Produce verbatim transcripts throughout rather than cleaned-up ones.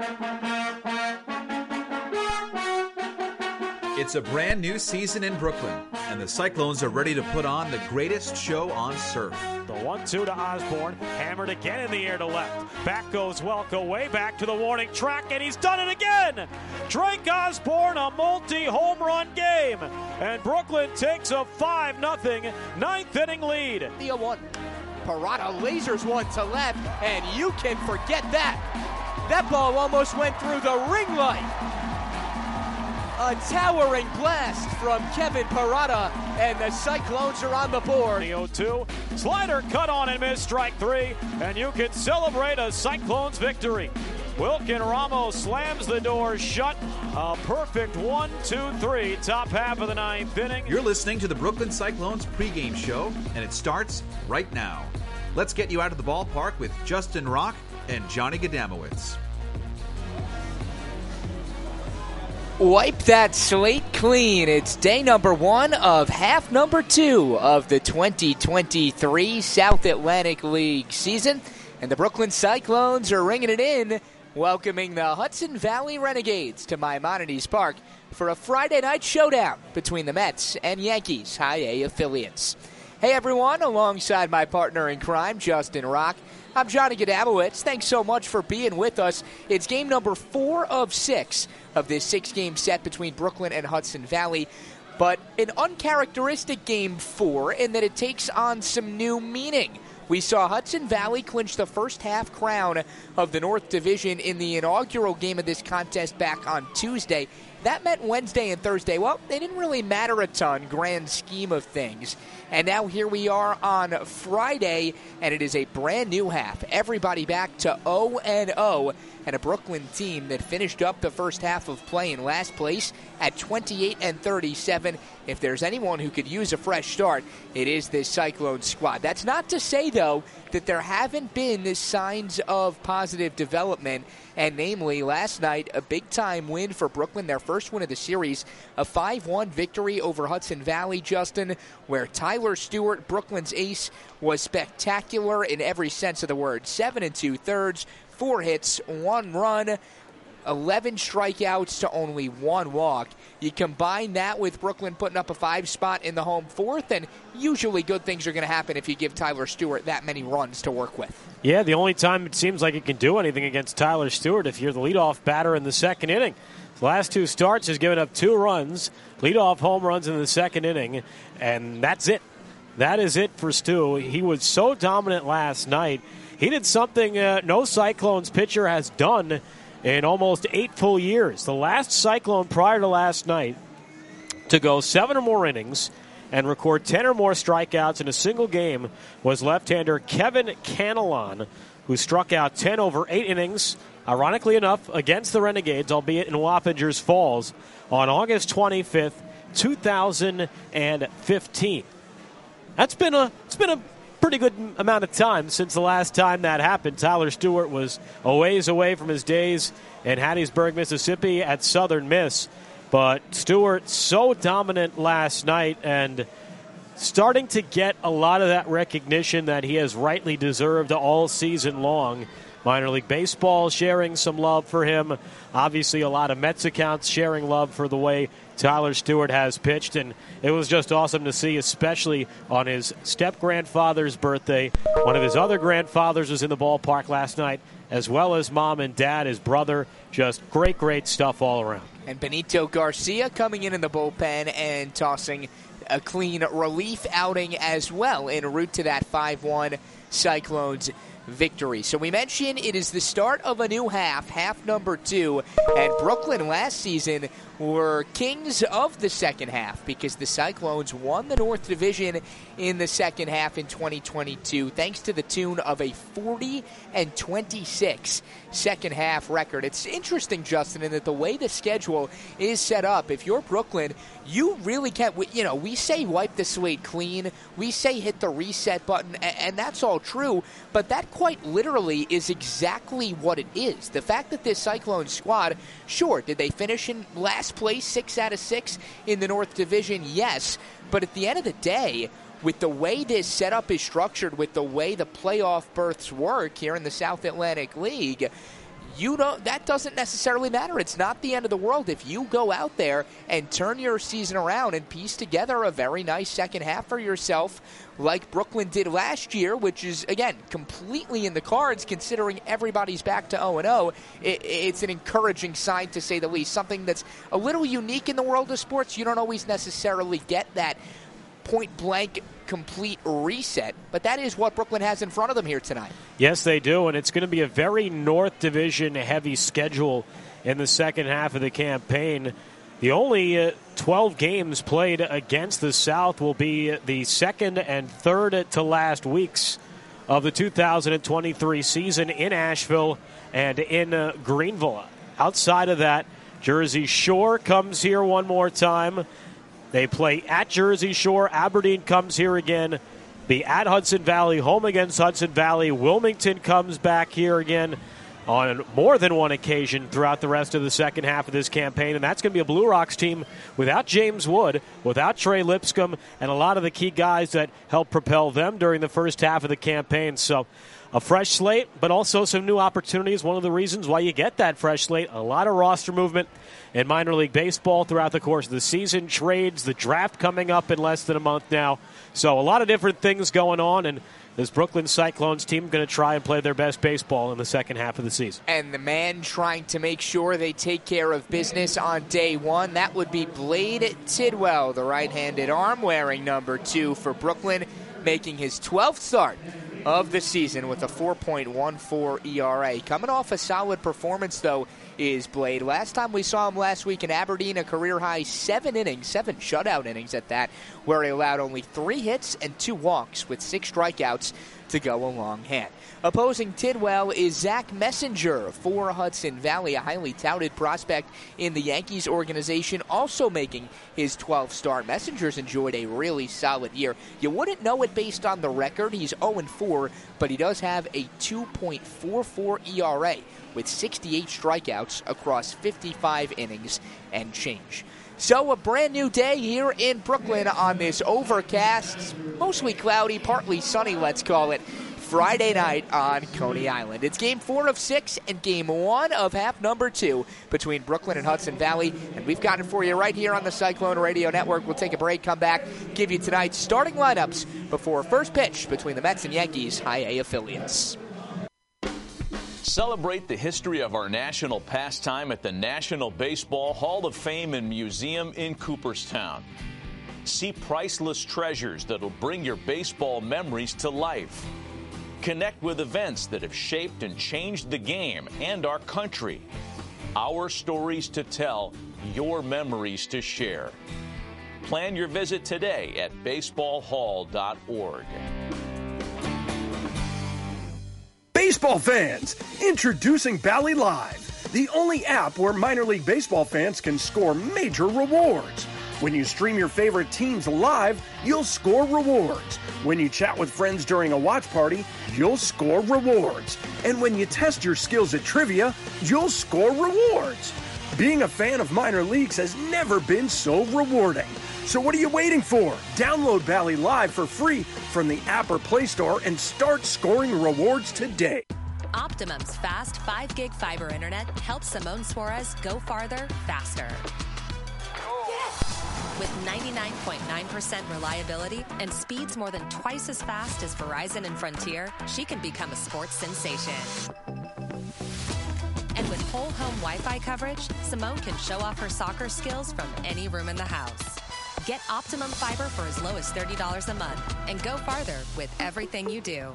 It's a brand new season in Brooklyn, and the Cyclones are ready to put on the greatest show on surf. The one two to Osborne, hammered again in the air to left. Back goes Welko, way back to the warning track, and he's done it again! Drake Osborne, a multi-home run game, and Brooklyn takes a five nothing ninth inning lead. The one. Parada lasers one to left, and you can forget that. That ball almost went through the ring light. A towering blast from Kevin Parada, and the Cyclones are on the board. The oh two, slider cut on and missed, strike three, and you can celebrate a Cyclones victory. Wilkin Ramos slams the door shut. A perfect one, two, three, top half of the ninth inning. You're listening to the Brooklyn Cyclones pregame show, and it starts right now. Let's get you out of the ballpark with Justin Rock and Johnny Gadamowitz. Wipe that slate clean. It's day number one of half number two of the twenty twenty-three South Atlantic League season. And the Brooklyn Cyclones are ringing it in, welcoming the Hudson Valley Renegades to Maimonides Park for a Friday night showdown between the Mets and Yankees High A affiliates. Hey everyone, alongside my partner in crime, Justin Rock, I'm Johnny Gadamowitz. Thanks so much for being with us. It's game number four of six of this six-game set between Brooklyn and Hudson Valley, but an uncharacteristic game four in that it takes on some new meaning. We saw Hudson Valley clinch the first half crown of the North Division in the inaugural game of this contest back on Tuesday. That meant Wednesday and Thursday, well, they didn't really matter a ton, grand scheme of things. And now here we are on Friday, and it is a brand new half. Everybody back to oh and oh, and a Brooklyn team that finished up the first half of play in last place at twenty-eight and thirty-seven. If there's anyone who could use a fresh start, it is this Cyclone squad. That's not to say, though, that there haven't been signs of positive development, and namely, last night, a big-time win for Brooklyn, their first win of the series, a five one victory over Hudson Valley, Justin, where Tyler Stewart, Brooklyn's ace, was spectacular in every sense of the word. Seven and two-thirds, four hits, one run, eleven strikeouts to only one walk. You combine that with Brooklyn putting up a five spot in the home fourth, and usually good things are going to happen if you give Tyler Stewart that many runs to work with. Yeah, the only time it seems like it can do anything against Tyler Stewart if you're the leadoff batter in the second inning. The last two starts has given up two runs, leadoff home runs in the second inning, and that's it. That is it for Stu. He was so dominant last night. He did something uh, no Cyclones pitcher has done in almost eight full years. The last Cyclone prior to last night to go seven or more innings and record ten or more strikeouts in a single game was left-hander Kevin Canelon, who struck out ten over eight innings, ironically enough, against the Renegades, albeit in Wappingers Falls, on August twenty-fifth, two thousand fifteen. That's been a it's been a pretty good amount of time since the last time that happened. Tyler Stewart was a ways away from his days in Hattiesburg, Mississippi at Southern Miss. But Stewart so dominant last night and starting to get a lot of that recognition that he has rightly deserved all season long. Minor League Baseball sharing some love for him. Obviously, a lot of Mets accounts sharing love for the way Tyler Stewart has pitched, and it was just awesome to see, especially on his step-grandfather's birthday. One of his other grandfathers was in the ballpark last night, as well as mom and dad, his brother. Just great, great stuff all around. And Benito Garcia coming in in the bullpen and tossing a clean relief outing as well en route to that five one Cyclones victory. So we mentioned it is the start of a new half, half number two, and Brooklyn last season were kings of the second half because the Cyclones won the North Division in the second half in twenty twenty-two thanks to the tune of a forty and twenty-six second half record. It's interesting, Justin, in that the way the schedule is set up, if you're Brooklyn, you really can't, you know, we say wipe the slate clean, we say hit the reset button, and that's all true, but that quite literally is exactly what it is. The fact that this Cyclone squad, sure, did they finish in last place, six out of six in the North Division? Yes, but at the end of the day, with the way this setup is structured, with the way the playoff berths work here in the South Atlantic League, you don't, that doesn't necessarily matter. It's not the end of the world if you go out there and turn your season around and piece together a very nice second half for yourself like Brooklyn did last year, which is, again, completely in the cards considering everybody's back to oh and oh. It, it's an encouraging sign, to say the least, something that's a little unique in the world of sports. You don't always necessarily get that point-blank complete reset, but that is what Brooklyn has in front of them here tonight. Yes, they do, and it's going to be a very North Division heavy schedule in the second half of the campaign. The only uh, twelve games played against the South will be the second and third to last weeks of the two thousand twenty-three season in Asheville and in uh, Greenville. Outside of that, Jersey Shore comes here one more time. They play at Jersey Shore. Aberdeen comes here again. Be at Hudson Valley, home against Hudson Valley. Wilmington comes back here again on more than one occasion throughout the rest of the second half of this campaign. And that's going to be a Blue Rocks team without James Wood, without Trey Lipscomb, and a lot of the key guys that helped propel them during the first half of the campaign. So a fresh slate, but also some new opportunities. One of the reasons why you get that fresh slate, a lot of roster movement in minor league baseball throughout the course of the season, trades, the draft coming up in less than a month now. So a lot of different things going on, and this Brooklyn Cyclones team going to try and play their best baseball in the second half of the season. And the man trying to make sure they take care of business on day one, that would be Blade Tidwell, the right-handed arm wearing number two for Brooklyn, making his twelfth start of the season with a four point one four E R A. Coming off a solid performance, though, is Blade. Last time we saw him last week in Aberdeen, a career-high seven innings, seven shutout innings at that, where he allowed only three hits and two walks with six strikeouts to go along hand. Opposing Tidwell is Zach Messenger for Hudson Valley, a highly touted prospect in the Yankees organization, also making his twelfth start. Messenger's enjoyed a really solid year. You wouldn't know it based on the record. He's oh and four, but he does have a two point four four E R A with sixty-eight strikeouts across fifty-five innings and change. So a brand new day here in Brooklyn on this overcast, mostly cloudy, partly sunny, let's call it, Friday night on Coney Island. It's game four of six and game one of half number two between Brooklyn and Hudson Valley, and we've got it for you right here on the Cyclone Radio Network. We'll take a break, come back, give you tonight's starting lineups before first pitch between the Mets and Yankees High A affiliates. Celebrate the history of our national pastime at the National Baseball Hall of Fame and Museum in Cooperstown. See priceless treasures that'll bring your baseball memories to life. Connect with events that have shaped and changed the game and our country. Our stories to tell, your memories to share. Plan your visit today at baseball hall dot org. Baseball fans, introducing Bally Live, the only app where minor league baseball fans can score major rewards. When you stream your favorite teams live, you'll score rewards. When you chat with friends during a watch party, you'll score rewards. And when you test your skills at trivia, you'll score rewards. Being a fan of minor leagues has never been so rewarding. So what are you waiting for? Download Bally Live for free from the app or Play Store and start scoring rewards today. Optimum's fast five gig fiber internet helps Simone Suarez go farther, faster. With ninety-nine point nine percent reliability and speeds more than twice as fast as Verizon and Frontier, she can become a sports sensation. And with whole home Wi-Fi coverage, Simone can show off her soccer skills from any room in the house. Get Optimum Fiber for as low as thirty dollars a month and go farther with everything you do.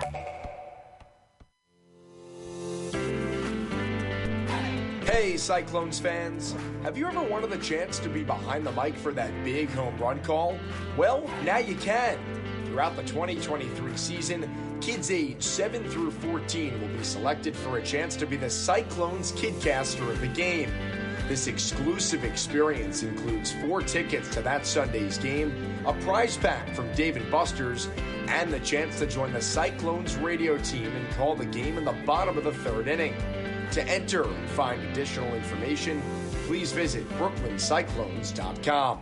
Hey, Cyclones fans. Have you ever wanted the chance to be behind the mic for that big home run call? Well, now you can. Throughout the twenty twenty-three season, kids aged seven through fourteen will be selected for a chance to be the Cyclones Kidcaster of the game. This exclusive experience includes four tickets to that Sunday's game, a prize pack from Dave and Buster's, and the chance to join the Cyclones radio team and call the game in the bottom of the third inning. To enter and find additional information, please visit brooklyn cyclones dot com.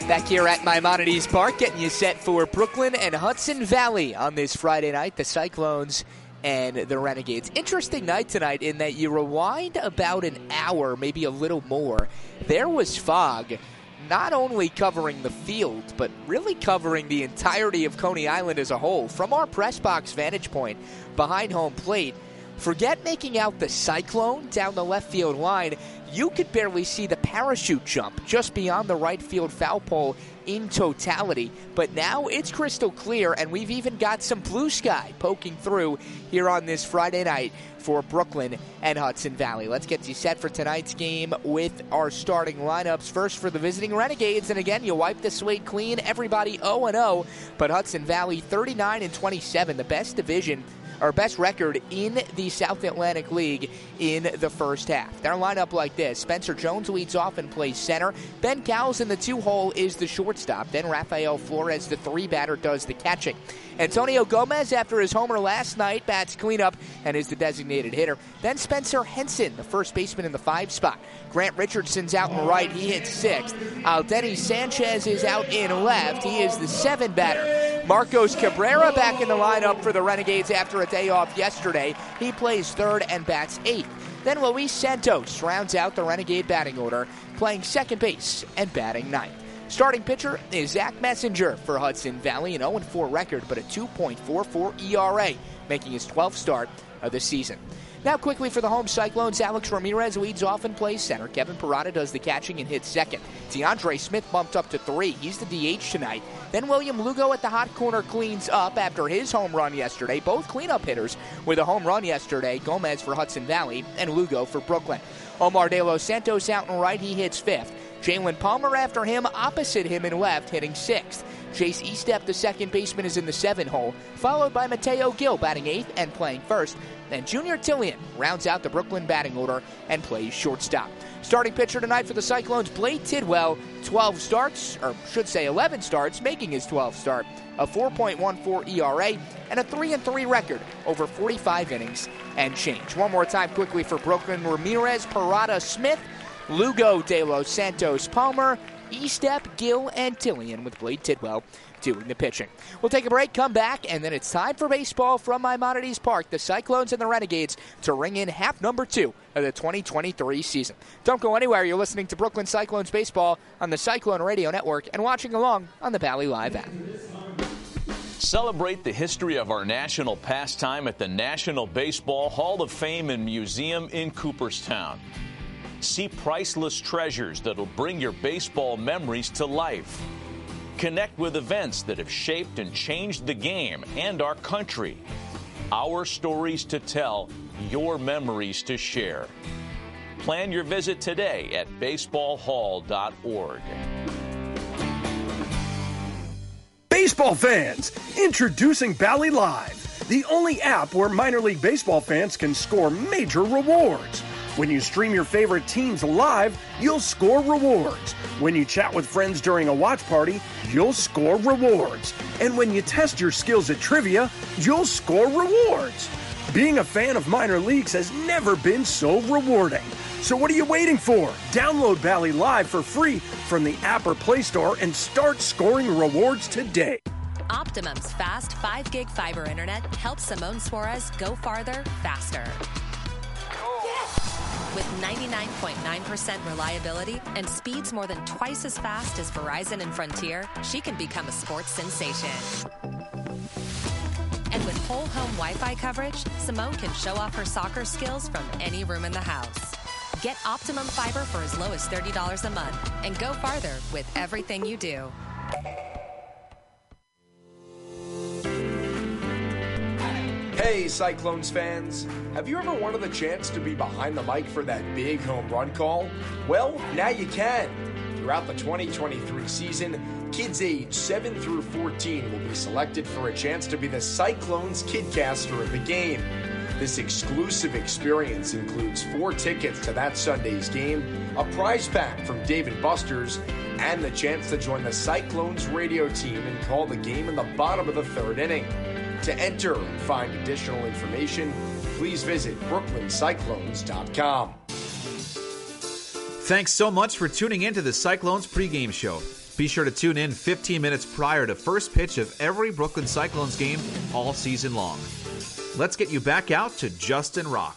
Back here at Maimonides Park, getting you set for Brooklyn and Hudson Valley on this Friday night. The Cyclones and the Renegades. Interesting night tonight in that you rewind about an hour, maybe a little more. There was fog, not only covering the field, but really covering the entirety of Coney Island as a whole. From our press box vantage point behind home plate, forget making out the Cyclone down the left field line. You could barely see the parachute jump just beyond the right field foul pole in totality. But now it's crystal clear, and we've even got some blue sky poking through here on this Friday night for Brooklyn and Hudson Valley. Let's get you set for tonight's game with our starting lineups. First for the visiting Renegades, and again, you wipe the slate clean. Everybody oh and oh, but Hudson Valley thirty-nine and twenty-seven, the best division or best record in the South Atlantic League in the first half. Their lineup like this: Spencer Jones leads off and plays center. Ben Cowles in the two-hole is the shortstop. Then Rafael Flores, the three-batter, does the catching. Antonio Gomez, after his homer last night, bats cleanup and is the designated hitter. Then Spencer Henson, the first baseman in the five spot. Grant Richardson's out in right. He hits sixth. Aldeni Sanchez is out in left. He is the seven batter. Marcos Cabrera back in the lineup for the Renegades after a day off yesterday. He plays third and bats eighth. Then Luis Santos rounds out the Renegade batting order, playing second base and batting ninth. Starting pitcher is Zach Messenger for Hudson Valley, an oh and four record, but a two point four four E R A, making his twelfth start of the season. Now quickly for the home Cyclones, Alex Ramirez leads off and plays center. Kevin Parada does the catching and hits second. DeAndre Smith bumped up to three. He's the D H tonight. Then William Lugo at the hot corner cleans up after his home run yesterday. Both cleanup hitters with a home run yesterday. Gomez for Hudson Valley and Lugo for Brooklyn. Omar De Los Santos out in right. He hits fifth. Jalen Palmer after him, opposite him in left, hitting sixth. Chase Estep, the second baseman, is in the seven hole, followed by Mateo Gill batting eighth and playing first. Then Junior Tillian rounds out the Brooklyn batting order and plays shortstop. Starting pitcher tonight for the Cyclones, Blade Tidwell, twelve starts, or should say eleven starts, making his twelfth start, a four point one four E R A, and a three and three record over forty-five innings and change. One more time quickly for Brooklyn: Ramirez, Parada, Smith, Lugo, De Los Santos, Palmer, Estep, Gill, and Tillian, with Blade Tidwell doing the pitching. We'll take a break, come back, and then it's time for baseball from Maimonides Park. The Cyclones and the Renegades to ring in half number two of the twenty twenty-three season. Don't go anywhere. You're listening to Brooklyn Cyclones baseball on the Cyclone Radio Network and watching along on the Bally Live app. Celebrate the history of our national pastime at the National Baseball Hall of Fame and Museum in Cooperstown. See priceless treasures that'll bring your baseball memories to life. Connect with events that have shaped and changed the game and our country. Our stories to tell, your memories to share. Plan your visit today at baseball hall dot org. Baseball fans, introducing Bally Live, the only app where minor league baseball fans can score major rewards. When you stream your favorite teams live, you'll score rewards. When you chat with friends during a watch party, you'll score rewards. And when you test your skills at trivia, you'll score rewards. Being a fan of minor leagues has never been so rewarding. So what are you waiting for? Download Bally Live for free from the app or Play Store and start scoring rewards today. Optimum's fast five gig fiber internet helps Simone Suarez go farther, faster. With ninety-nine point nine percent reliability and speeds more than twice as fast as Verizon and Frontier, she can become a sports sensation. And with whole home Wi-Fi coverage, Simone can show off her soccer skills from any room in the house. Get Optimum Fiber for as low as thirty dollars a month and go farther with everything you do. Hey, Cyclones fans. Have you ever wanted the chance to be behind the mic for that big home run call? Well, now you can. Throughout the twenty twenty-three season, kids aged seven through fourteen will be selected for a chance to be the Cyclones Kidcaster of the game. This exclusive experience includes four tickets to that Sunday's game, a prize pack from Dave and Buster's, and the chance to join the Cyclones radio team and call the game in the bottom of the third inning. To enter and find additional information, please visit brooklyn cyclones dot com. Thanks so much for tuning in to the Cyclones pregame show. Be sure to tune in fifteen minutes prior to first pitch of every Brooklyn Cyclones game all season long. Let's get you back out to Justin Rock.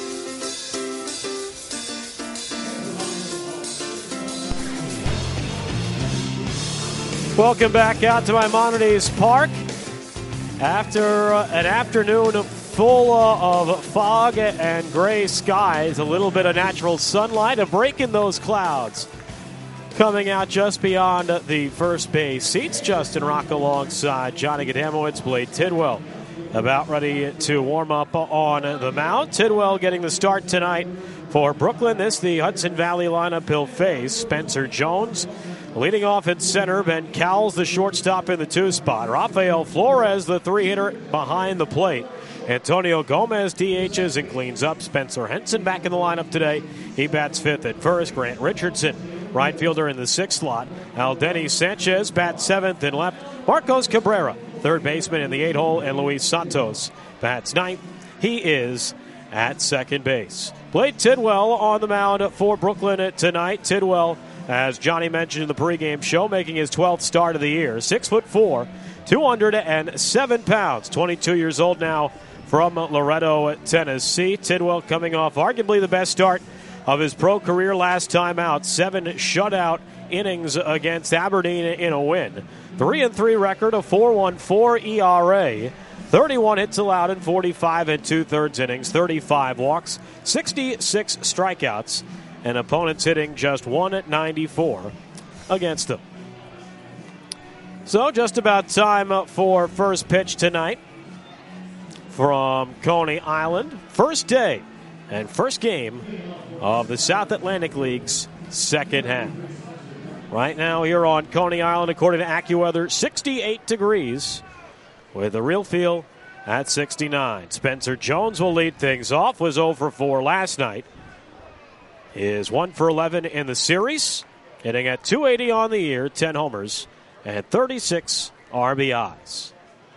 Welcome back out to Maimonides Park. After uh, an afternoon full uh, of fog and gray skies, a little bit of natural sunlight, a break in those clouds. Coming out just beyond the first base seats, Justin Rock alongside Johnny Gadamowicz, Blade Tidwell, about ready to warm up on the mound. Tidwell getting the start tonight for Brooklyn. This the Hudson Valley lineup he'll face. Spencer Jones leading off at center. Ben Cowles, the shortstop in the two spot. Rafael Flores, the three-hitter behind the plate. Antonio Gomez D H's and cleans up. Spencer Henson back in the lineup today. He bats fifth at first. Grant Richardson, right fielder in the sixth slot. Aldeni Sanchez bats seventh and left. Marcos Cabrera, third baseman in the eight hole. And Luis Santos bats ninth. He is at second base. Blade Tidwell on the mound for Brooklyn tonight. Tidwell, as Johnny mentioned in the pregame show, making his twelfth start of the year. Six foot four, two hundred seven pounds. twenty-two years old now from Loretto, Tennessee. Tidwell coming off arguably the best start of his pro career last time out. Seven shutout innings against Aberdeen in a win. Three and three record, a four point one four E R A. thirty-one hits allowed in forty-five and two-thirds innings, thirty-five walks, sixty-six strikeouts, and opponents hitting just one at ninety-four against him. So just about time for first pitch tonight from Coney Island. First day and first game of the South Atlantic League's second half. Right now here on Coney Island, according to AccuWeather, sixty-eight degrees with the real feel at sixty-nine. Spencer Jones will lead things off. Was oh for four last night. Is one for eleven in the series. Hitting at two eighty on the year, ten homers, and thirty-six R B Is.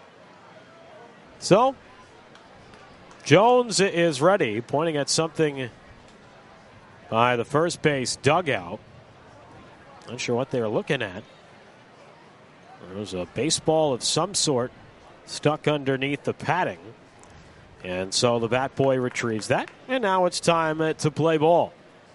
So, Jones is ready, pointing at something by the first base dugout. Not sure what they were looking at. There was a baseball of some sort stuck underneath the padding. And so the bat boy retrieves that. And now it's time to play ball.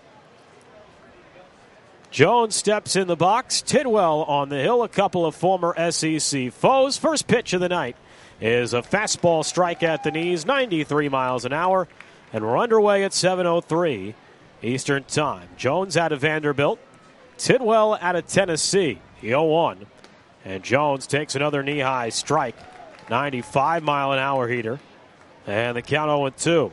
Jones steps in the box. Tidwell on the hill, a couple of former S E C foes. First pitch of the night is a fastball strike at the knees, ninety-three miles an hour. And we're underway at seven oh three Eastern Time. Jones out of Vanderbilt. Tidwell out of Tennessee, the oh one. And Jones takes another knee-high strike, ninety-five mile an hour heater. And the count oh two.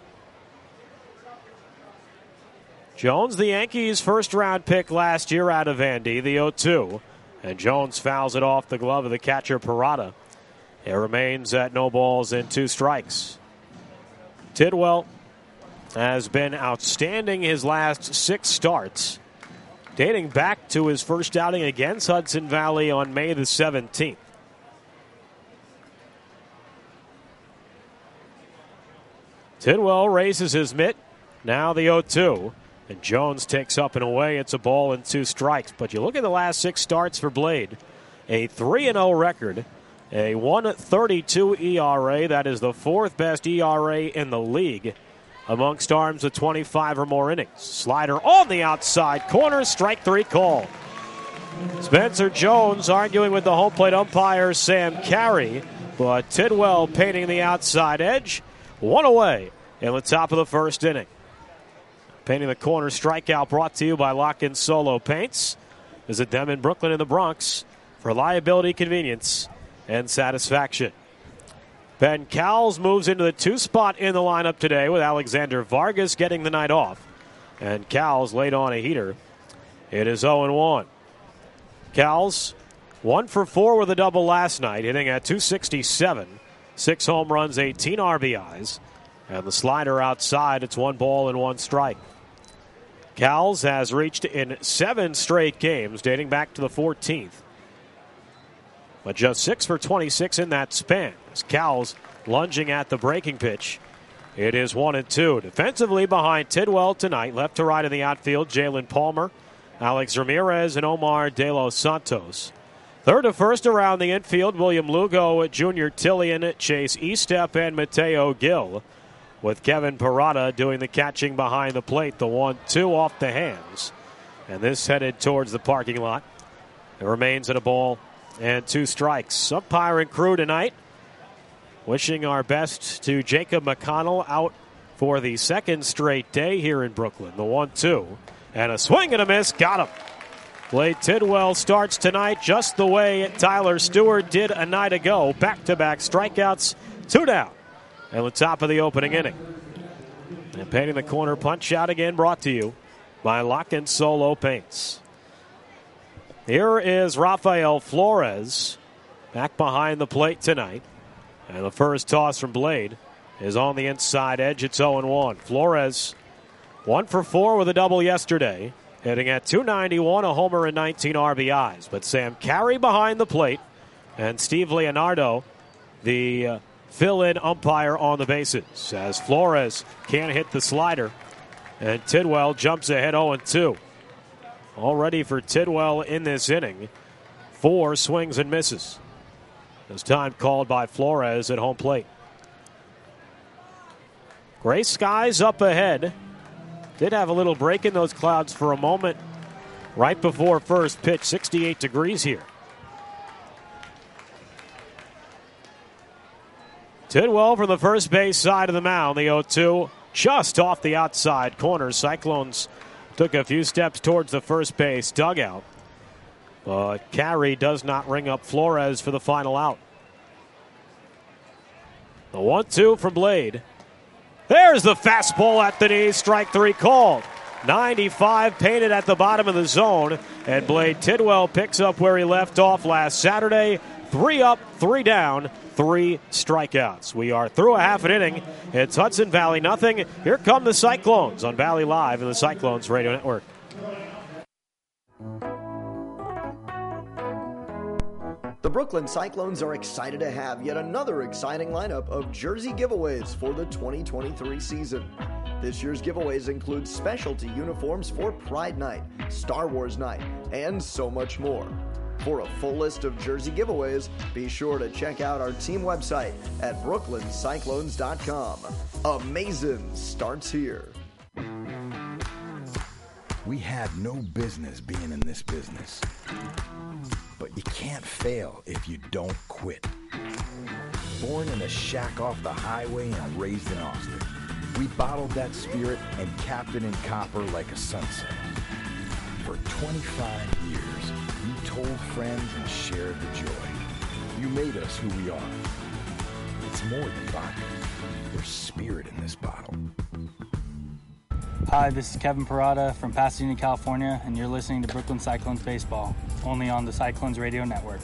Jones, the Yankees' first-round pick last year out of Vandy, the oh two. And Jones fouls it off the glove of the catcher, Parada. It remains at no balls and two strikes. Tidwell has been outstanding his last six starts, dating back to his first outing against Hudson Valley on May the seventeenth. Tidwell raises his mitt. Now the oh two. And Jones takes up and away. It's a ball and two strikes. But you look at the last six starts for Blade. A three and oh record. A one thirty-two E R A. That is the fourth best E R A in the league amongst arms with twenty-five or more innings. Slider on the outside corner. Strike three call. Spencer Jones arguing with the home plate umpire, Sam Carey. But Tidwell painting the outside edge. One away in the top of the first inning. Painting the corner strikeout brought to you by Lock-In Solo Paints. Visit them in Brooklyn and the Bronx for reliability, convenience, and satisfaction. Ben Cowles moves into the two spot in the lineup today with Alexander Vargas getting the night off. And Cowles laid on a heater. It is oh one. Cowles, one for four with a double last night, hitting at two sixty-seven. Six home runs, eighteen R B Is. And the slider outside, it's one ball and one strike. Cowles has reached in seven straight games, dating back to the fourteenth. But just six for twenty-six in that span. As Cowles lunging at the breaking pitch. It is one and two. Defensively behind Tidwell tonight, left to right in the outfield, Jalen Palmer. Alex Ramirez and Omar De Los Santos. Third to first around the infield, William Lugo, Junior Tillian, Chase Estep, and Mateo Gil, with Kevin Parada doing the catching behind the plate. The one two off the hands. And this headed towards the parking lot. It remains at a ball and two strikes. Umpire and crew tonight wishing our best to Jacob McConnell out for the second straight day here in Brooklyn. The one two. And a swing and a miss. Got him. Blade Tidwell starts tonight just the way Tyler Stewart did a night ago. Back-to-back strikeouts, two down at the top of the opening inning. And painting the corner punch out again, brought to you by Lock and Solo Paints. Here is Rafael Flores back behind the plate tonight. And the first toss from Blade is on the inside edge. It's oh and one. Flores, one for four with a double yesterday. Hitting at two ninety-one, a homer and nineteen R B Is. But Sam Carey behind the plate, and Steve Leonardo, the uh, fill-in umpire on the bases, as Flores can't hit the slider, and Tidwell jumps ahead oh and two. Already for Tidwell in this inning, four swings and misses. This time called by Flores at home plate. Gray skies up ahead. Did have a little break in those clouds for a moment right before first pitch. sixty-eight degrees here. Tidwell from the first base side of the mound. The oh two just off the outside corner. Cyclones took a few steps towards the first base dugout. But Carey does not ring up Flores for the final out. The one two from Blade. There's the fastball at the knee, strike three called. ninety-five painted at the bottom of the zone, and Blade Tidwell picks up where he left off last Saturday. Three up, three down, three strikeouts. We are through a half an inning. It's Hudson Valley nothing. Here come the Cyclones on Valley Live and the Cyclones Radio Network. The Brooklyn Cyclones are excited to have yet another exciting lineup of jersey giveaways for the twenty twenty-three season. This year's giveaways include specialty uniforms for Pride Night, Star Wars Night, and so much more. For a full list of jersey giveaways, be sure to check out our team website at brooklyn cyclones dot com. Amazing starts here. We had no business being in this business. But you can't fail if you don't quit. Born in a shack off the highway and raised in Austin, we bottled that spirit and capped it in copper like a sunset. For twenty-five years, you told friends and shared the joy. You made us who we are. It's more than vodka. There's spirit in this bottle. Hi, this is Kevin Parada from Pasadena, California, and you're listening to Brooklyn Cyclones Baseball, only on the Cyclones Radio Network.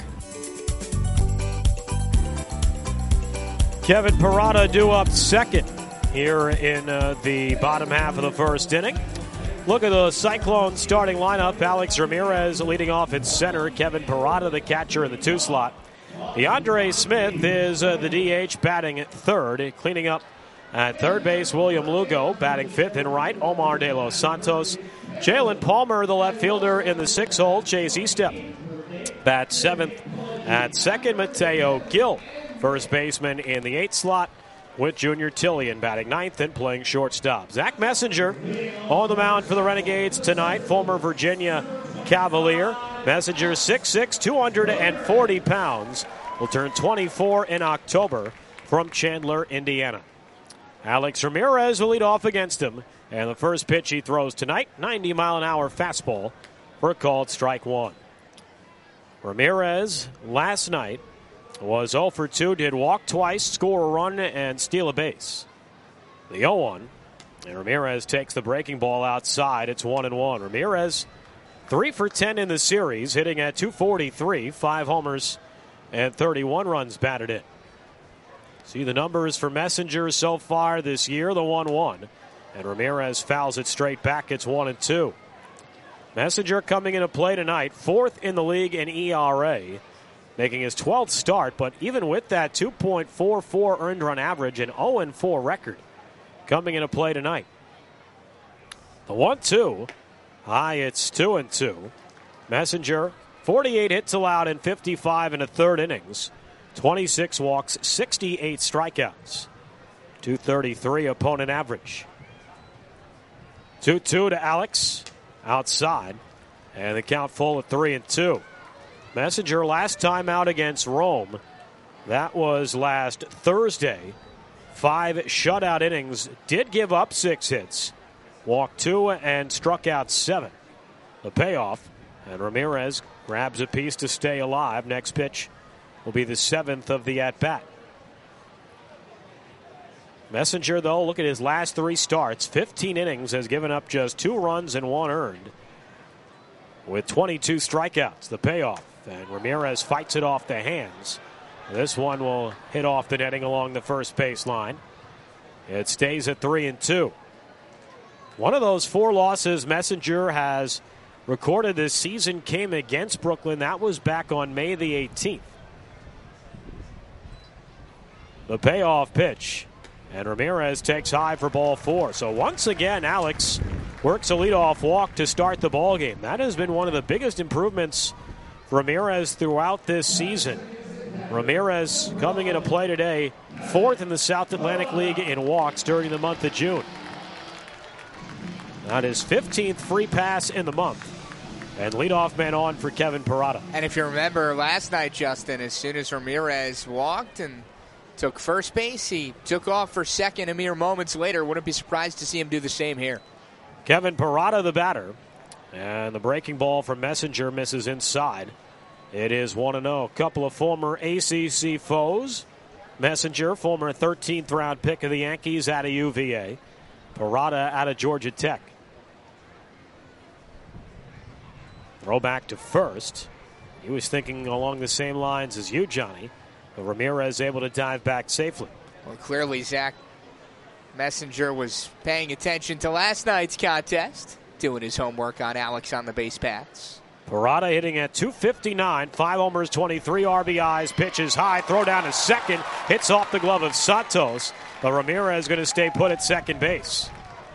Kevin Parada due up second here in uh, the bottom half of the first inning. Look at the Cyclones starting lineup. Alex Ramirez leading off at center. Kevin Parada, the catcher, in the two slot. DeAndre Smith is uh, the D H, batting at third. Cleaning up at third base, William Lugo, batting fifth and right. Omar De Los Santos. Jalen Palmer, the left fielder, in the six hole. Chase Estep bats seventh at second. Mateo Gil, first baseman, in the eighth slot, with Junior Tillian batting ninth and playing shortstop. Zach Messenger on the mound for the Renegades tonight, former Virginia Cavalier. Messenger six six, two hundred forty pounds, will turn twenty-four in October, from Chandler, Indiana. Alex Ramirez will lead off against him, and the first pitch he throws tonight, ninety mile an hour fastball for a called strike one. Ramirez last night was oh for two, did walk twice, score a run, and steal a base. The oh one, and Ramirez takes the breaking ball outside. It's one and one. Ramirez three for ten in the series, hitting at two forty-three, five homers and thirty-one runs batted in. See the numbers for Messenger so far this year, the one one. And Ramirez fouls it straight back. It's one and two. Messenger coming into play tonight, fourth in the league in E R A, making his twelfth start. But even with that two point four four earned run average and oh and four record coming into play tonight. The one two High, it's two and two. Messenger, forty-eight hits allowed in fifty-five and a third innings. twenty-six walks, sixty-eight strikeouts. two thirty-three opponent average. two two to Alex outside. And the count full at three and two. Messenger last time out against Rome. That was last Thursday. Five shutout innings. Did give up six hits. Walked two and struck out seven. The payoff. And Ramirez grabs a piece to stay alive. Next pitch will be the seventh of the at-bat. Messenger, though, look at his last three starts. fifteen innings, has given up just two runs and one earned with twenty-two strikeouts. The payoff. And Ramirez fights it off the hands. This one will hit off the netting along the first baseline. It stays at three and two. One of those four losses Messenger has recorded this season came against Brooklyn. That was back on May the eighteenth. The payoff pitch. And Ramirez takes high for ball four. So once again, Alex works a leadoff walk to start the ball game. That has been one of the biggest improvements for Ramirez throughout this season. Ramirez coming into play today, fourth in the South Atlantic League in walks during the month of June. That is fifteenth free pass in the month. And leadoff man on for Kevin Parada. And if you remember last night, Justin, as soon as Ramirez walked and took first base, he took off for second a mere moments later. Wouldn't be surprised to see him do the same here. Kevin Parada, the batter. And the breaking ball from Messenger misses inside. It is one and oh. Couple of former A C C foes. Messenger, former thirteenth round pick of the Yankees out of U V A. Parada out of Georgia Tech. Throw back to first. He was thinking along the same lines as you, Johnny. But Ramirez able to dive back safely. Well, clearly, Zach Messenger was paying attention to last night's contest, doing his homework on Alex on the base paths. Parada hitting at two fifty-nine, five homers, twenty-three R B Is, pitches high, throw down to second, hits off the glove of Santos, but Ramirez going to stay put at second base.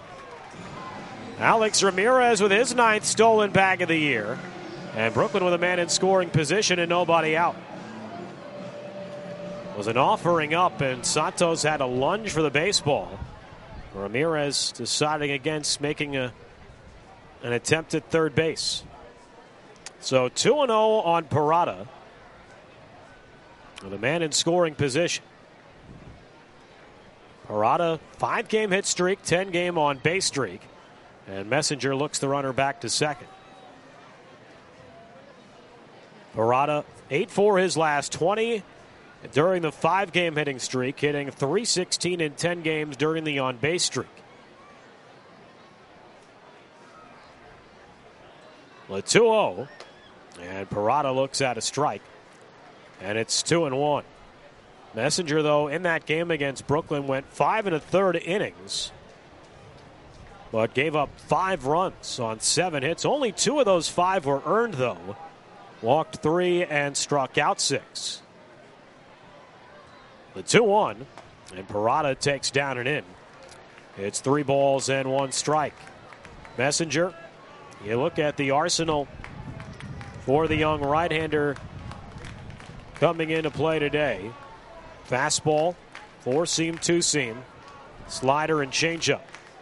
Alex Ramirez with his ninth stolen bag of the year, and Brooklyn with a man in scoring position and nobody out. It was an offering up, and Santos had a lunge for the baseball. Ramirez deciding against making a, an attempt at third base. So two and oh on Parada with a man in scoring position. Parada, five-game hit streak, ten-game on-base streak. And Messenger looks the runner back to second. Parada, eight for his last twenty during the five-game hitting streak, hitting three sixteen in ten games during the on-base streak. The two oh. And Parada looks at a strike. And it's two and one. Messenger, though, in that game against Brooklyn went five and a third innings, but gave up five runs on seven hits. Only two of those five were earned, though. Walked three and struck out six. The two one, and Parada takes down and in. It's three balls and one strike. Messenger, you look at the arsenal for the young right-hander coming into play today. Fastball, four-seam, two-seam, slider, and changeup.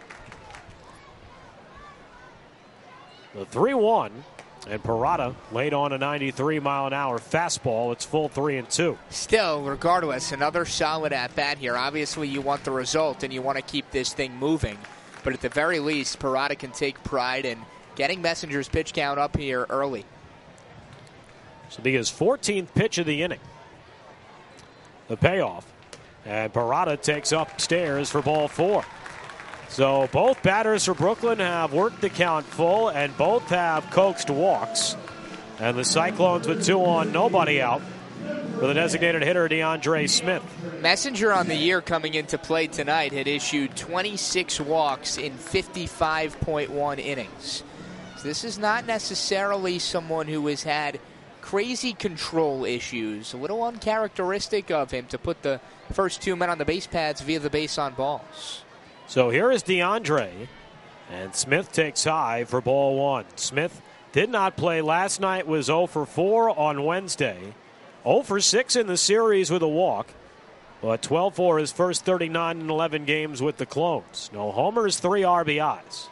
The three one, and Parada laid on a ninety-three mile an hour fastball. It's full three and two. Still, regardless, another solid at-bat here. Obviously, you want the result, and you want to keep this thing moving. But at the very least, Parada can take pride in getting Messenger's pitch count up here early. This will be his fourteenth pitch of the inning. The payoff. And Parada takes upstairs for ball four. So both batters for Brooklyn have worked the count full, and both have coaxed walks. And the Cyclones with two on, nobody out for the designated hitter DeAndre Smith. Messenger on the year coming into play tonight had issued twenty-six walks in fifty-five point one innings. So this is not necessarily someone who has had crazy control issues. A little uncharacteristic of him to put the first two men on the base pads via the base on balls. So here is DeAndre And Smith takes high for ball one. Smith did not play last night, was oh for four on Wednesday. oh for six in the series with a walk. But twelve for his first thirty-nine and eleven games with the Clones. No homers, three R B Is.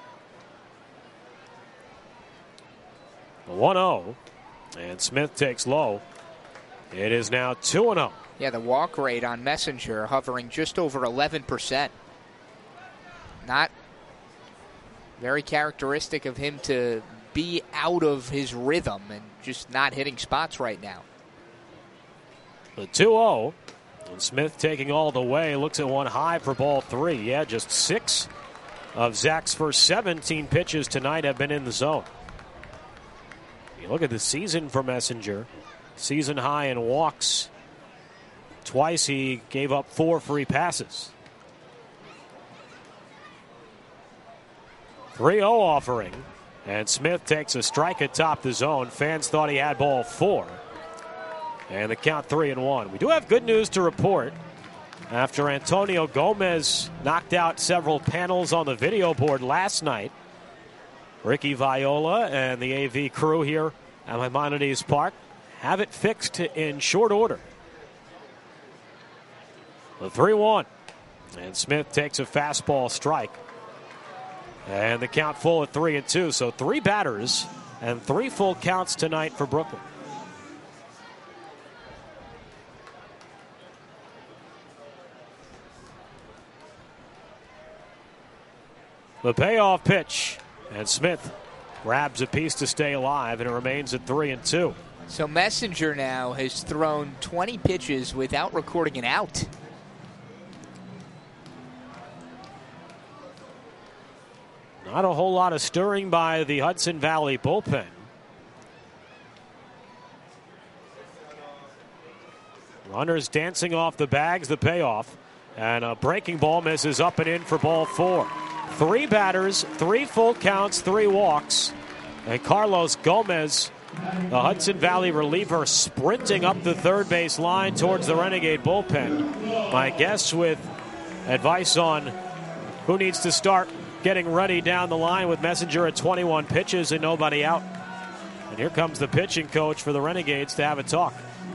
one oh. And Smith takes low. It is now two and oh. Yeah, the walk rate on Messenger hovering just over eleven percent. Not very characteristic of him to be out of his rhythm and just not hitting spots right now. The two oh. And Smith taking all the way. Looks at one high for ball three. Yeah, just six of Zach's first seventeen pitches tonight have been in the zone. You look at the season for Messenger. Season high in walks. Twice he gave up four free passes. three oh offering. And Smith takes a strike atop the zone. Fans thought he had ball four. And the count three and one. We do have good news to report. After Antonio Gomez knocked out several panels on the video board last night, Ricky Viola and the A V crew here at Maimonides Park have it fixed in short order. The three one. And Smith takes a fastball strike. And the count full at three and two. So three batters and three full counts tonight for Brooklyn. The payoff pitch. And Smith grabs a piece to stay alive, and it remains at three and two. So Messenger now has thrown twenty pitches without recording an out. Not a whole lot of stirring by the Hudson Valley bullpen. Runners dancing off the bags, the payoff. And a breaking ball misses up and in for ball four. Three batters, three full counts, three walks. And Carlos Gomez, the Hudson Valley reliever, sprinting up the third base line towards the Renegade bullpen. My guess with advice on who needs to start getting ready down the line with Messenger at twenty-one pitches and nobody out. And here comes the pitching coach for the Renegades to have a talk.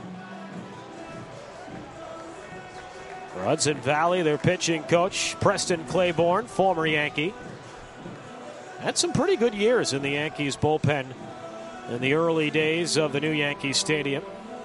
For Hudson Valley, their pitching coach, Preston Claiborne, former Yankee. Had some pretty good years in the Yankees bullpen in the early days of the new Yankee Stadium.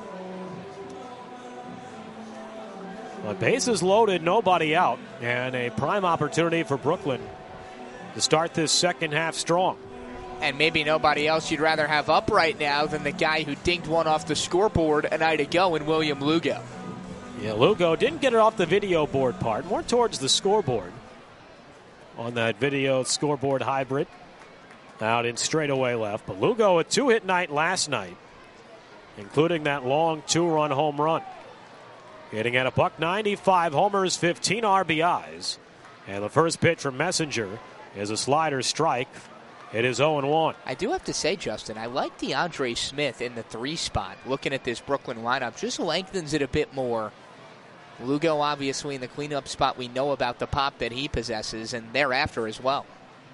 But bases loaded, nobody out, and a prime opportunity for Brooklyn to start this second half strong. And maybe nobody else you'd rather have up right now than the guy who dinged one off the scoreboard a night ago in William Lugo. Yeah, Lugo didn't get it off the video board part, more towards the scoreboard on that video scoreboard hybrid out in straightaway left. But Lugo, a two-hit night last night, including that long two-run home run. Hitting at a buck ninety-five, homers, fifteen R B Is. And the first pitch from Messenger is a slider strike. It is oh and one. I do have to say, Justin, I like DeAndre Smith in the three spot. Looking at this Brooklyn lineup, just lengthens it a bit more. Lugo, obviously, in the cleanup spot, we know about the pop that he possesses, and thereafter as well.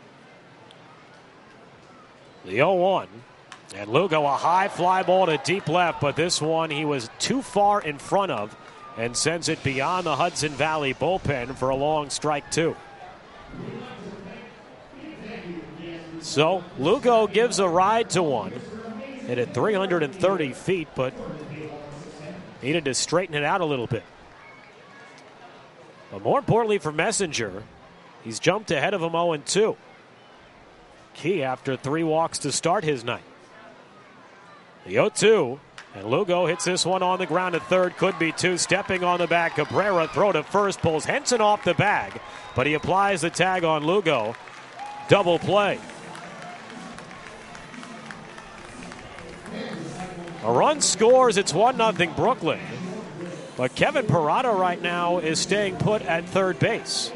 The oh one. And Lugo, a high fly ball to deep left, but this one he was too far in front of and sends it beyond the Hudson Valley bullpen for a long strike two. So Lugo gives a ride to one. Hit at three hundred thirty feet, but needed to straighten it out a little bit. But more importantly for Messenger, he's jumped ahead of him oh and two. Key after three walks to start his night. The oh two, and Lugo hits this one on the ground at third. Could be two. Stepping on the back, Cabrera, throw to first, pulls Henson off the bag, but he applies the tag on Lugo. Double play. A run scores, it's one nothing Brooklyn. But Kevin Parada right now is staying put at third base.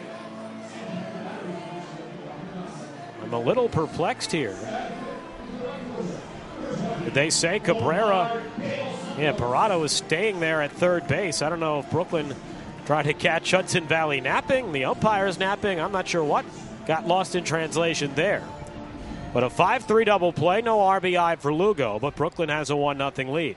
I'm a little perplexed here. Did they say Cabrera? Yeah, Parada was staying there at third base. I don't know if Brooklyn tried to catch Hudson Valley napping, the umpire's napping, I'm not sure what. got lost in translation there. But a five three double play, no R B I for Lugo, but Brooklyn has a one nothing lead.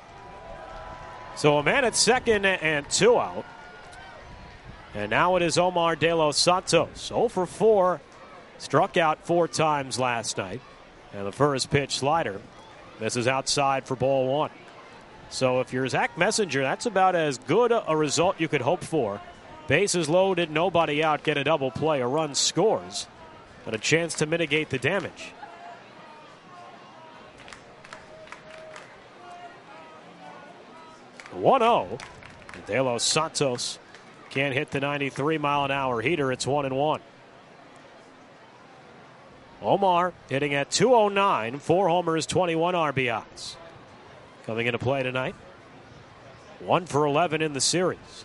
So a man at second and two out. And now it is Omar De Los Santos. oh for four, struck out four times last night. And the first pitch slider. This is outside for ball one. So if you're Zach Messenger, that's about as good a result you could hope for. Bases loaded, nobody out, get a double play, a run scores, but a chance to mitigate the damage. one oh. And De Los Santos can't hit the ninety-three mile an hour heater. It's one and one. Omar hitting at two oh nine, four homers, twenty-one R B Is. Coming into play tonight. one for eleven in the series.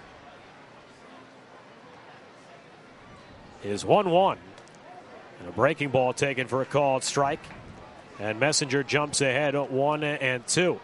Is one one. And a breaking ball taken for a called strike. And Messenger jumps ahead at one and two.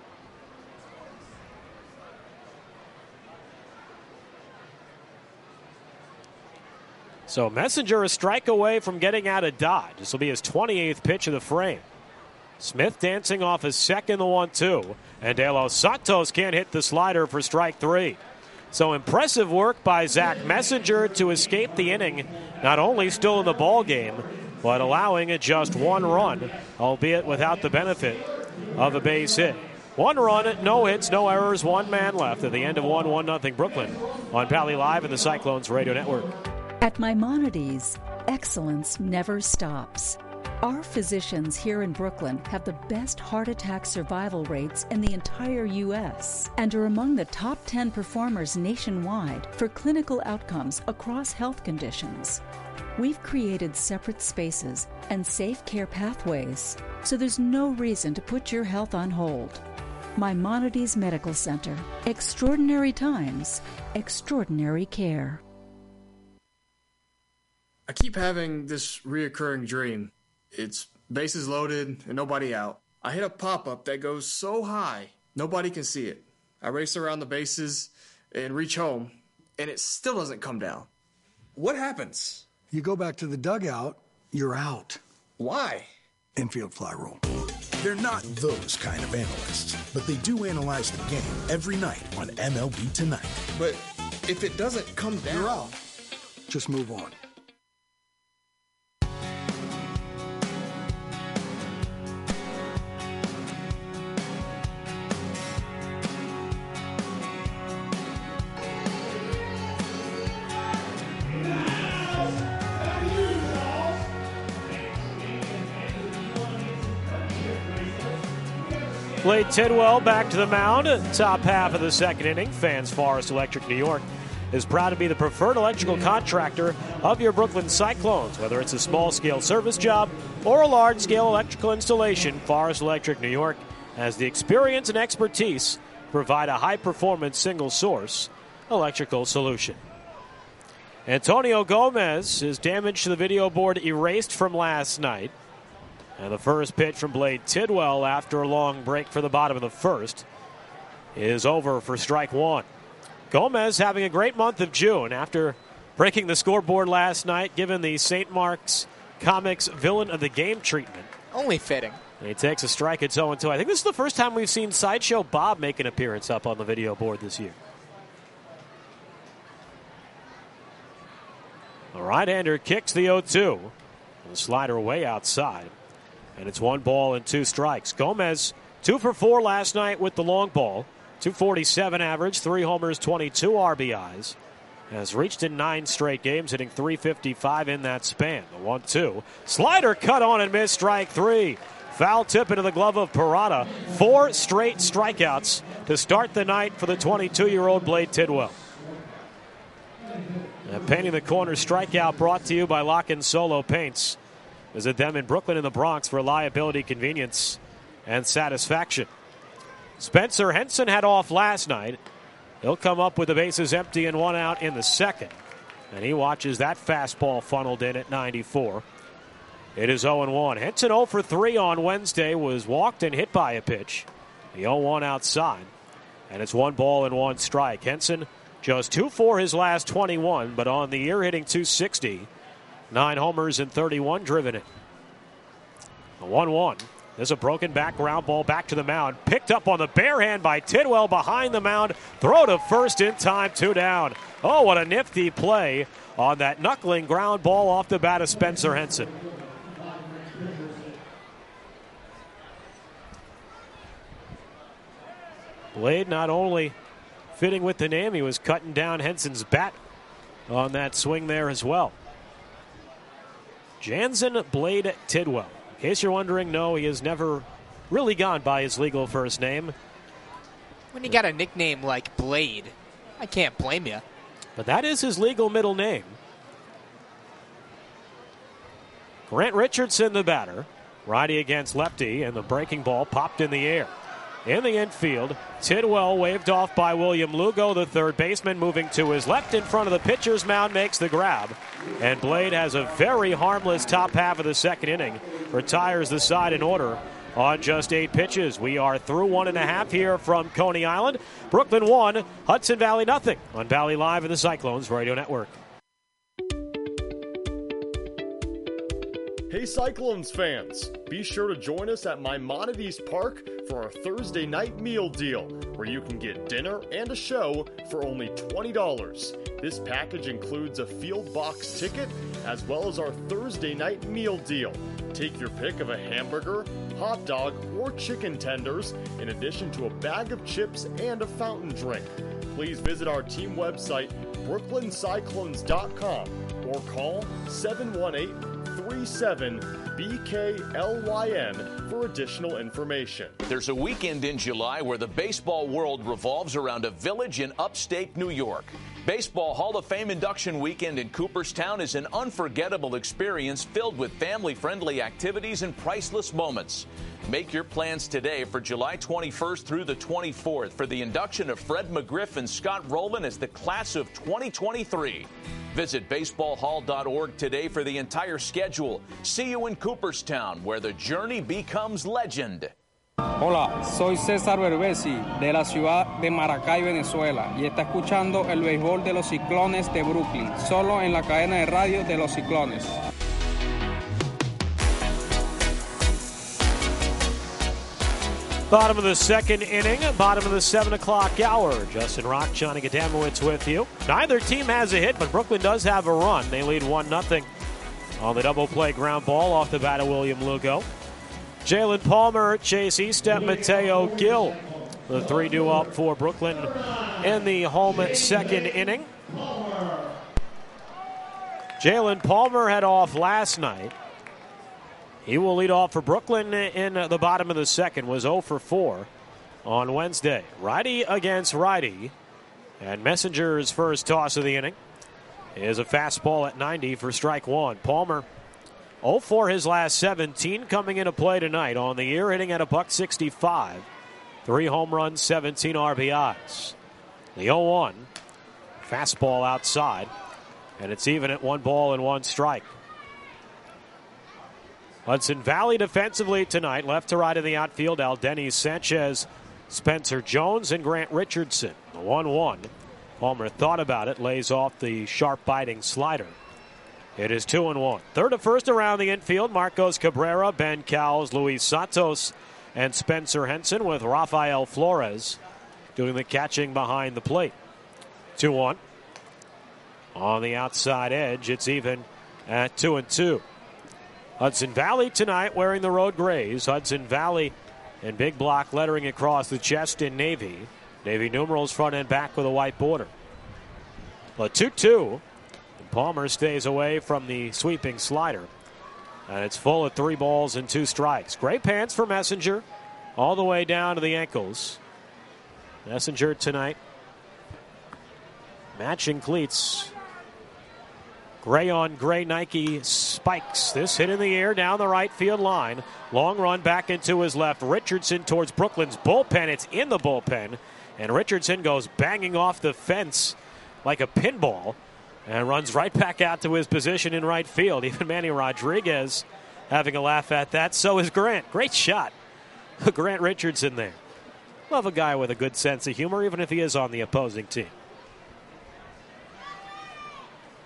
So Messenger a strike away from getting out of Dodge. This will be his twenty-eighth pitch of the frame. Smith dancing off his second, the one two. And De Los Santos can't hit the slider for strike three. So impressive work by Zach Messenger to escape the inning, not only still in the ball game, but allowing a just one run, albeit without the benefit of a base hit. One run, no hits, no errors, one man left at the end of one one nothing Brooklyn on Pally Live and the Cyclones Radio Network. At Maimonides, excellence never stops. Our physicians here in Brooklyn have the best heart attack survival rates in the entire U S and are among the top ten performers nationwide for clinical outcomes across health conditions. We've created separate spaces and safe care pathways, so there's no reason to put your health on hold. Maimonides Medical Center. Extraordinary times, extraordinary care. I keep having this reoccurring dream. It's bases loaded and nobody out. I hit a pop-up that goes so high, nobody can see it. I race around the bases and reach home, and it still doesn't come down. What happens? You go back to the dugout, you're out. Why? Infield fly rule. They're not those kind of analysts, but they do analyze the game every night on M L B Tonight. But if it doesn't come down, you're out. Just move on. Blade Tidwell back to the mound. Top half of the second inning. Fans Forest Electric New York is proud to be the preferred electrical contractor of your Brooklyn Cyclones. Whether it's a small-scale service job or a large-scale electrical installation, Forest Electric New York has the experience and expertise to provide a high-performance single-source electrical solution. Antonio Gomez, his damage to the video board erased from last night. And the first pitch from Blade Tidwell after a long break for the bottom of the first is over for strike one. Gomez having a great month of June after breaking the scoreboard last night, given the Saint Mark's Comics Villain of the Game treatment. Only fitting. And he takes a strike at oh and two. I think this is the first time we've seen Sideshow Bob make an appearance up on the video board this year. The right-hander kicks the oh two. The slider way outside. And it's one ball and two strikes. Gomez, two for four last night with the long ball. two forty-seven average, three homers, twenty-two R B Is. Has reached in nine straight games, hitting three fifty-five in that span. The one two. Slider cut on and missed, strike three. Foul tip into the glove of Parada. Four straight strikeouts to start the night for the twenty-two-year-old Blade Tidwell. And painting the corner strikeout brought to you by Lock and Solo Paints. Visit them in Brooklyn and the Bronx for reliability, convenience, and satisfaction. Spencer Henson had off last night. He'll come up with the bases empty and one out in the second. And he watches that fastball funneled in at ninety-four. It is oh and one. Henson oh for three on Wednesday, was walked and hit by a pitch. The oh one outside. And it's one ball and one strike. Henson just two for his last twenty-one, but on the year hitting two sixty. Nine homers and thirty-one driven in. The one one. There's a broken back ground ball back to the mound. Picked up on the bare hand by Tidwell behind the mound. Throw to first in time, two down. Oh, what a nifty play on that knuckling ground ball off the bat of Spencer Henson. Blade not only fitting with the name, he was cutting down Henson's bat on that swing there as well. Jansen Blade Tidwell. In case you're wondering, no, he has never really gone by his legal first name. When you got a nickname like Blade, I can't blame you. But that is his legal middle name. Grant Richardson, the batter. Righty against lefty, and the breaking ball popped in the air. In the infield, Tidwell waved off by William Lugo, the third baseman, moving to his left in front of the pitcher's mound, makes the grab. And Blade has a very harmless top half of the second inning, retires the side in order on just eight pitches. We are through one and a half here from Coney Island. Brooklyn one, Hudson Valley nothing on Valley Live and the Cyclones Radio Network. Hey Cyclones fans, be sure to join us at Maimonides Park for our Thursday night meal deal, where you can get dinner and a show for only twenty dollars. This package includes a field box ticket, as well as our Thursday night meal deal. Take your pick of a hamburger, hot dog, or chicken tenders, in addition to a bag of chips and a fountain drink. Please visit our team website, brooklyn cyclones dot com, or call seven one eight, three seven B K L Y N for additional information. There's a weekend in July where the baseball world revolves around a village in upstate New York. Baseball Hall of Fame induction weekend in Cooperstown is an unforgettable experience filled with family-friendly activities and priceless moments. Make your plans today for July twenty-first through the twenty-fourth for the induction of Fred McGriff and Scott Rowland as the class of twenty twenty-three. Visit baseball hall dot org today for the entire schedule. See you in Cooperstown, where the journey becomes legend. Hola, soy César Berbesi de la ciudad de Maracay, Venezuela, y está escuchando el béisbol de los Ciclones de Brooklyn, solo en la cadena de radio de los Ciclones. Bottom of the second inning, bottom of the seven o'clock hour. Justin Rock, Johnny Gadamowicz with you. Neither team has a hit, but Brooklyn does have a run. They lead one nothing on the double play ground ball off the bat of William Lugo. Jalen Palmer, Chase Easton, Mateo Gill. The three do up for Brooklyn in the home second inning. Jalen Palmer had off last night. He will lead off for Brooklyn in the bottom of the second. Was oh for four on Wednesday. Righty against righty. And Messenger's first toss of the inning is a fastball at ninety for strike one. Palmer oh for his last seventeen, coming into play tonight. On the year, hitting at a buck sixty-five. Three home runs, seventeen R B Is. The oh one. Fastball outside. And it's even at one ball and one strike. Hudson Valley defensively tonight, left to right in the outfield, Aldenis Sanchez, Spencer Jones, and Grant Richardson. The one one. Palmer thought about it, lays off the sharp biting slider. It is two and one. Third to first around the infield, Marcos Cabrera, Ben Cowles, Luis Santos, and Spencer Henson, with Rafael Flores doing the catching behind the plate. two one. On the outside edge, it's even at two and two. Hudson Valley tonight wearing the road grays. Hudson Valley in big block lettering across the chest in navy. Navy numerals front and back with a white border. A two two. Palmer stays away from the sweeping slider. And it's full of three balls and two strikes. Gray pants for Messenger all the way down to the ankles. Messenger tonight matching cleats. Gray on gray Nike spikes. This hit in the air down the right field line. Long run back into his left. Richardson towards Brooklyn's bullpen. It's in the bullpen. And Richardson goes banging off the fence like a pinball and runs right back out to his position in right field. Even Manny Rodriguez having a laugh at that. So is Grant. Great shot. Grant Richardson there. Love a guy with a good sense of humor, even if he is on the opposing team.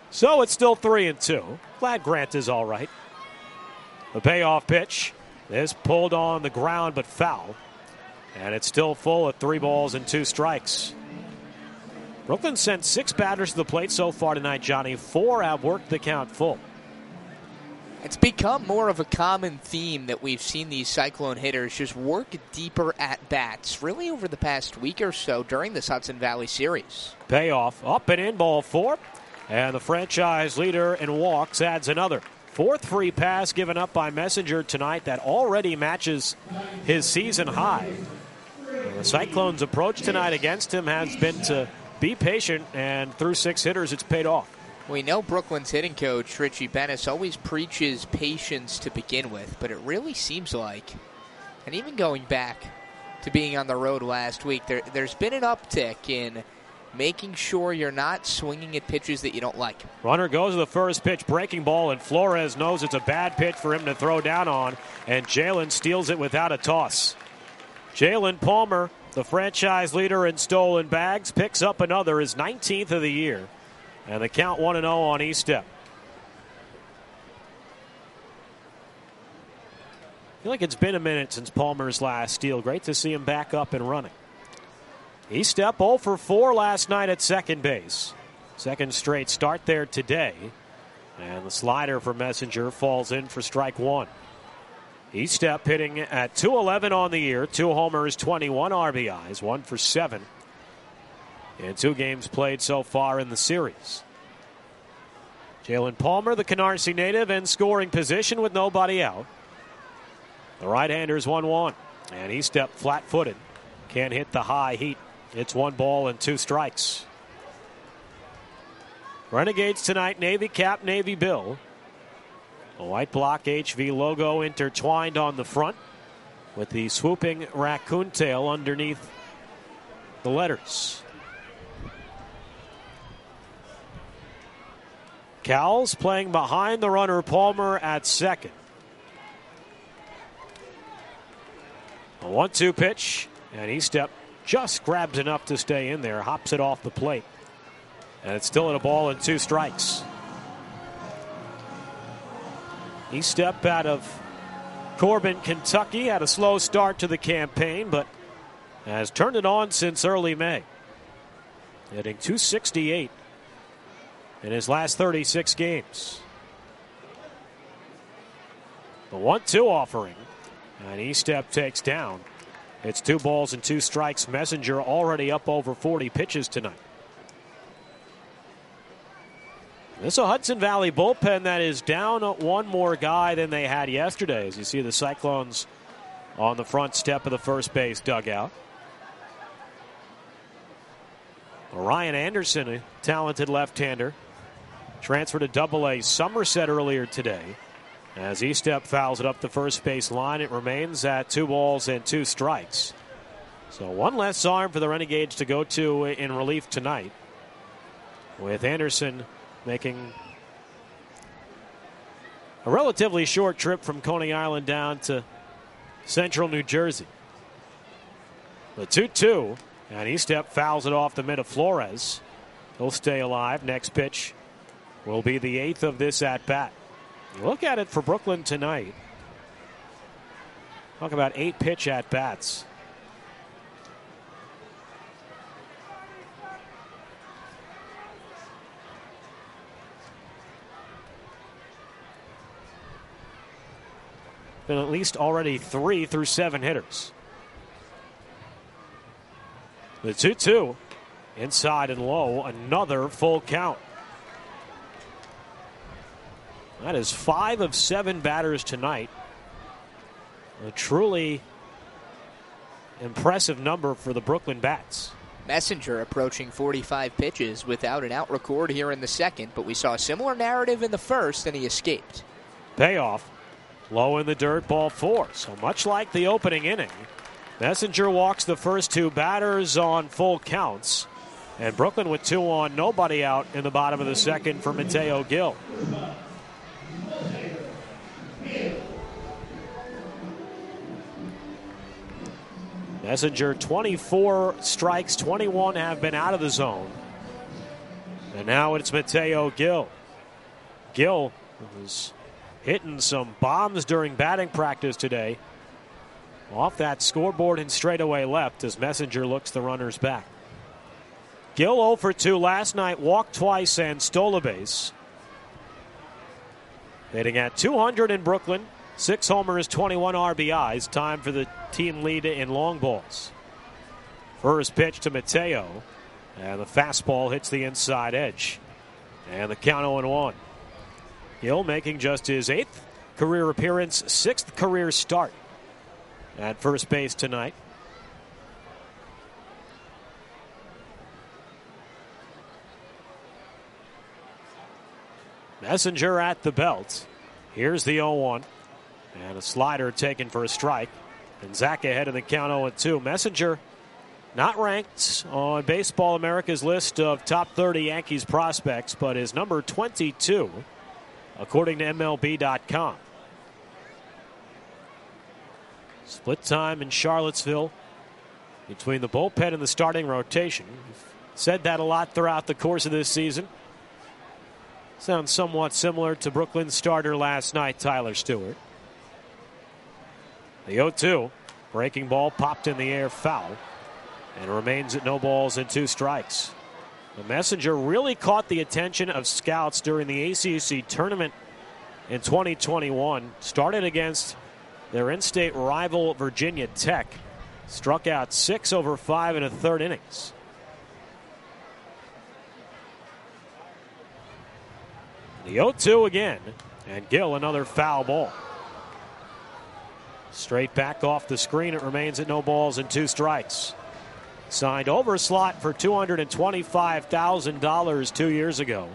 So it's still three and two. Glad Grant is all right. The payoff pitch is pulled on the ground but foul. And it's still full at three balls and two strikes. Brooklyn sent six batters to the plate so far tonight, Johnny. Four have worked the count full. It's become more of a common theme that we've seen these Cyclone hitters just work deeper at bats, really over the past week or so during this Hudson Valley series. Payoff, up and in, ball four. And the franchise leader in walks adds another. Fourth free pass given up by Messenger tonight that already matches his season high. And the Cyclones' approach tonight against him has been to be patient, and through six hitters, it's paid off. We know Brooklyn's hitting coach, Richie Bennis, always preaches patience to begin with, but it really seems like, and even going back to being on the road last week, there, there's been an uptick in making sure you're not swinging at pitches that you don't like. Runner goes to the first pitch, breaking ball, and Flores knows it's a bad pitch for him to throw down on, and Jalen steals it without a toss. Jalen Palmer, the franchise leader in stolen bags, picks up another, his nineteenth of the year. And the count one and oh on E-Step. I feel like it's been a minute since Palmer's last steal. Great to see him back up and running. E-Step oh for four last night at second base. Second straight start there today. And the slider for Messenger falls in for strike one. E-Step hitting at two eleven on the year. Two homers, twenty-one R B Is, one for seven. In two games played so far in the series. Jalen Palmer, the Canarsie native, in scoring position with nobody out. The right-hander's one one. And he stepped flat-footed. Can't hit the high heat. It's one ball and two strikes. Renegades tonight, Navy cap, Navy bill. A white block H V logo intertwined on the front with the swooping raccoon tail underneath the letters. Cowles playing behind the runner Palmer at second. A one two pitch, and E-Step just grabs enough to stay in there, hops it off the plate. And it's still at a ball and two strikes. E-Step out of Corbin, Kentucky, had a slow start to the campaign, but has turned it on since early May. Hitting two sixty-eight. In his last thirty-six games. The one two offering. And E-Step takes down. It's two balls and two strikes. Messenger already up over forty pitches tonight. This is a Hudson Valley bullpen that is down one more guy than they had yesterday. As you see the Cyclones on the front step of the first base dugout. Ryan Anderson, a talented left-hander, transferred to Double-A Somerset earlier today. As E-Step fouls it up the first base line, it remains at two balls and two strikes. So one less arm for the Renegades to go to in relief tonight, with Anderson making a relatively short trip from Coney Island down to central New Jersey. The two two, and E-Step fouls it off the mid of Flores. He'll stay alive. Next pitch will be the eighth of this at-bat. Look at it for Brooklyn tonight. Talk about eight pitch at-bats. Been at least already three through seven hitters. The two two. Inside and low. Another full count. That is five of seven batters tonight. A truly impressive number for the Brooklyn Bats. Messenger approaching forty-five pitches without an out record here in the second, but we saw a similar narrative in the first, and he escaped. Payoff. Low in the dirt, ball four. So much like the opening inning, Messenger walks the first two batters on full counts. And Brooklyn with two on, nobody out in the bottom of the second for Mateo Gil. Messenger, twenty-four strikes, twenty-one have been out of the zone. And now it's Mateo Gil. Gill was hitting some bombs during batting practice today. Off that scoreboard and straightaway left as Messenger looks the runners back. Gill oh for two last night, walked twice and stole a base. Hitting at two hundred in Brooklyn, six homers, twenty-one R B Is. Time for the team lead in long balls. First pitch to Mateo, and the fastball hits the inside edge. And the count oh and one. Gill making just his eighth career appearance, sixth career start at first base tonight. Messenger at the belt. Here's the oh one. And a slider taken for a strike. And Zach ahead in the count oh and two. Messenger not ranked on Baseball America's list of top thirty Yankees prospects, but is number twenty-two, according to M L B dot com. Split time in Charlottesville between the bullpen and the starting rotation. We've said that a lot throughout the course of this season. Sounds somewhat similar to Brooklyn's starter last night, Tyler Stewart. The oh two, breaking ball popped in the air, foul, and remains at no balls and two strikes. The Messenger really caught the attention of scouts during the A C C tournament in twenty twenty-one. Started against their in-state rival Virginia Tech. Struck out six over five in a third innings. The oh two again, and Gill another foul ball. Straight back off the screen, it remains at no balls and two strikes. Signed over slot for two hundred twenty-five thousand dollars two years ago.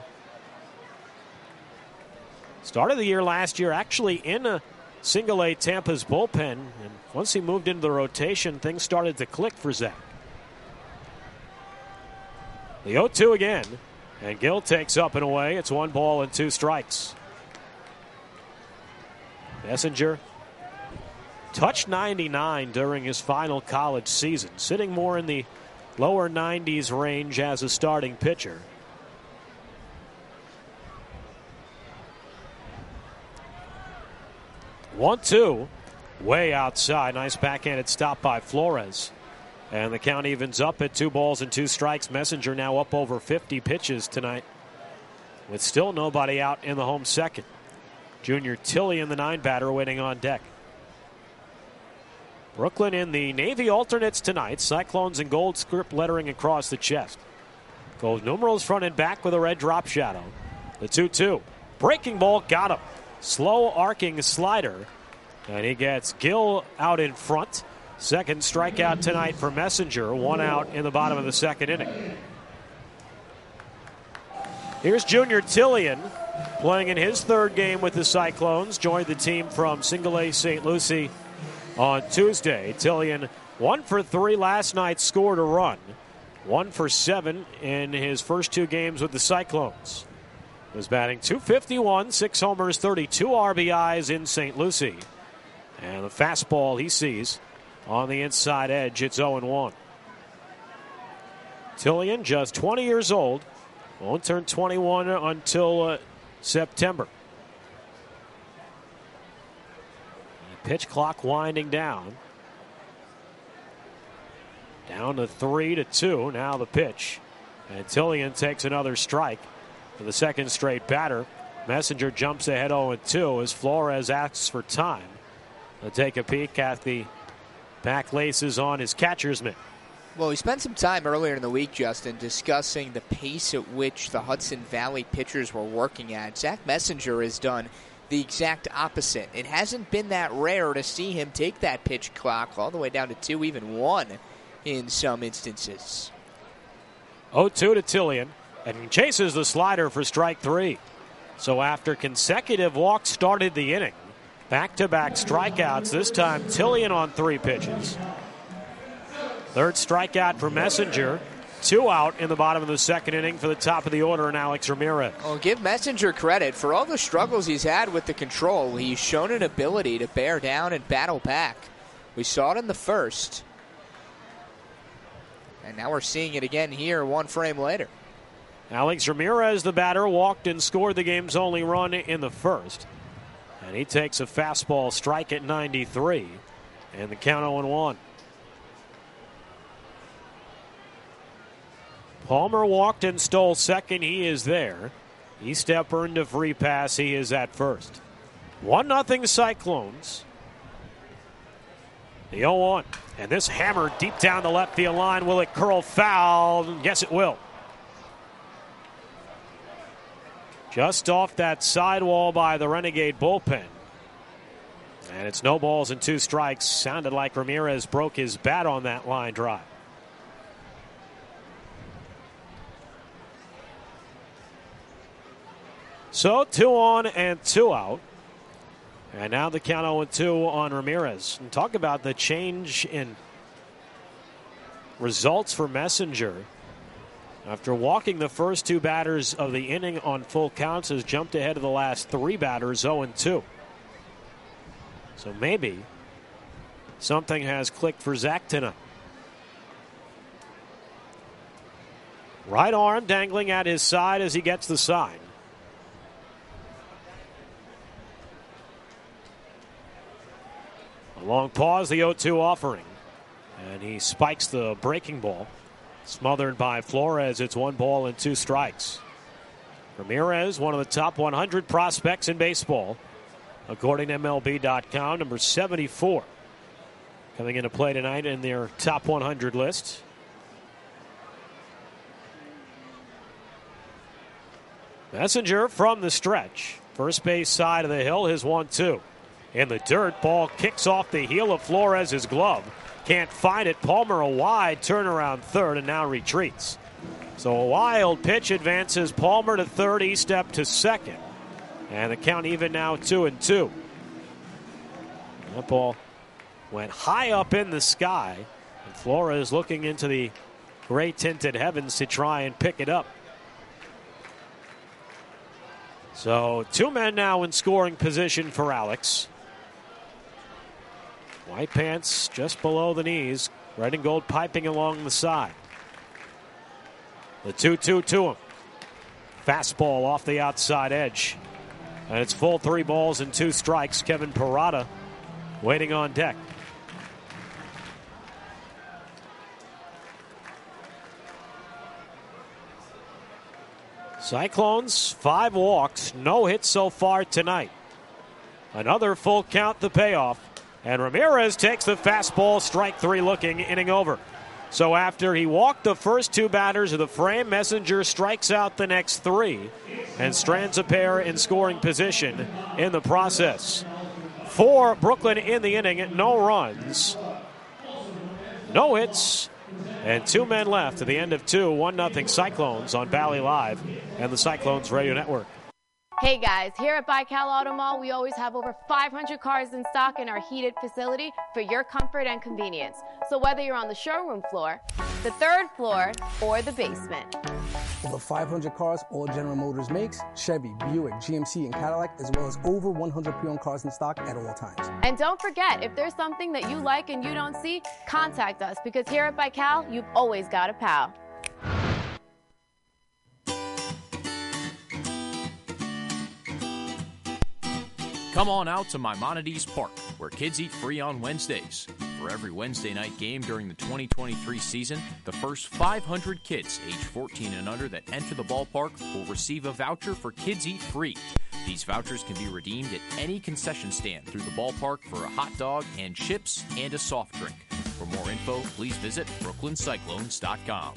Started the year last year actually in a single A Tampa's bullpen, and once he moved into the rotation, things started to click for Zach. The oh two again. And Gill takes up and away. It's one ball and two strikes. Messenger touched ninety-nine during his final college season, sitting more in the lower nineties range as a starting pitcher. one two, way outside. Nice backhanded stop by Flores. And the count evens up at two balls and two strikes. Messenger now up over fifty pitches tonight, with still nobody out in the home second. Junior Tillian, the nine batter, waiting on deck. Brooklyn in the Navy alternates tonight. Cyclones in gold script lettering across the chest. Gold numerals front and back with a red drop shadow. The two two. Breaking ball, got him. Slow arcing slider. And he gets Gill out in front. Second strikeout tonight for Messenger. One out in the bottom of the second inning. Here's Junior Tillian playing in his third game with the Cyclones. Joined the team from Single A Saint Lucie on Tuesday. Tillian one for three last night, scored a run. One for seven in his first two games with the Cyclones. Was batting two fifty-one, six homers, thirty-two R B Is in Saint Lucie. And the fastball he sees on the inside edge. It's oh and one. Tillian, just twenty years old, won't turn twenty-one until uh, September. The pitch clock winding down. Down to three to two. Now the pitch. And Tillian takes another strike for the second straight batter. Messenger jumps ahead oh and two as Flores asks for time. They'll take a peek at the back laces on his catcher's mitt. Well, we spent some time earlier in the week, Justin, discussing the pace at which the Hudson Valley pitchers were working at. Zach Messenger has done the exact opposite. It hasn't been that rare to see him take that pitch clock all the way down to two, even one in some instances. oh two to Tillian, and he chases the slider for strike three. So after consecutive walks started the inning, back-to-back strikeouts, this time Tillian on three pitches. Third strikeout for Messenger. Two out in the bottom of the second inning for the top of the order and Alex Ramirez. Well, give Messenger credit for all the struggles he's had with the control. He's shown an ability to bear down and battle back. We saw it in the first. And now we're seeing it again here one frame later. Alex Ramirez, the batter, walked and scored the game's only run in the first. And he takes a fastball strike at ninety-three. And the count oh and one. Palmer walked and stole second. He is there. Estep earned a free pass. He is at first. one nothing Cyclones. The oh one. And this hammer deep down the left field line. Will it curl foul? Yes, it will. Just off that sidewall by the Renegade bullpen. And it's no balls and two strikes. Sounded like Ramirez broke his bat on that line drive. So two on and two out. And now the count oh and two on Ramirez. And talk about the change in results for Messenger. After walking the first two batters of the inning on full counts, has jumped ahead of the last three batters, oh and two. So maybe something has clicked for Zach tonight. Right arm dangling at his side as he gets the sign. A long pause, the oh two offering. And he spikes the breaking ball. Smothered by Flores. It's one ball and two strikes. Ramirez, one of the top one hundred prospects in baseball, according to M L B dot com, number seventy-four. Coming into play tonight in their top one hundred list. Messenger from the stretch. First base side of the hill, his one two. In the dirt, ball kicks off the heel of Flores' glove. Can't find it. Palmer a wide turnaround third and now retreats. So a wild pitch advances Palmer to third, Estep to second. And the count even now two and two. That ball went high up in the sky. And Flores looking into the gray tinted heavens to try and pick it up. So two men now in scoring position for Alex. White pants just below the knees. Red and gold piping along the side. The two two to him. Fastball off the outside edge. And it's full three balls and two strikes. Kevin Parada waiting on deck. Cyclones, five walks, no hits so far tonight. Another full count, the payoff. And Ramirez takes the fastball, strike three looking, inning over. So after he walked the first two batters of the frame, Messenger strikes out the next three and strands a pair in scoring position in the process. For Brooklyn in the inning, no runs, no hits, and two men left at the end of two. one nothing Cyclones on Bally Live and the Cyclones Radio Network. Hey guys, here at Bi-Cal Auto Mall, we always have over five hundred cars in stock in our heated facility for your comfort and convenience. So whether you're on the showroom floor, the third floor, or the basement. Over five hundred cars all General Motors makes, Chevy, Buick, G M C, and Cadillac, as well as over one hundred pre-owned cars in stock at all times. And don't forget, if there's something that you like and you don't see, contact us, because here at Bi-Cal, you've always got a pal. Come on out to Maimonides Park, where kids eat free on Wednesdays. For every Wednesday night game during the twenty twenty-three season, the first five hundred kids age fourteen and under that enter the ballpark will receive a voucher for Kids Eat Free. These vouchers can be redeemed at any concession stand through the ballpark for a hot dog and chips and a soft drink. For more info, please visit Brooklyn Cyclones dot com.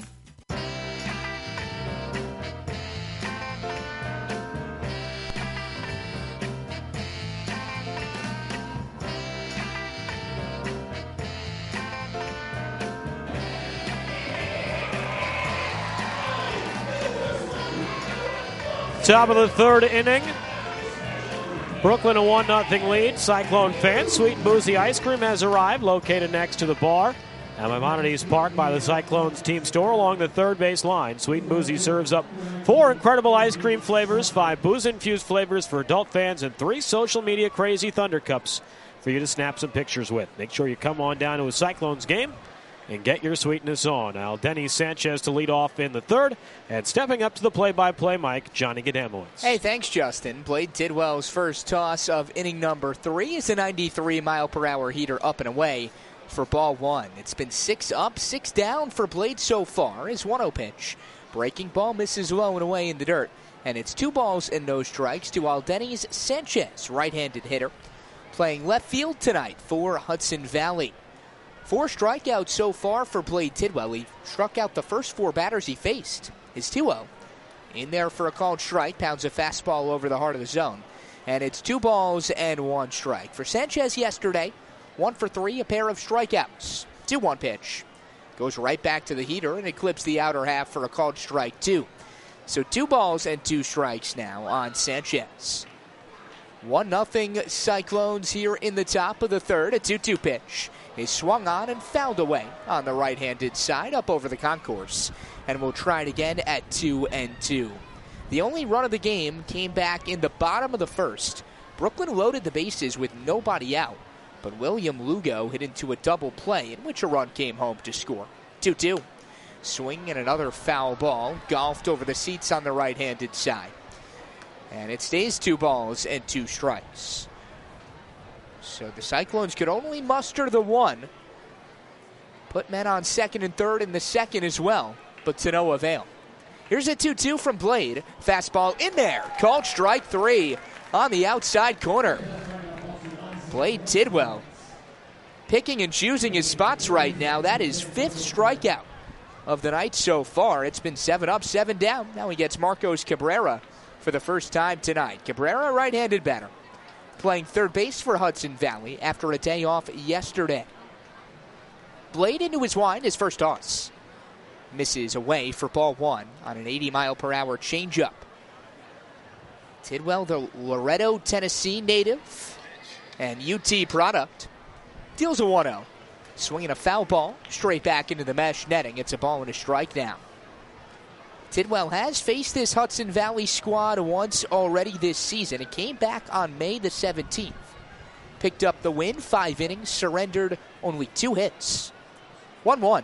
Top of the third inning. Brooklyn a one nothing lead. Cyclone fans. Sweet and Boozy Ice Cream has arrived, located next to the bar at Maimonides Park by the Cyclones team store along the third base line. Sweet and Boozy serves up four incredible ice cream flavors, five booze-infused flavors for adult fans, and three social media crazy Thunder Cups for you to snap some pictures with. Make sure you come on down to a Cyclones game and get your sweetness on. Aldeni Sanchez to lead off in the third, and stepping up to the play-by-play mic, Johnny Gadamowitz. Hey, thanks, Justin. Blade Tidwell's first toss of inning number three is a ninety-three mile per hour heater up and away for ball one. It's been six up, six down for Blade so far. His one oh pitch. Breaking ball misses low and away in the dirt. And it's two balls and no strikes to Aldeni Sanchez, right-handed hitter, playing left field tonight for Hudson Valley. Four strikeouts so far for Blade Tidwell. He struck out the first four batters he faced. His two oh. In there for a called strike, pounds a fastball over the heart of the zone. And it's two balls and one strike. For Sanchez yesterday, one for three, a pair of strikeouts. two one pitch. Goes right back to the heater and it clips the outer half for a called strike two. So two balls and two strikes now on Sanchez. one nothing Cyclones here in the top of the third. A two two pitch is swung on and fouled away on the right-handed side up over the concourse. And we'll try it again at two and two. The only run of the game came back in the bottom of the first. Brooklyn loaded the bases with nobody out, but William Lugo hit into a double play in which a run came home to score. two two. Swing and another foul ball, golfed over the seats on the right-handed side. And it stays two balls and two strikes. So the Cyclones could only muster the one. Put men on second and third in the second as well, but to no avail. Here's a two two from Blade. Fastball in there. Called strike three on the outside corner. Blade Tidwell picking and choosing his spots right now. That is fifth strikeout of the night so far. It's been seven up, seven down. Now he gets Marcos Cabrera for the first time tonight. Cabrera, right-handed batter, playing third base for Hudson Valley after a day off yesterday. Blade into his wind, his first toss. Misses away for ball one on an eighty mile per hour changeup. Tidwell, the Loretto, Tennessee native and U T product, deals a one oh. Swinging a foul ball straight back into the mesh netting. It's a ball and a strike now. Tidwell has faced this Hudson Valley squad once already this season. It came back on May the seventeenth. Picked up the win, five innings, surrendered only two hits. one one.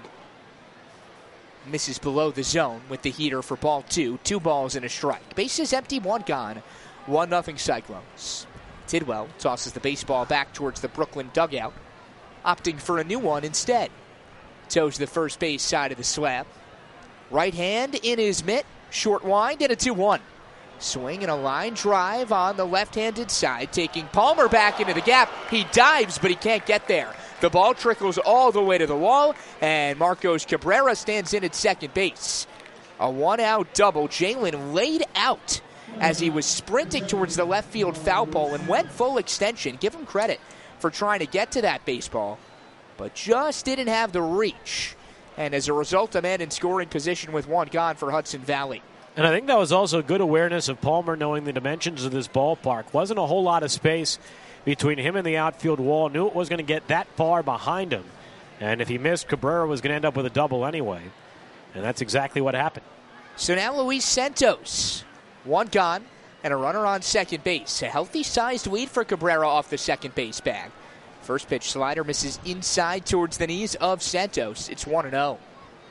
Misses below the zone with the heater for ball two. Two balls and a strike. Bases empty, one gone. one nothing Cyclones. Tidwell tosses the baseball back towards the Brooklyn dugout, opting for a new one instead. Toes the first base side of the slab. Right hand in his mitt. Short wind and a two one. Swing and a line drive on the left-handed side, taking Palmer back into the gap. He dives, but he can't get there. The ball trickles all the way to the wall, and Marcos Cabrera stands in at second base. A one-out double. Jalen laid out as he was sprinting towards the left field foul pole and went full extension. Give him credit for trying to get to that baseball, but just didn't have the reach. And as a result, a man in scoring position with one gone for Hudson Valley. And I think that was also good awareness of Palmer knowing the dimensions of this ballpark. Wasn't a whole lot of space between him and the outfield wall. Knew it was going to get that far behind him. And if he missed, Cabrera was going to end up with a double anyway. And that's exactly what happened. So now Luis Santos, one gone, and a runner on second base. A healthy-sized lead for Cabrera off the second base bag. First pitch slider misses inside towards the knees of Santos. It's one and oh.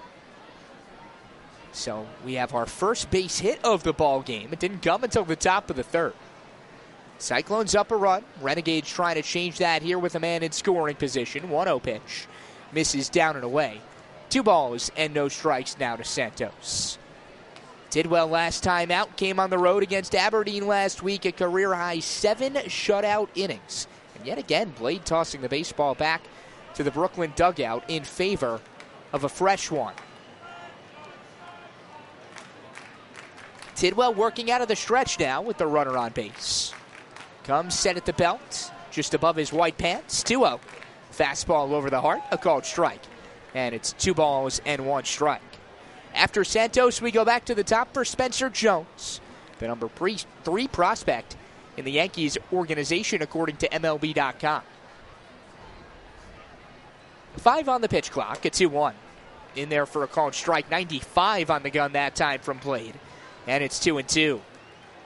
So we have our first base hit of the ball game. It didn't come until the top of the third. Cyclones up a run. Renegades trying to change that here with a man in scoring position. one oh pitch. Misses down and away. Two balls and no strikes now to Santos. Tidwell last time out came on the road against Aberdeen last week. A career-high seven shutout innings. And yet again, Blade tossing the baseball back to the Brooklyn dugout in favor of a fresh one. Tidwell working out of the stretch now with the runner on base. Comes set at the belt, just above his white pants. two oh. Fastball over the heart, a called strike. And it's two balls and one strike. After Santos, we go back to the top for Spencer Jones, the number three prospect in the Yankees organization, according to M L B dot com. Five on the pitch clock, a two one. In there for a called strike, ninety-five on the gun that time from Blade. And it's two and two.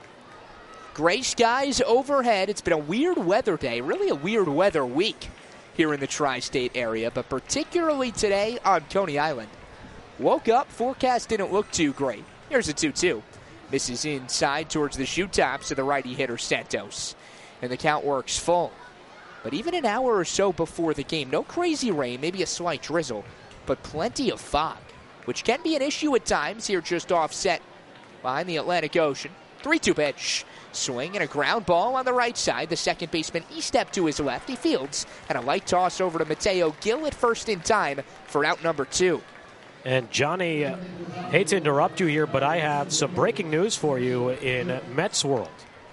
Gray skies overhead. It's been a weird weather day, really a weird weather week here in the tri-state area, but particularly today on Coney Island. Woke up, forecast didn't look too great. Here's a two two. Misses inside towards the shoe tops of the righty hitter Santos. And the count works full. But even an hour or so before the game, no crazy rain, maybe a slight drizzle, but plenty of fog, which can be an issue at times here just offset behind the Atlantic Ocean. three two pitch. Swing and a ground ball on the right side. The second baseman, he stepped to his left. He fields. And a light toss over to Mateo Gil at first in time for out number two. And Johnny, uh, hate to interrupt you here, but I have some breaking news for you in Mets world.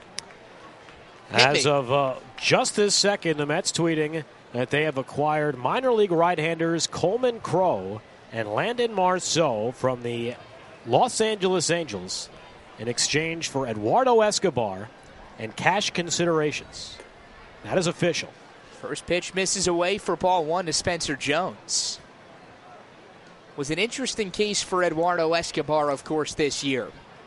As of uh, just this second, the Mets tweeting that they have acquired minor league right-handers Coleman Crowe and Landon Marceau from the Los Angeles Angels in exchange for Eduardo Escobar and cash considerations. That is official. First pitch misses away for ball one to Spencer Jones. Was an interesting case for Eduardo Escobar, of course, this year.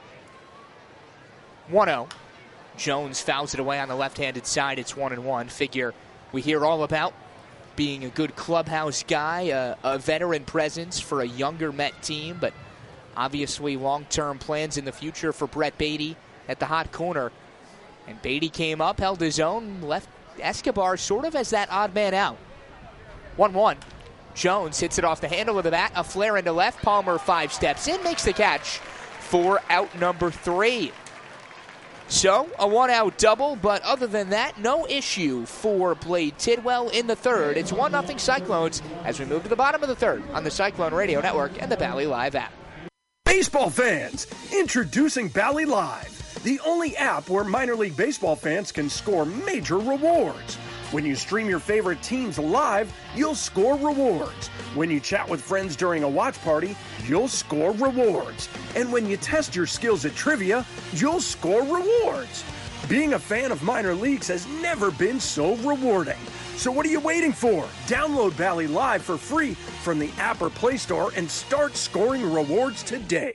one oh. Jones fouls it away on the left-handed side. It's one and one. Figure we hear all about being a good clubhouse guy, a, a veteran presence for a younger Met team, but obviously long-term plans in the future for Brett Baty at the hot corner. And Baty came up, held his own, left Escobar sort of as that odd man out. one one. Jones hits it off the handle of the bat, a flare into left. Palmer five steps in, makes the catch for out number three. So, a one-out double, but other than that, no issue for Blade Tidwell in the third. It's one nothing Cyclones as we move to the bottom of the third on the Cyclone Radio Network and the Bally Live app. Baseball fans, introducing Bally Live, the only app where minor league baseball fans can score major rewards. When you stream your favorite teams live, you'll score rewards. When you chat with friends during a watch party, you'll score rewards. And when you test your skills at trivia, you'll score rewards. Being a fan of minor leagues has never been so rewarding. So what are you waiting for? Download Bally Live for free from the app or Play Store and start scoring rewards today.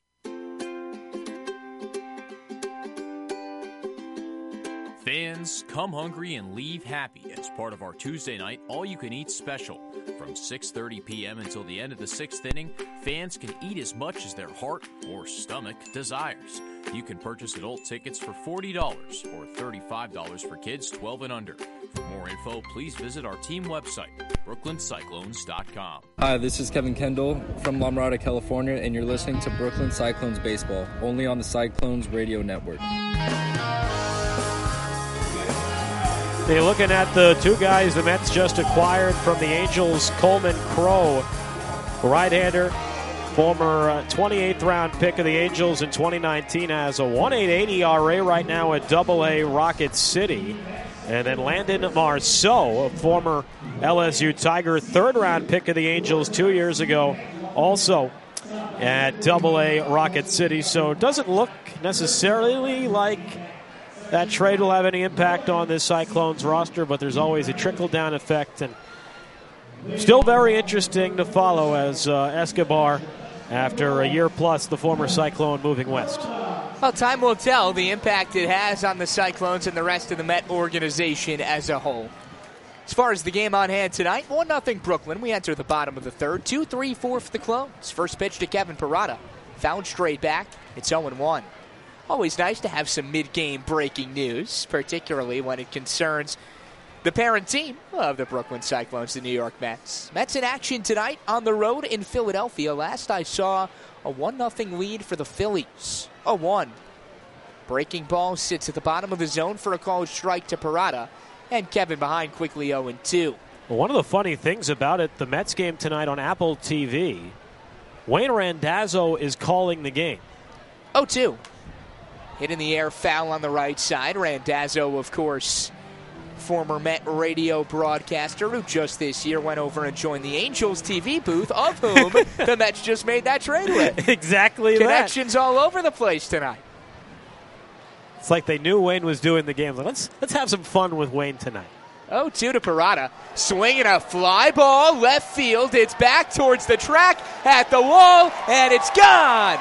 Fans, come hungry and leave happy as part of our Tuesday night all-you-can-eat special. From six thirty p.m. until the end of the sixth inning, fans can eat as much as their heart or stomach desires. You can purchase adult tickets for forty dollars or thirty-five dollars for kids twelve and under. For more info, please visit our team website, brooklyn cyclones dot com. Hi, this is Kevin Kendall from La Mirada, California, and you're listening to Brooklyn Cyclones Baseball, only on the Cyclones Radio Network. They're looking at the two guys the Mets just acquired from the Angels, Coleman Crowe, right-hander, former uh, twenty-eighth round pick of the Angels in twenty nineteen, has a one point eight eight E R A right now at double A Rocket City. And then Landon Marceau, a former L S U Tiger, third round pick of the Angels two years ago, also at double A Rocket City. So it doesn't look necessarily like that trade will have any impact on this Cyclones roster, but there's always a trickle-down effect. And still very interesting to follow as uh, Escobar, after a year plus, the former Cyclone, moving west. Well, time will tell the impact it has on the Cyclones and the rest of the Met organization as a whole. As far as the game on hand tonight, one nothing Brooklyn. We enter the bottom of the third. two three four for the Clones. First pitch to Kevin Parada. Fouled straight back. It's oh one. Always nice to have some mid-game breaking news, particularly when it concerns the parent team of the Brooklyn Cyclones, the New York Mets. Mets in action tonight on the road in Philadelphia. Last I saw, a one nothing lead for the Phillies. oh one. Breaking ball sits at the bottom of the zone for a called strike to Parada, and Kevin behind quickly oh two. Well, one of the funny things about it, the Mets game tonight on Apple T V, Wayne Randazzo is calling the game. oh two. Hit in the air, foul on the right side. Randazzo, of course, former Met radio broadcaster who just this year went over and joined the Angels T V booth, of whom the Mets just made that trade with. Exactly that. Connections all over the place tonight. It's like they knew Wayne was doing the game. Let's, let's have some fun with Wayne tonight. oh two to Parada. Swinging a fly ball left field. It's back towards the track at the wall, and it's gone.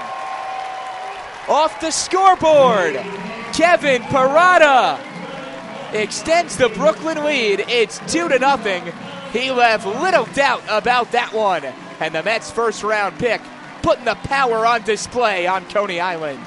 Off the scoreboard, Kevin Parada extends the Brooklyn lead. It's two to nothing He left little doubt about that one. And the Mets' first round pick putting the power on display on Coney Island.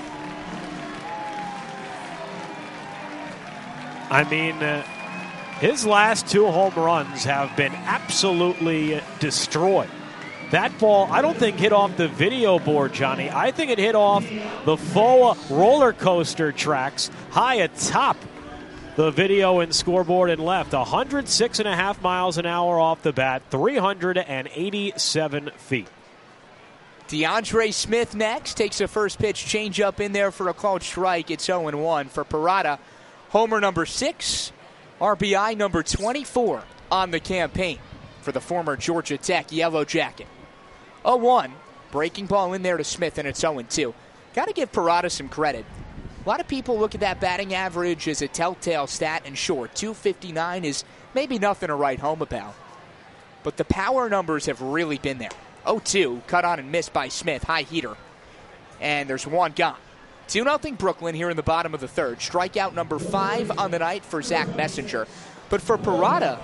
I mean, uh, his last two home runs have been absolutely destroyed. That ball, I don't think hit off the video board, Johnny. I think it hit off the faux roller coaster tracks high atop the video and scoreboard and left. one hundred six and a half miles an hour off the bat, three hundred eighty-seven feet. DeAndre Smith next takes a first pitch changeup in there for a called strike. It's oh and one for Parada. Homer number six, R B I number twenty-four on the campaign for the former Georgia Tech Yellow Jacket. oh one, breaking ball in there to Smith, and it's oh and two. Got to give Parada some credit. A lot of people look at that batting average as a telltale stat, and sure, two fifty-nine is maybe nothing to write home about. But the power numbers have really been there. oh two, cut on and missed by Smith, high heater. And there's one gone. two nothing Brooklyn here in the bottom of the third. Strikeout number five on the night for Zach Messenger. But for Parada,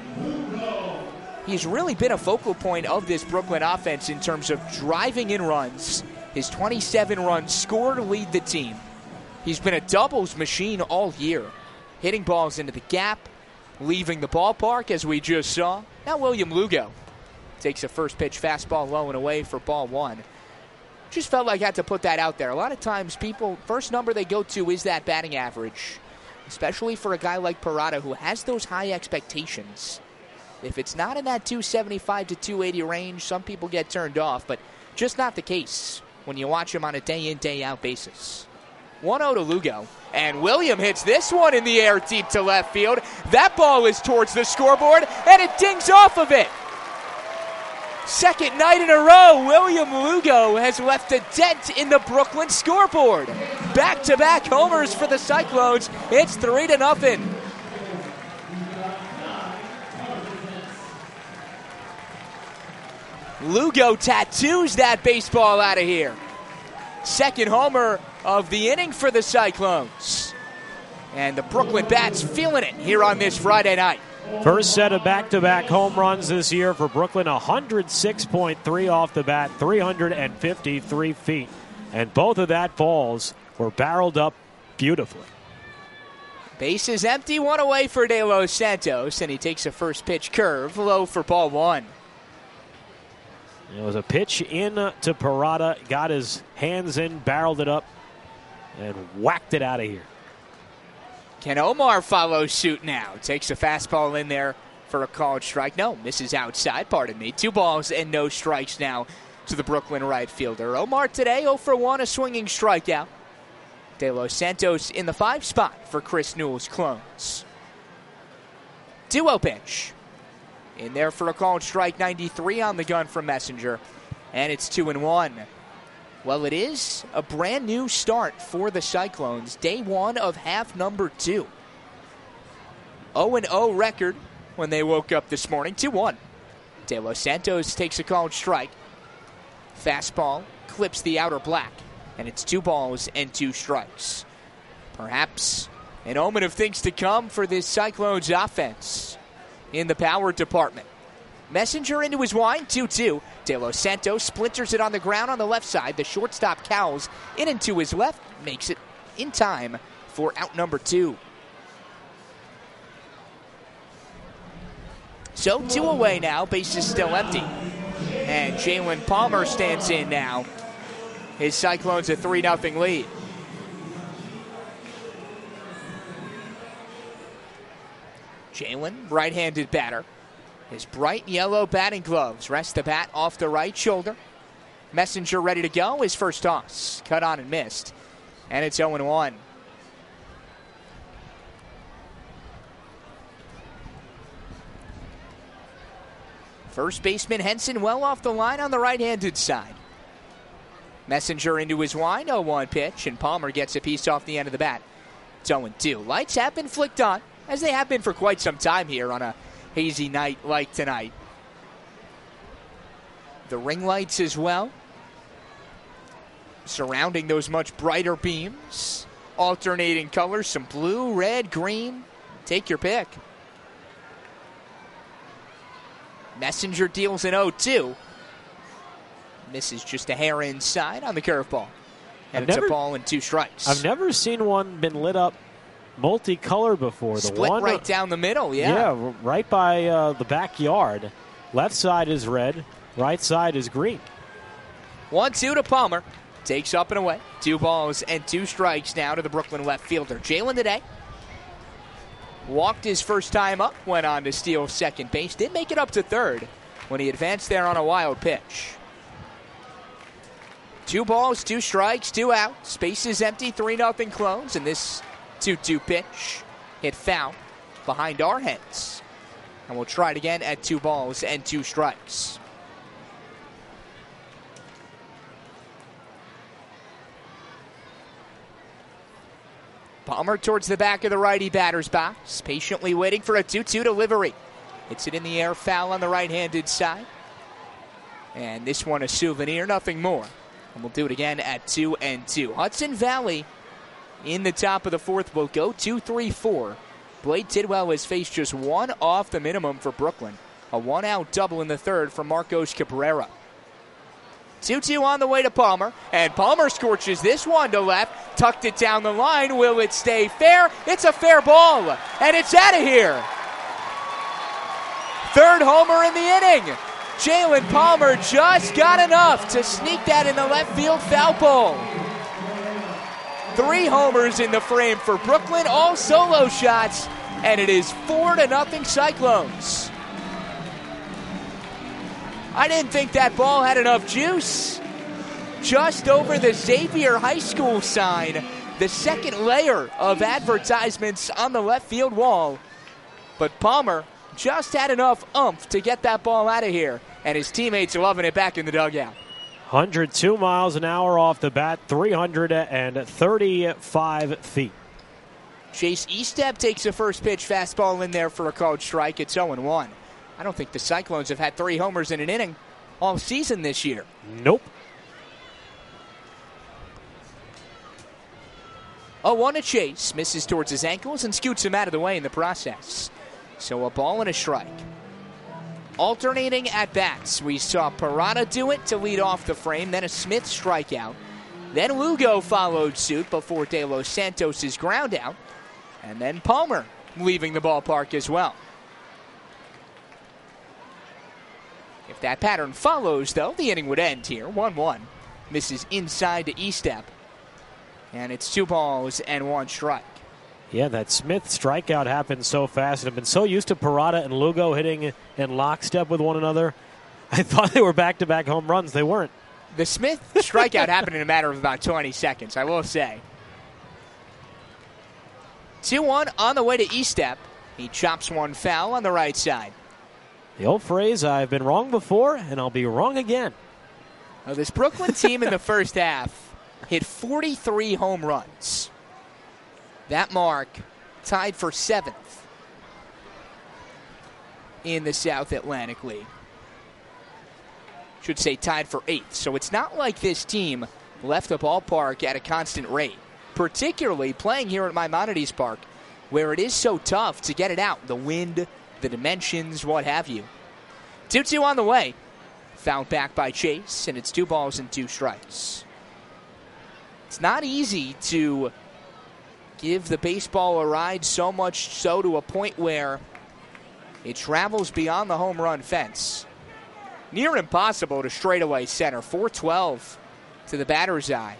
he's really been a focal point of this Brooklyn offense in terms of driving in runs. His twenty-seven runs score to lead the team. He's been a doubles machine all year, hitting balls into the gap, leaving the ballpark, as we just saw. Now William Lugo takes a first pitch fastball low and away for ball one. Just felt like I had to put that out there. A lot of times people, first number they go to is that batting average, especially for a guy like Parada who has those high expectations. If it's not in that two seventy-five to two eighty range, some people get turned off, but just not the case when you watch him on a day-in, day-out basis. one oh to Lugo, and William hits this one in the air deep to left field. That ball is towards the scoreboard, and it dings off of it. Second night in a row, William Lugo has left a dent in the Brooklyn scoreboard. Back-to-back homers for the Cyclones. It's three to nothing. Lugo tattoos that baseball out of here. Second homer of the inning for the Cyclones. And the Brooklyn Bats feeling it here on this Friday night. First set of back-to-back home runs this year for Brooklyn, one oh six point three off the bat, three hundred fifty-three feet. And both of that balls were barreled up beautifully. Base is empty, one away for De Los Santos, and he takes a first pitch curve low for ball one. It was a pitch in to Parada, got his hands in, barreled it up, and whacked it out of here. Can Omar follow suit now? Takes a fastball in there for a called strike. No, misses outside, pardon me. Two balls and no strikes now to the Brooklyn right fielder. Omar today oh for one, a swinging strikeout. De Los Santos in the five spot for Chris Newell's Clones. two oh pitch. In there for a called strike, ninety-three on the gun from Messenger. And it's two and one. Well, it is a brand new start for the Cyclones. Day one of half number two. oh and oh record when they woke up this morning. two one. De Los Santos takes a called strike. Fastball clips the outer black. And it's two balls and two strikes. Perhaps an omen of things to come for this Cyclones offense in the power department. Messenger into his wind, two two. De Los Santos splinters it on the ground on the left side. The shortstop Cowles in and to his left, makes it in time for out number two. So two away now, base is still empty. And Jalen Palmer stands in now. His Cyclones a three nothing lead. Jalen, right-handed batter. His bright yellow batting gloves rest the bat off the right shoulder. Messenger ready to go. His first toss, cut on and missed. And it's oh and one. First baseman Henson well off the line on the right-handed side. Messenger into his wind, oh one pitch, and Palmer gets a piece off the end of the bat. It's oh and two. Lights have been flicked on, as they have been for quite some time here on a hazy night like tonight. The ring lights as well, surrounding those much brighter beams. Alternating colors, some blue, red, green. Take your pick. Messenger deals an oh two. Misses just a hair inside on the curveball. And I've it's never, a ball and two strikes. I've never seen one been lit up multicolored before. The Split one right down the middle, yeah. Yeah, right by uh, the backyard. Left side is red, right side is green. one two to Palmer. Takes up and away. Two balls and two strikes now to the Brooklyn left fielder. Jalen today walked his first time up, went on to steal second base. Did make it up to third when he advanced there on a wild pitch. Two balls, two strikes, two out. Space is empty, three nothing Clones. And this two two pitch hit foul behind our heads. And we'll try it again at two balls and two strikes. Palmer towards the back of the righty batter's box, patiently waiting for a two two delivery. Hits it in the air, foul on the right-handed side. And this one a souvenir, nothing more. And we'll do it again at two and two. Hudson Valley in the top of the fourth will go two three four. Blade Tidwell has faced just one off the minimum for Brooklyn. A one-out double in the third for Marcos Cabrera. two two on the way to Palmer, and Palmer scorches this one to left, tucked it down the line. Will it stay fair? It's a fair ball, and it's out of here. Third homer in the inning. Jalen Palmer just got enough to sneak that in the left field foul pole. Three homers in the frame for Brooklyn, all solo shots, and it is four to nothing Cyclones. I didn't think that ball had enough juice. Just over the Xavier High School sign, the second layer of advertisements on the left field wall. But Palmer just had enough oomph to get that ball out of here, and his teammates are loving it back in the dugout. one hundred two miles an hour off the bat, three hundred thirty-five feet. Chase Estep takes a first pitch fastball in there for a called strike. It's oh and one. I don't think the Cyclones have had three homers in an inning all season this year. Nope. oh one to Chase. Misses towards his ankles and scoots him out of the way in the process. So a ball and a strike. Alternating at bats, we saw Parada do it to lead off the frame, then a Smith strikeout. Then Lugo followed suit before De Los Santos' ground out. And then Palmer leaving the ballpark as well. If that pattern follows, though, the inning would end here. one one. Misses inside to Estep. And it's two balls and one strike. Yeah, that Smith strikeout happened so fast. I've been so used to Parada and Lugo hitting in lockstep with one another. I thought they were back-to-back home runs. They weren't. The Smith strikeout happened in a matter of about twenty seconds, I will say. two one on the way to Estep. He chops one foul on the right side. The old phrase, I've been wrong before, and I'll be wrong again. Now, this Brooklyn team in the first half hit forty-three home runs. That mark tied for seventh in the South Atlantic League. Should say tied for eighth. So it's not like this team left the ballpark at a constant rate, particularly playing here at Maimonides Park, where it is so tough to get it out. The wind, the dimensions, what have you. two two on the way. Fouled back by Chase, and it's two balls and two strikes. It's not easy to give the baseball a ride, so much so to a point where it travels beyond the home run fence. Near impossible to straightaway center. four twelve to the batter's eye.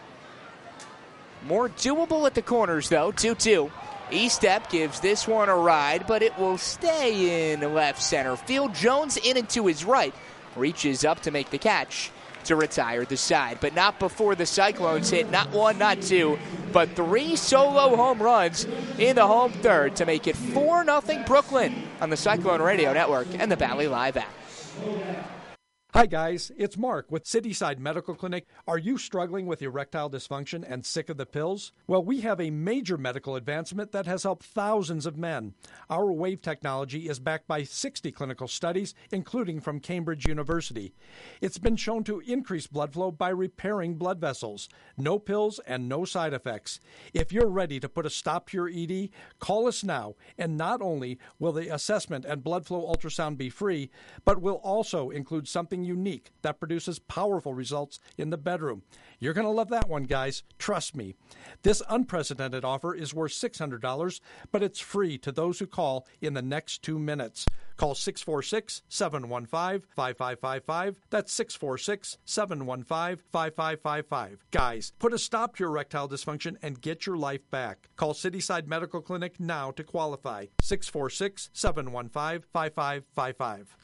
More doable at the corners, though. two two. Estep gives this one a ride, but it will stay in left center field. Jones in and to his right. Reaches up to make the catch to retire the side, but not before the Cyclones hit not one, not two, but three solo home runs in the home third to make it four nothing Brooklyn on the Cyclone Radio Network and the Valley Live app. Hi guys, it's Mark with Cityside Medical Clinic. Are you struggling with erectile dysfunction and sick of the pills? Well, we have a major medical advancement that has helped thousands of men. Our wave technology is backed by sixty clinical studies, including from Cambridge University. It's been shown to increase blood flow by repairing blood vessels. No pills and no side effects. If you're ready to put a stop to your E D, call us now, and not only will the assessment and blood flow ultrasound be free, but we'll also include something unique that produces powerful results in the bedroom. You're going to love that one, guys. Trust me. This unprecedented offer is worth six hundred dollars, but it's free to those who call in the next two minutes. Call six four six, seven one five, five five five five. That's six four six, seven one five, five five five five. Guys, put a stop to your erectile dysfunction and get your life back. Call Cityside Medical Clinic now to qualify. six four six, seven one five, five five five five.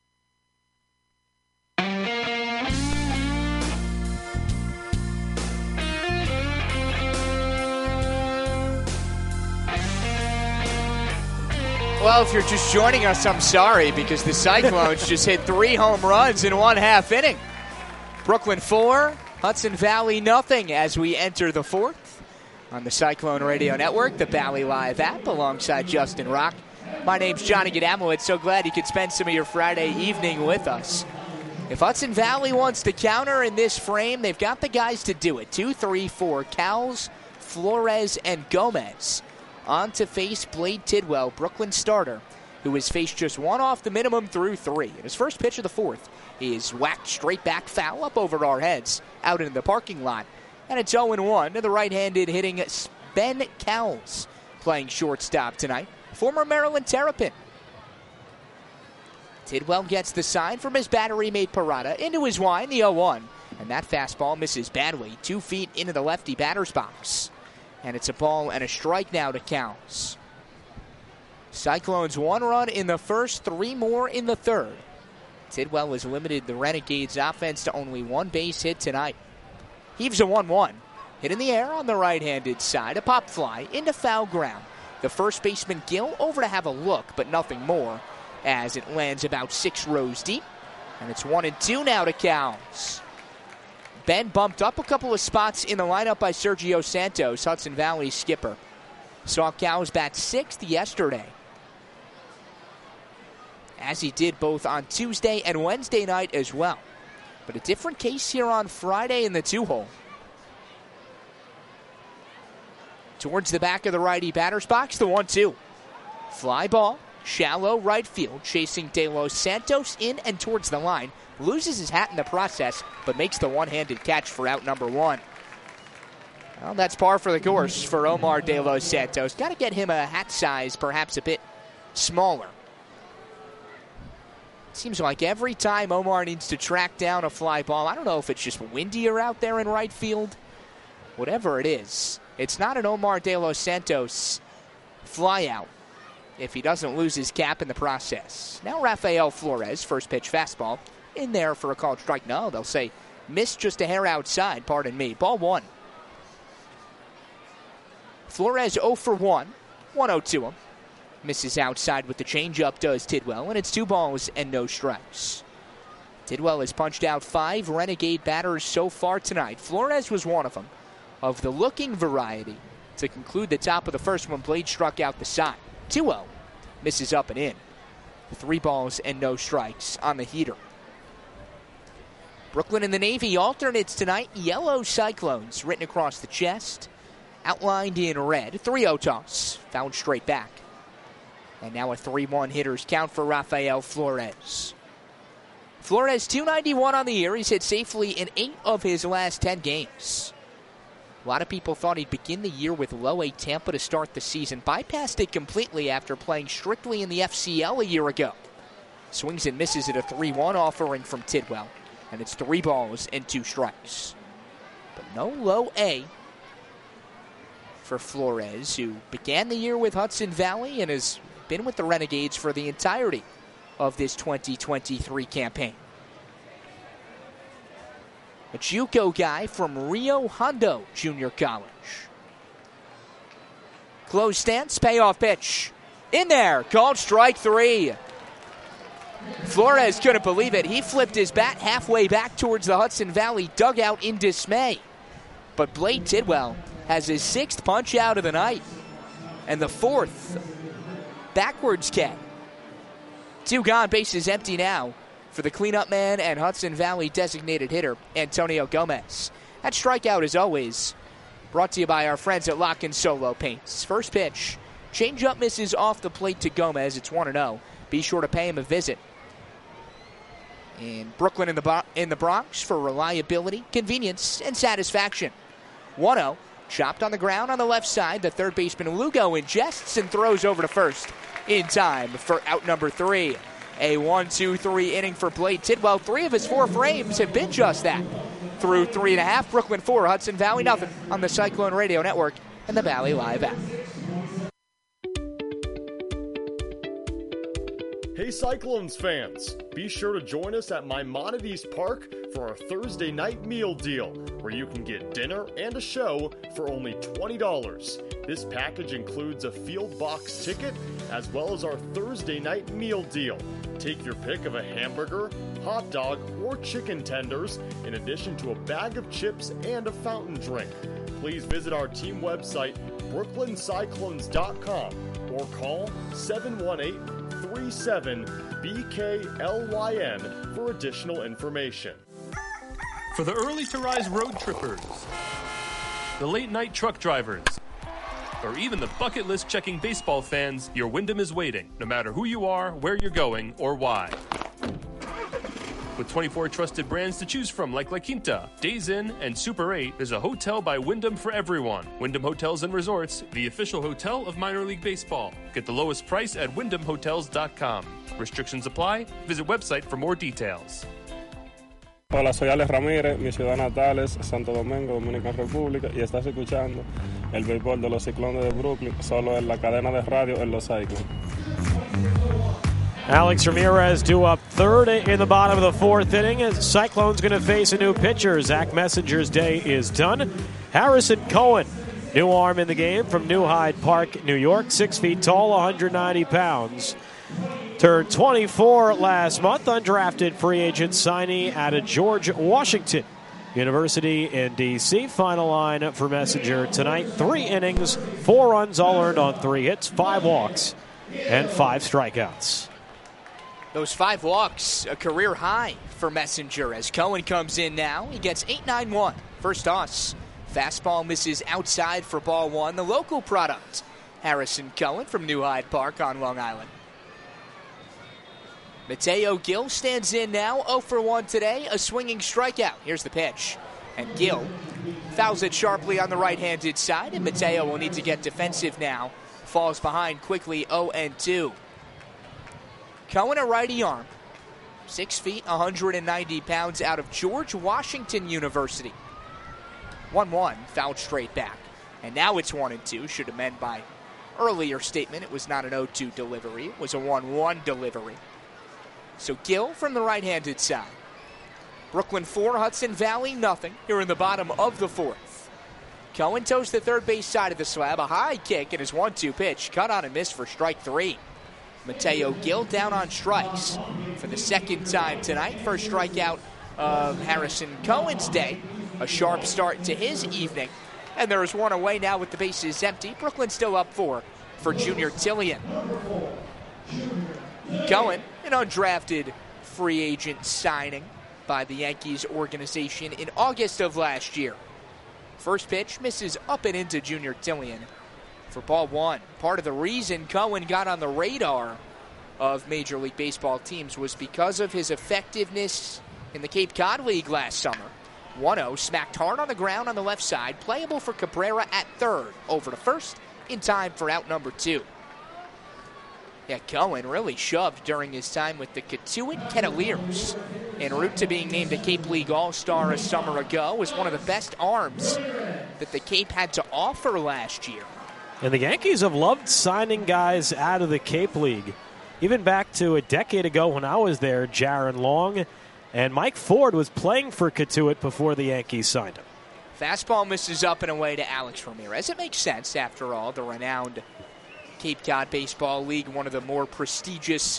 Well, if you're just joining us, I'm sorry, because the Cyclones just hit three home runs in one half inning. Brooklyn four, Hudson Valley nothing as we enter the fourth on the Cyclone Radio Network, the Valley Live app, alongside Justin Rock. My name's Johnny Gadamowitz. So glad you could spend some of your Friday evening with us. If Hudson Valley wants to counter in this frame, they've got the guys to do it. Two, three, four, Cowles, Flores, and Gomez on to face Blade Tidwell, Brooklyn starter, who has faced just one off the minimum through three. And his first pitch of the fourth is whacked straight back foul up over our heads out into the parking lot. And it's oh and one to the right-handed hitting Ben Cowles, playing shortstop tonight, former Maryland Terrapin. Tidwell gets the sign from his battery mate Parada into his wine, the oh one. And that fastball misses badly, two feet into the lefty batter's box. And it's a ball and a strike now to Cowles. Cyclones one run in the first, three more in the third. Tidwell has limited the Renegades' offense to only one base hit tonight. Heaves a one one. Hit in the air on the right-handed side. A pop fly into foul ground. The first baseman Gill over to have a look, but nothing more, as it lands about six rows deep. And it's one and two now to Cowles. Ben bumped up a couple of spots in the lineup by Sergio Santos, Hudson Valley skipper. Saw Cowles bat sixth yesterday, as he did both on Tuesday and Wednesday night as well. But a different case here on Friday in the two-hole. Towards the back of the righty batter's box, the one two. Fly ball, shallow right field, chasing De Los Santos in and towards the line. Loses his hat in the process, but makes the one-handed catch for out number one. Well, that's par for the course for Omar De Los Santos. Got to get him a hat size perhaps a bit smaller. Seems like every time Omar needs to track down a fly ball, I don't know if it's just windier out there in right field. Whatever it is, it's not an Omar De Los Santos fly out if he doesn't lose his cap in the process. Now Rafael Flores, first pitch fastball, in there for a called strike. No, they'll say missed just a hair outside, pardon me. Ball one. Flores oh for one, one oh to him. Misses outside with the changeup, does Tidwell, and it's two balls and no strikes. Tidwell has punched out five Renegade batters so far tonight. Flores was one of them, of the looking variety. To conclude the top of the first one, Blade struck out the side. two oh, misses up and in. Three balls and no strikes on the heater. Brooklyn and the Navy alternates tonight. Yellow Cyclones written across the chest, outlined in red. three oh toss, fouled straight back. And now a three one hitters count for Rafael Flores. Flores, two ninety-one on the year. He's hit safely in eight of his last ten games. A lot of people thought he'd begin the year with low A Tampa to start the season. Bypassed it completely after playing strictly in the F C L a year ago. Swings and misses at a three one offering from Tidwell. And it's three balls and two strikes. But no low A for Flores, who began the year with Hudson Valley and has been with the Renegades for the entirety of this twenty twenty-three campaign. A JUCO guy from Rio Hondo Junior College. Close stance, payoff pitch. In there, called strike three. Flores couldn't believe it. He flipped his bat halfway back towards the Hudson Valley dugout in dismay. But Blade Tidwell has his sixth punch out of the night and the fourth backwards K. Two gone, bases empty now for the cleanup man and Hudson Valley designated hitter, Antonio Gomez. That strikeout, as always, brought to you by our friends at Lock and Solo Paints. First pitch, changeup misses off the plate to Gomez. It's one and oh. Be sure to pay him a visit in Brooklyn in the, in the Bronx for reliability, convenience, and satisfaction. one oh, chopped on the ground on the left side. The third baseman Lugo ingests and throws over to first in time for out number three. A one two three inning for Blade Tidwell. Three of his four frames have been just that. Through three and a half, Brooklyn four, Hudson Valley nothing on the Cyclone Radio Network and the Valley Live app. Hey Cyclones fans, be sure to join us at Maimonides Park for our Thursday night meal deal, where you can get dinner and a show for only twenty dollars. This package includes a field box ticket, as well as our Thursday night meal deal. Take your pick of a hamburger, hot dog, or chicken tenders, in addition to a bag of chips and a fountain drink. Please visit our team website, brooklyn cyclones dot com, or call seven one eight, three seven, B K L Y N for additional information. For the early to rise road trippers, the late night truck drivers, or even the bucket list checking baseball fans, your Wyndham is waiting, no matter who you are, where you're going, or why. With twenty-four trusted brands to choose from like La Quinta, Days Inn, and Super eight, there's a hotel by Wyndham for everyone. Wyndham Hotels and Resorts, the official hotel of minor league baseball. Get the lowest price at wyndham hotels dot com. Restrictions apply. Visit website for more details. Hola, soy Alex Ramírez, mi ciudad natal es Santo Domingo, Dominicana República, y estás escuchando el béisbol de los Ciclones de Brooklyn, solo en la cadena de radio en Los Cyclones. Alex Ramirez due up third in the bottom of the fourth inning. Cyclones going to face a new pitcher. Zach Messenger's day is done. Harrison Cohen, new arm in the game from New Hyde Park, New York, six feet tall, one hundred ninety pounds. Turned twenty-four last month, undrafted free agent signee out of George Washington University in D C. Final line for Messenger tonight. Three innings, four runs, all earned on three hits, five walks, and five strikeouts. Those five walks, a career high for Messenger as Cohen comes in now. He gets eight nine one. First toss. Fastball misses outside for ball one. The local product, Harrison Cohen from New Hyde Park on Long Island. Mateo Gil stands in now, oh for one today, a swinging strikeout. Here's the pitch. And Gil fouls it sharply on the right-handed side, and Mateo will need to get defensive now. Falls behind quickly, oh and two. Cohen, a righty arm, six feet, one hundred ninety pounds, out of George Washington University. one one, fouled straight back. And now it's one and two. Should amend by earlier statement. It was not an oh two delivery. It was a one one delivery. So Gil from the right-handed side. Brooklyn four, Hudson Valley nothing here in the bottom of the fourth. Cohen toes the third base side of the slab. A high kick and his one two pitch. Cut on and missed for strike three. Mateo Gil down on strikes for the second time tonight. First strikeout of Harrison Cohen's day. A sharp start to his evening. And there is one away now with the bases empty. Brooklyn still up four for Junior Tillian. Cohen, an undrafted free agent signing by the Yankees organization in August of last year. First pitch misses up and into Junior Tillian for ball one. Part of the reason Cohen got on the radar of Major League Baseball teams was because of his effectiveness in the Cape Cod League last summer. one oh, smacked hard on the ground on the left side, playable for Cabrera at third, over to first, in time for out number two. Yeah, Cohen really shoved during his time with the Catuit Kettleers. En route to being named a Cape League All-Star a summer ago, was one of the best arms that the Cape had to offer last year. And the Yankees have loved signing guys out of the Cape League. Even back to a decade ago when I was there, Jaron Long and Mike Ford was playing for Catuit before the Yankees signed him. Fastball misses up and away to Alex Ramirez. It makes sense, after all, the renowned Cape Cod Baseball League, one of the more prestigious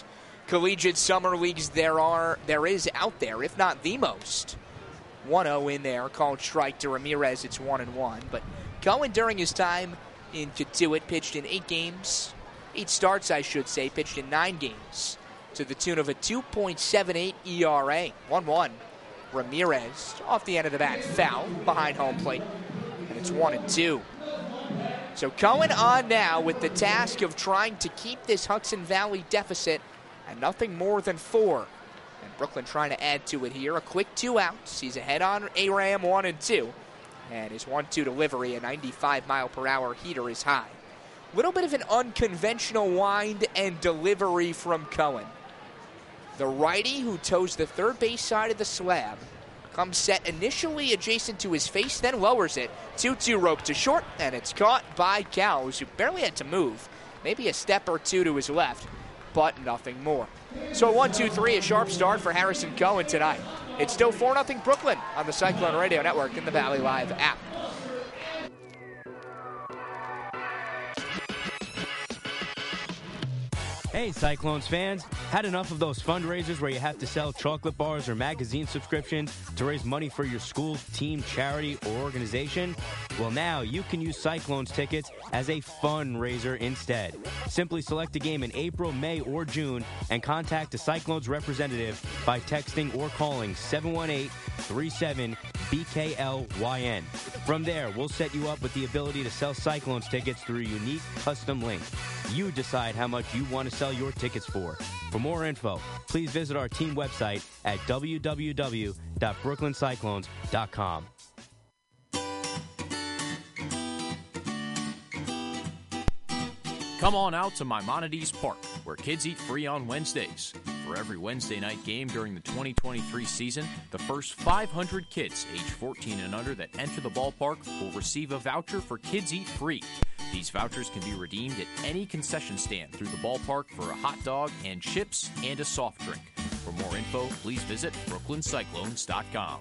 collegiate summer leagues there are there is out there, if not the most. one oh in there, called strike to Ramirez. It's one and one. But Cohen, during his time in Katuitt, pitched in eight games, eight starts, I should say, pitched in nine games to the tune of a two point seven eight E R A. one one. Ramirez off the end of the bat, foul behind home plate, and it's one and two. So Cohen on now with the task of trying to keep this Hudson Valley deficit and nothing more than four. And Brooklyn trying to add to it here. A quick two outs. He's ahead on Aram one and two. And his one two delivery, a ninety-five mile per hour heater, is high. Little bit of an unconventional wind and delivery from Cohen. The righty who toes the third base side of the slab comes set initially adjacent to his face, then lowers it. two two rope to short, and it's caught by Cowles, who barely had to move. Maybe a step or two to his left, but nothing more. So one two three, a sharp start for Harrison Cohen tonight. It's still four nothing Brooklyn on the Cyclone Radio Network and the Valley Live app. Hey, Cyclones fans. Had enough of those fundraisers where you have to sell chocolate bars or magazine subscriptions to raise money for your school, team, charity, or organization? Well, now you can use Cyclones tickets as a fundraiser instead. Simply select a game in April, May, or June and contact a Cyclones representative by texting or calling seven one eight, three seven, B K L Y N. From there, we'll set you up with the ability to sell Cyclones tickets through a unique custom link. You decide how much you want to sell your tickets for. For more info, please visit our team website at w w w dot brooklyn cyclones dot com. Come on out to Maimonides Park, where kids eat free on Wednesdays. For every Wednesday night game during the twenty twenty-three season, the first five hundred kids age fourteen and under that enter the ballpark will receive a voucher for Kids Eat Free. These vouchers can be redeemed at any concession stand through the ballpark for a hot dog and chips and a soft drink. For more info, please visit brooklyn cyclones dot com.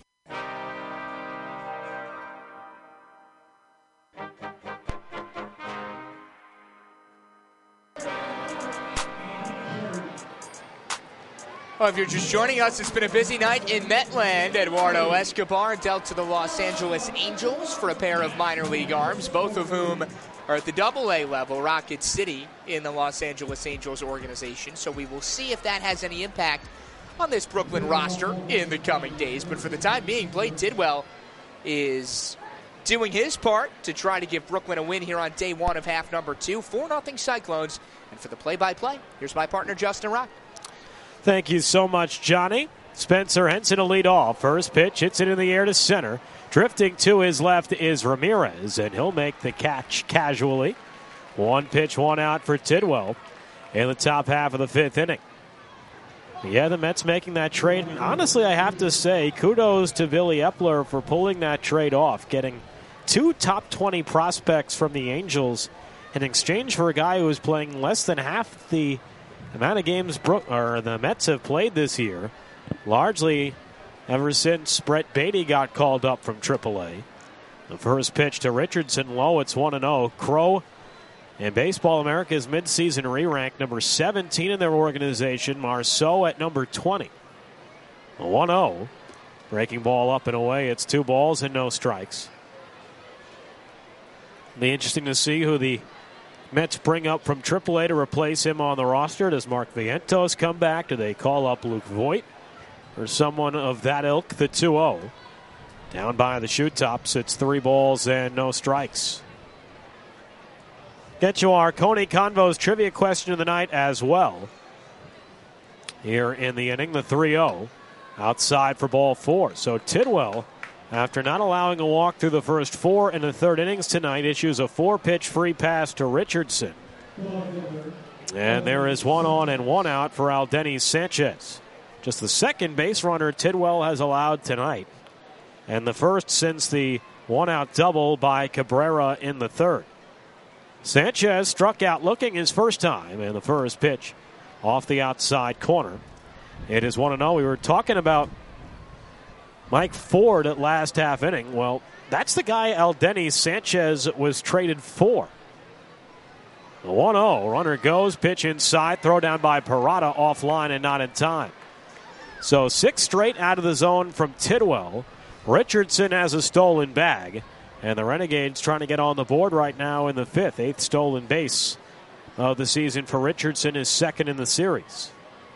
Well, if you're just joining us, it's been a busy night in Metland. Eduardo Escobar dealt to the Los Angeles Angels for a pair of minor league arms, both of whom are at the double A level, Rocket City, in the Los Angeles Angels organization. So we will see if that has any impact on this Brooklyn roster in the coming days. But for the time being, Blade Tidwell is doing his part to try to give Brooklyn a win here on day one of half number two. four nothing Cyclones. And for the play-by-play, here's my partner, Justin Rock. Thank you so much, Johnny. Spencer Henson to lead off. First pitch, hits it in the air to center. Drifting to his left is Ramirez, and he'll make the catch casually. One pitch, one out for Tidwell in the top half of the fifth inning. Yeah, the Mets making that trade. And honestly, I have to say, kudos to Billy Epler for pulling that trade off, getting two top twenty prospects from the Angels in exchange for a guy who was playing less than half the amount of games Brook, or the Mets have played this year, largely ever since Brett Beatty got called up from triple A. The first pitch to Richardson, low, it's one and oh. Crow and Baseball America's midseason re-rank number seventeen in their organization. Marceau at number twenty. one oh. Breaking ball up and away. It's two balls and no strikes. Be interesting to see who the Mets bring up from triple A to replace him on the roster. Does Mark Vientos come back? Do they call up Luke Voigt or someone of that ilk? The two oh. Down by the shoot tops. It's three balls and no strikes. Get you our Coney Convo's trivia question of the night as well. Here in the inning, the three oh. Outside for ball four. So Tidwell, after not allowing a walk through the first four and the third innings tonight, issues a four-pitch free pass to Richardson. And there is one on and one out for Aldenis Sanchez. Just the second base runner Tidwell has allowed tonight, and the first since the one-out double by Cabrera in the third. Sanchez struck out looking his first time, and the first pitch off the outside corner. It is one and oh. We were talking about Mike Ford at last half inning. Well, that's the guy Aldenis Sanchez was traded for. one oh. Runner goes, pitch inside, throw down by Parada, offline and not in time. So six straight out of the zone from Tidwell. Richardson has a stolen bag, and the Renegades trying to get on the board right now in the fifth. Eighth stolen base of the season for Richardson, is second in the series.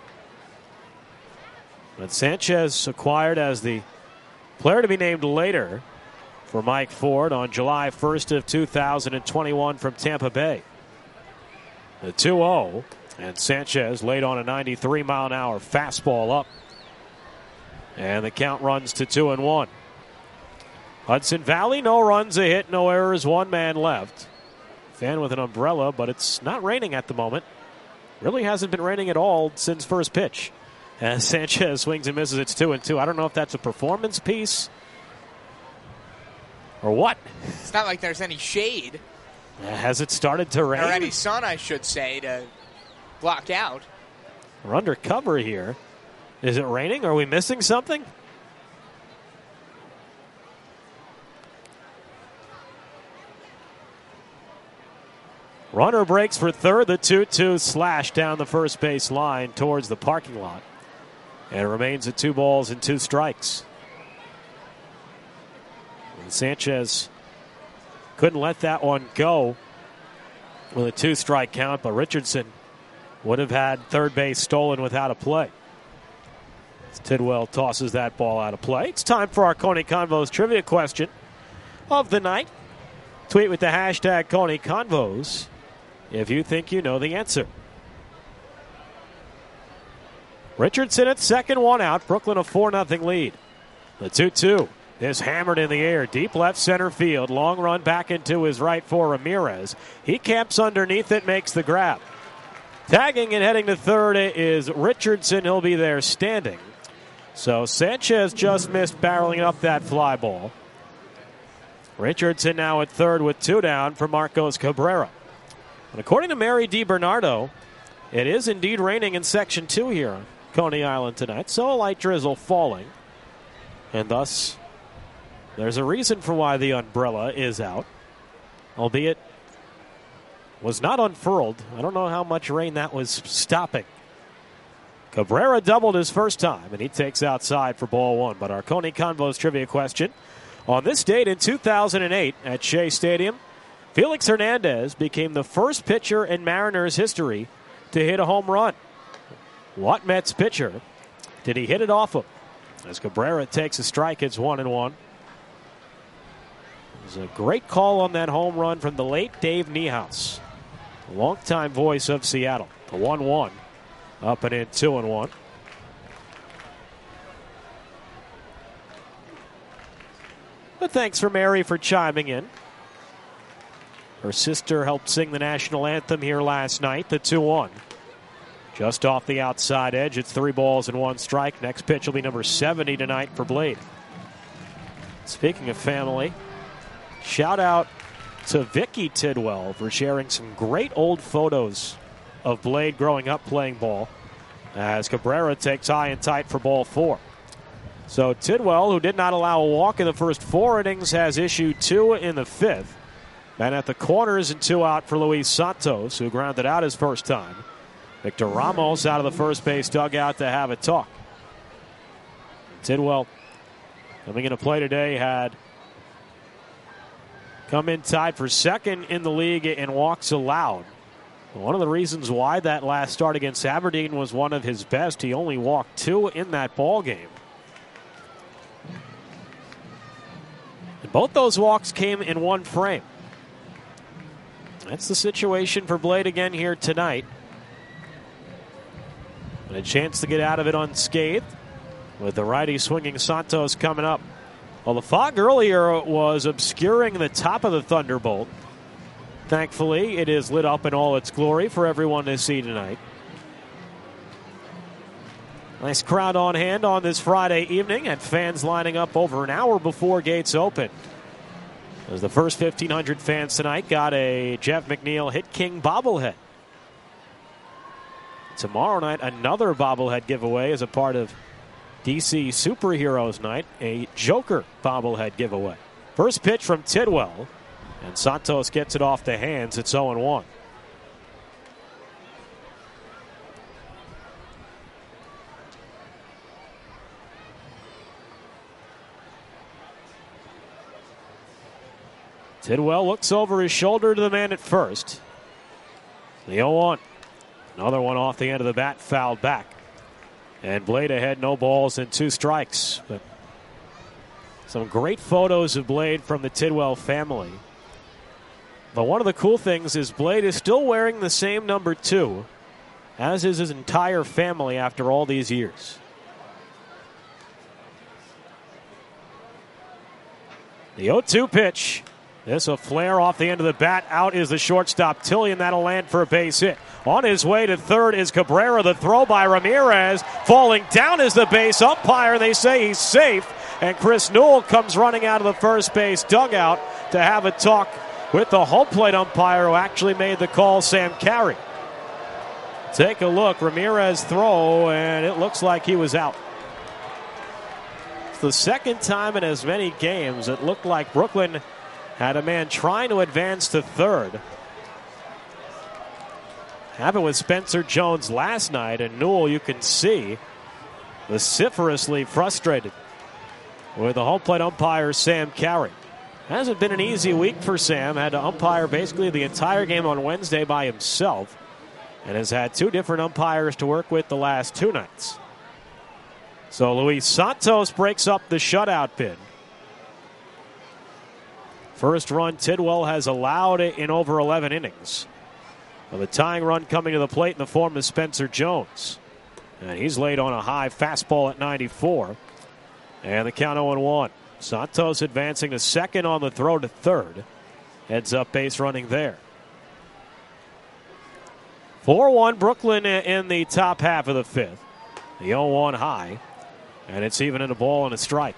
But Sanchez acquired as the player to be named later for Mike Ford on July first of two thousand twenty-one from Tampa Bay. The two oh, and Sanchez laid on a ninety-three mile an hour fastball up. And the count runs to two and one. Hudson Valley, no runs, a hit, no errors, one man left. Fan with an umbrella, but it's not raining at the moment. Really hasn't been raining at all since first pitch. As Sanchez swings and misses, it's two and two. I don't know if that's a performance piece or what. It's not like there's any shade. Has it started to rain? Or any sun, I should say, to block out. We're under cover here. Is it raining? Are we missing something? Runner breaks for third. The two two slash down the first base line towards the parking lot. And it remains at two balls and two strikes. And Sanchez couldn't let that one go with a two-strike count, but Richardson would have had third base stolen without a play. As Tidwell tosses that ball out of play. It's time for our Coney Convos trivia question of the night. Tweet with the hashtag Coney Convos if you think you know the answer. Richardson at second, one out. Brooklyn a four nothing lead. The two two is hammered in the air. Deep left center field. Long run back into his right for Ramirez. He camps underneath it, makes the grab. Tagging and heading to third is Richardson. He'll be there standing. So Sanchez just missed barreling up that fly ball. Richardson now at third with two down for Marcos Cabrera. And according to Mary DiBernardo, it is indeed raining in Section two here on Coney Island tonight. So a light drizzle falling. And thus, there's a reason for why the umbrella is out. Albeit, was not unfurled. I don't know how much rain that was stopping. Cabrera doubled his first time, and he takes outside for ball one. But our Coney Convos trivia question. On this date in two thousand eight at Shea Stadium, Felix Hernandez became the first pitcher in Mariners history to hit a home run. What Mets pitcher did he hit it off of? As Cabrera takes a strike, it's one and one. It was a great call on that home run from the late Dave Niehaus, a longtime voice of Seattle. The one one, up and in, two and one. But thanks for Mary for chiming in. Her sister helped sing the national anthem here last night, the two one. Just off the outside edge, it's three balls and one strike. Next pitch will be number seventy tonight for Blade. Speaking of family, shout out to Vicky Tidwell for sharing some great old photos of Blade growing up playing ball, as Cabrera takes high and tight for ball four. So Tidwell, who did not allow a walk in the first four innings, has issued two in the fifth. And at the corners and two out for Luis Santos, who grounded out his first time. Victor Ramos out of the first base dugout to have a talk. Tidwell, coming into play today, had come in tied for second in the league in walks allowed. One of the reasons why that last start against Aberdeen was one of his best. He only walked two in that ball game. And both those walks came in one frame. That's the situation for Blade again here tonight. And a chance to get out of it unscathed with the righty swinging Santos coming up. Well, the fog earlier was obscuring the top of the Thunderbolt. Thankfully, it is lit up in all its glory for everyone to see tonight. Nice crowd on hand on this Friday evening, and fans lining up over an hour before gates open. As the first fifteen hundred fans tonight got a Jeff McNeil Hit King bobblehead. Tomorrow night, another bobblehead giveaway as a part of D C Superheroes Night, a Joker bobblehead giveaway. First pitch from Tidwell, and Santos gets it off the hands. It's oh and one. Tidwell looks over his shoulder to the man at first. The oh one. Another one off the end of the bat, fouled back. And Blade ahead, no balls and two strikes. But some great photos of Blade from the Tidwell family. But one of the cool things is Blade is still wearing the same number two, as is his entire family after all these years. The oh two pitch. This a flare off the end of the bat. Out is the shortstop, Tillian. That'll land for a base hit. On his way to third is Cabrera. The throw by Ramirez. Falling down is the base umpire. They say he's safe. And Chris Newell comes running out of the first base dugout to have a talk with the home plate umpire who actually made the call, Sam Carey. Take a look. Ramirez throw, and it looks like he was out. It's the second time in as many games it looked like Brooklyn had a man trying to advance to third. Happened with Spencer Jones last night, and Newell, you can see, vociferously frustrated with the home plate umpire, Sam Carey. Hasn't been an easy week for Sam. Had to umpire basically the entire game on Wednesday by himself, and has had two different umpires to work with the last two nights. So Luis Santos breaks up the shutout bid. First run Tidwell has allowed it in over eleven innings. Well, the tying run coming to the plate in the form of Spencer Jones. And he's laid on a high fastball at ninety-four. And the count oh one. Santos advancing to second on the throw to third. Heads up base running there. four one Brooklyn in the top half of the fifth. The oh one high. And it's even in a ball and a strike.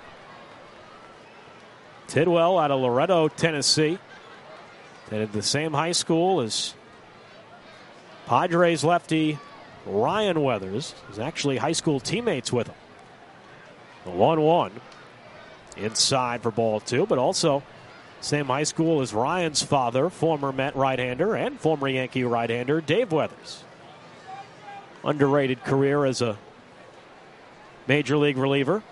Tidwell out of Loretto, Tennessee. Attended the same high school as Padres lefty Ryan Weathers. He's actually high school teammates with him. The one one inside for ball two, but also same high school as Ryan's father, former Met right-hander and former Yankee right-hander Dave Weathers. Underrated career as a major league reliever.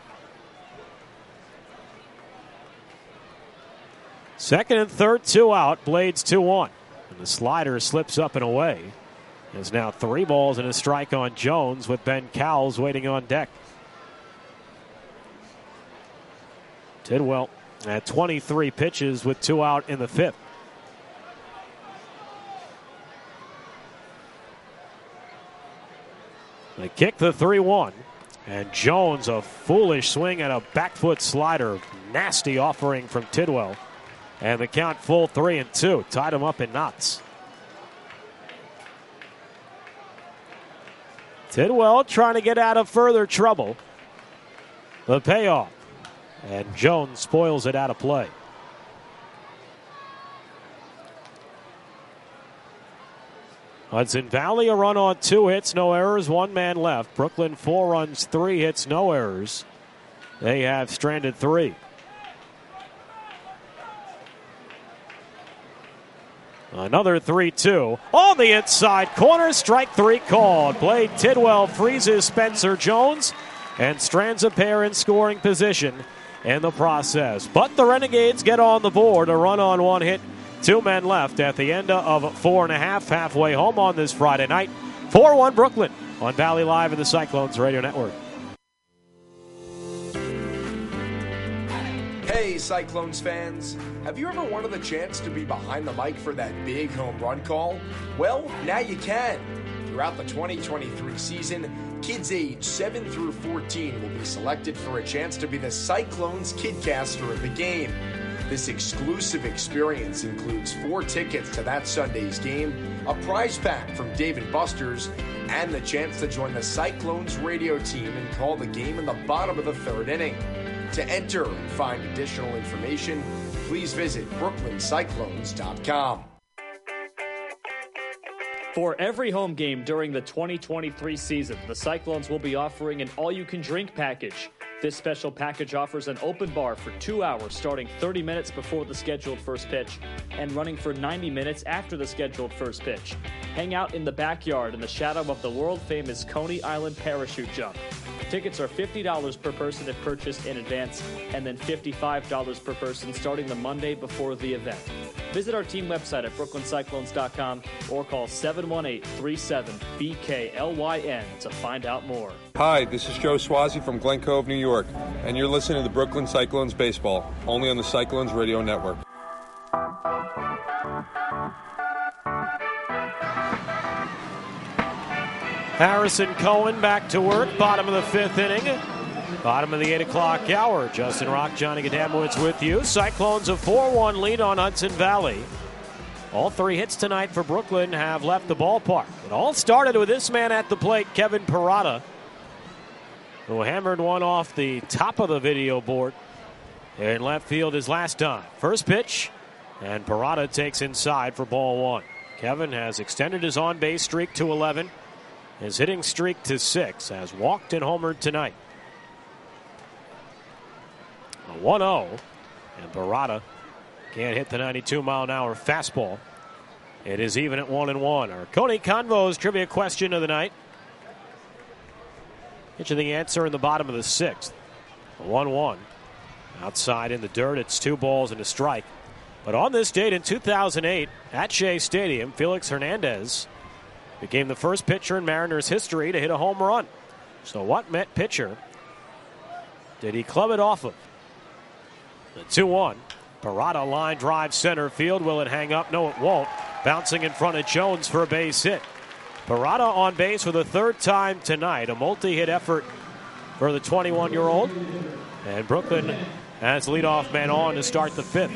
Second and third, two out. Blades two one. And the slider slips up and away. There's now three balls and a strike on Jones with Ben Cowles waiting on deck. Tidwell at twenty-three pitches with two out in the fifth. They kick the three one. And Jones, a foolish swing and a back foot slider. Nasty offering from Tidwell. And the count full three and two. Tied him up in knots. Tidwell trying to get out of further trouble. The payoff. And Jones spoils it out of play. Hudson Valley a run on two hits, no errors, one man left. Brooklyn four runs, three hits, no errors. They have stranded three. Another three two. On the inside corner, strike three called. Blade Tidwell freezes Spencer Jones and strands a pair in scoring position in the process. But the Renegades get on the board. A run on one hit, two men left at the end of four and a half, halfway home on this Friday night. four one Brooklyn on Valley Live and the Cyclones Radio Network. Hey, Cyclones fans. Have you ever wanted the chance to be behind the mic for that big home run call? Well, now you can. Throughout the twenty twenty-three season, kids aged seven through fourteen will be selected for a chance to be the Cyclones Kidcaster of the game. This exclusive experience includes four tickets to that Sunday's game, a prize pack from Dave and Buster's, and the chance to join the Cyclones radio team and call the game in the bottom of the third inning. To enter and find additional information, please visit brooklyn cyclones dot com. For every home game during the twenty twenty-three season, the Cyclones will be offering an all-you-can-drink package. This special package offers an open bar for two hours starting thirty minutes before the scheduled first pitch and running for ninety minutes after the scheduled first pitch. Hang out in the backyard in the shadow of the world-famous Coney Island parachute jump. Tickets are fifty dollars per person if purchased in advance, and then fifty-five dollars per person starting the Monday before the event. Visit our team website at brooklyn cyclones dot com or call seven one eight, three seven, B K L Y N to find out more. Hi, this is Joe Swazi from Glen Cove, New York, and you're listening to the Brooklyn Cyclones Baseball, only on the Cyclones Radio Network. Harrison Cohen back to work, bottom of the fifth inning. Bottom of the eight o'clock hour. Justin Rock, Johnny Gadamowicz with you. Cyclones a four one lead on Hudson Valley. All three hits tonight for Brooklyn have left the ballpark. It all started with this man at the plate, Kevin Parada, who hammered one off the top of the video board in left field his last time. First pitch, and Parada takes inside for ball one. Kevin has extended his on-base streak to eleven. His hitting streak to six, has walked and homered tonight. A one oh, and Parada can't hit the ninety-two mile an hour fastball. It is even at one and one. Our Coney Convo's trivia question of the night. Get you the answer in the bottom of the sixth. A one one. Outside in the dirt, it's two balls and a strike. But on this date in two thousand eight, at Shea Stadium, Felix Hernandez became the first pitcher in Mariners history to hit a home run. So what Met pitcher did he club it off of? The two one. Parada line drive center field. Will it hang up? No, it won't. Bouncing in front of Jones for a base hit. Parada on base for the third time tonight. A multi-hit effort for the twenty-one-year-old. And Brooklyn has leadoff man on to start the fifth.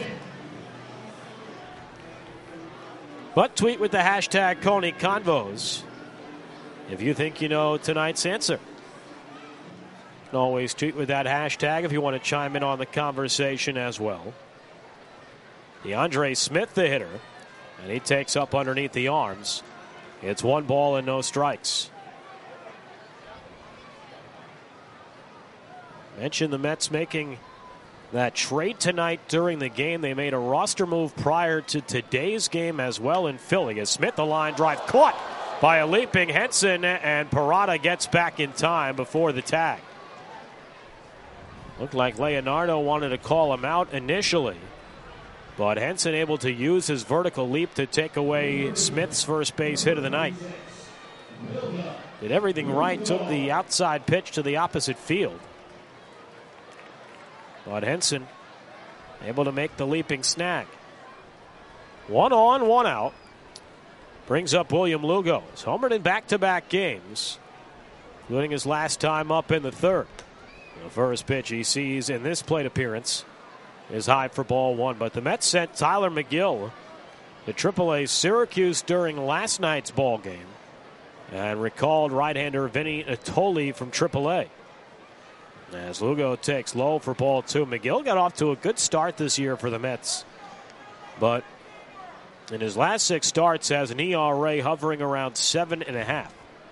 But tweet with the hashtag Coney Convos if you think you know tonight's answer. You can always tweet with that hashtag if you want to chime in on the conversation as well. DeAndre Smith, the hitter, and he takes up underneath the arms. It's one ball and no strikes. Mentioned the Mets making that trade tonight during the game. They made a roster move prior to today's game as well in Philly. As Smith, the line drive caught by a leaping Henson, and Parada gets back in time before the tag. Looked like Leonardo wanted to call him out initially, but Henson able to use his vertical leap to take away Smith's first base hit of the night. Did everything right, took the outside pitch to the opposite field. But Henson able to make the leaping snag. One on, one out. Brings up William Lugo. He's homered in back-to-back games, including his last time up in the third. The first pitch he sees in this plate appearance is high for ball one. But the Mets sent Tyler McGill to triple A Syracuse during last night's ball game and recalled right-hander Vinny Natoli from triple A. As Lugo takes low for ball two. McGill got off to a good start this year for the Mets, but in his last six starts has an E R A hovering around seven and a half.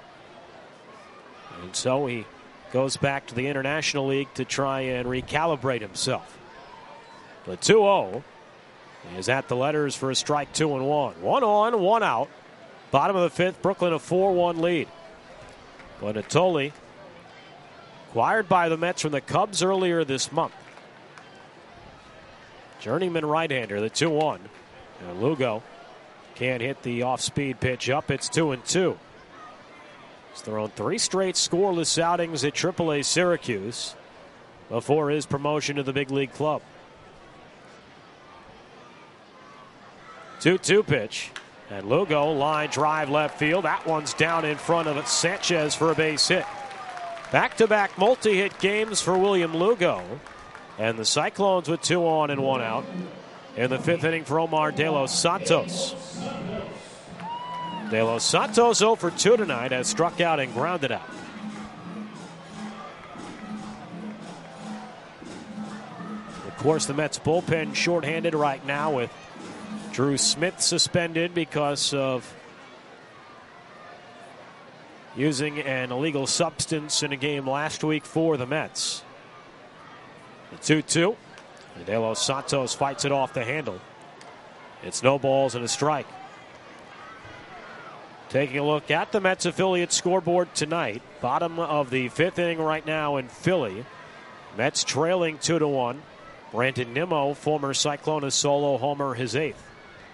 And so he goes back to the International League to try and recalibrate himself. The two oh is at the letters for a strike, two and one. One on, one out. Bottom of the fifth, Brooklyn a four one lead. But Natoli, acquired by the Mets from the Cubs earlier this month. Journeyman right-hander, the two one. And Lugo can't hit the off-speed pitch up. It's two and two. He's thrown three straight scoreless outings at triple A Syracuse before his promotion to the big league club. two two pitch. And Lugo, line drive left field. That one's down in front of it. Sanchez for a base hit. Back-to-back multi-hit games for William Lugo. And the Cyclones with two on and one out in the fifth inning for Omar De Los Santos. De Los Santos oh for two tonight, has struck out and grounded out. Of course, the Mets bullpen shorthanded right now with Drew Smith suspended because of using an illegal substance in a game last week for the Mets. The two two. De Los Santos fights it off the handle. It's no balls and a strike. Taking a look at the Mets affiliate scoreboard tonight. Bottom of the fifth inning right now in Philly. Mets trailing two to one. Brandon Nimmo, former Cyclone, a solo homer, his eighth.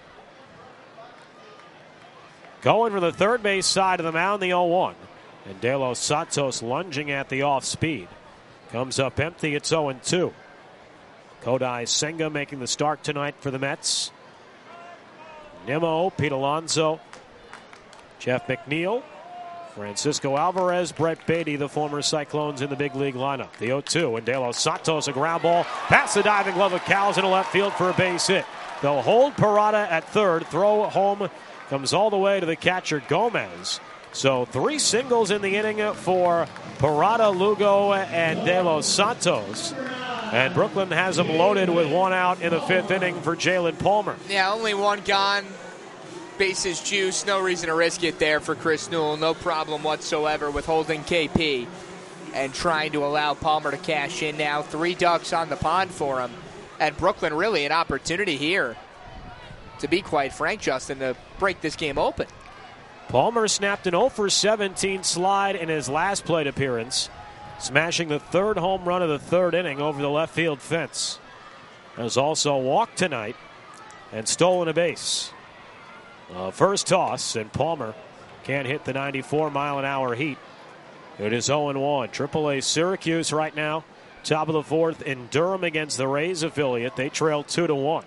Going for the third base side of the mound, the oh one. And De Los Santos lunging at the off speed. Comes up empty, it's oh two. Kodai Senga making the start tonight for the Mets. Nimmo, Pete Alonso, Jeff McNeil, Francisco Alvarez, Brett Beatty, the former Cyclones in the big league lineup. The oh two, and De Los Santos, a ground ball past the diving glove of Cowles into left field for a base hit. They'll hold Parada at third, throw home, comes all the way to the catcher Gomez. So three singles in the inning for Parada, Lugo, and De Los Santos. And Brooklyn has them loaded with one out in the fifth inning for Jalen Palmer. Yeah, only one gone. Bases juice. No reason to risk it there for Chris Newell. No problem whatsoever with holding K P and trying to allow Palmer to cash in now. Three ducks on the pond for him. And Brooklyn really an opportunity here, to be quite frank, Justin, to break this game open. Palmer snapped an oh for seventeen slide in his last plate appearance, smashing the third home run of the third inning over the left field fence. Has also walked tonight and stolen a base. Uh, first toss, and Palmer can't hit the ninety-four mile an hour heat. It is oh one. Triple A Syracuse right now, top of the fourth in Durham against the Rays affiliate. They trail two to one.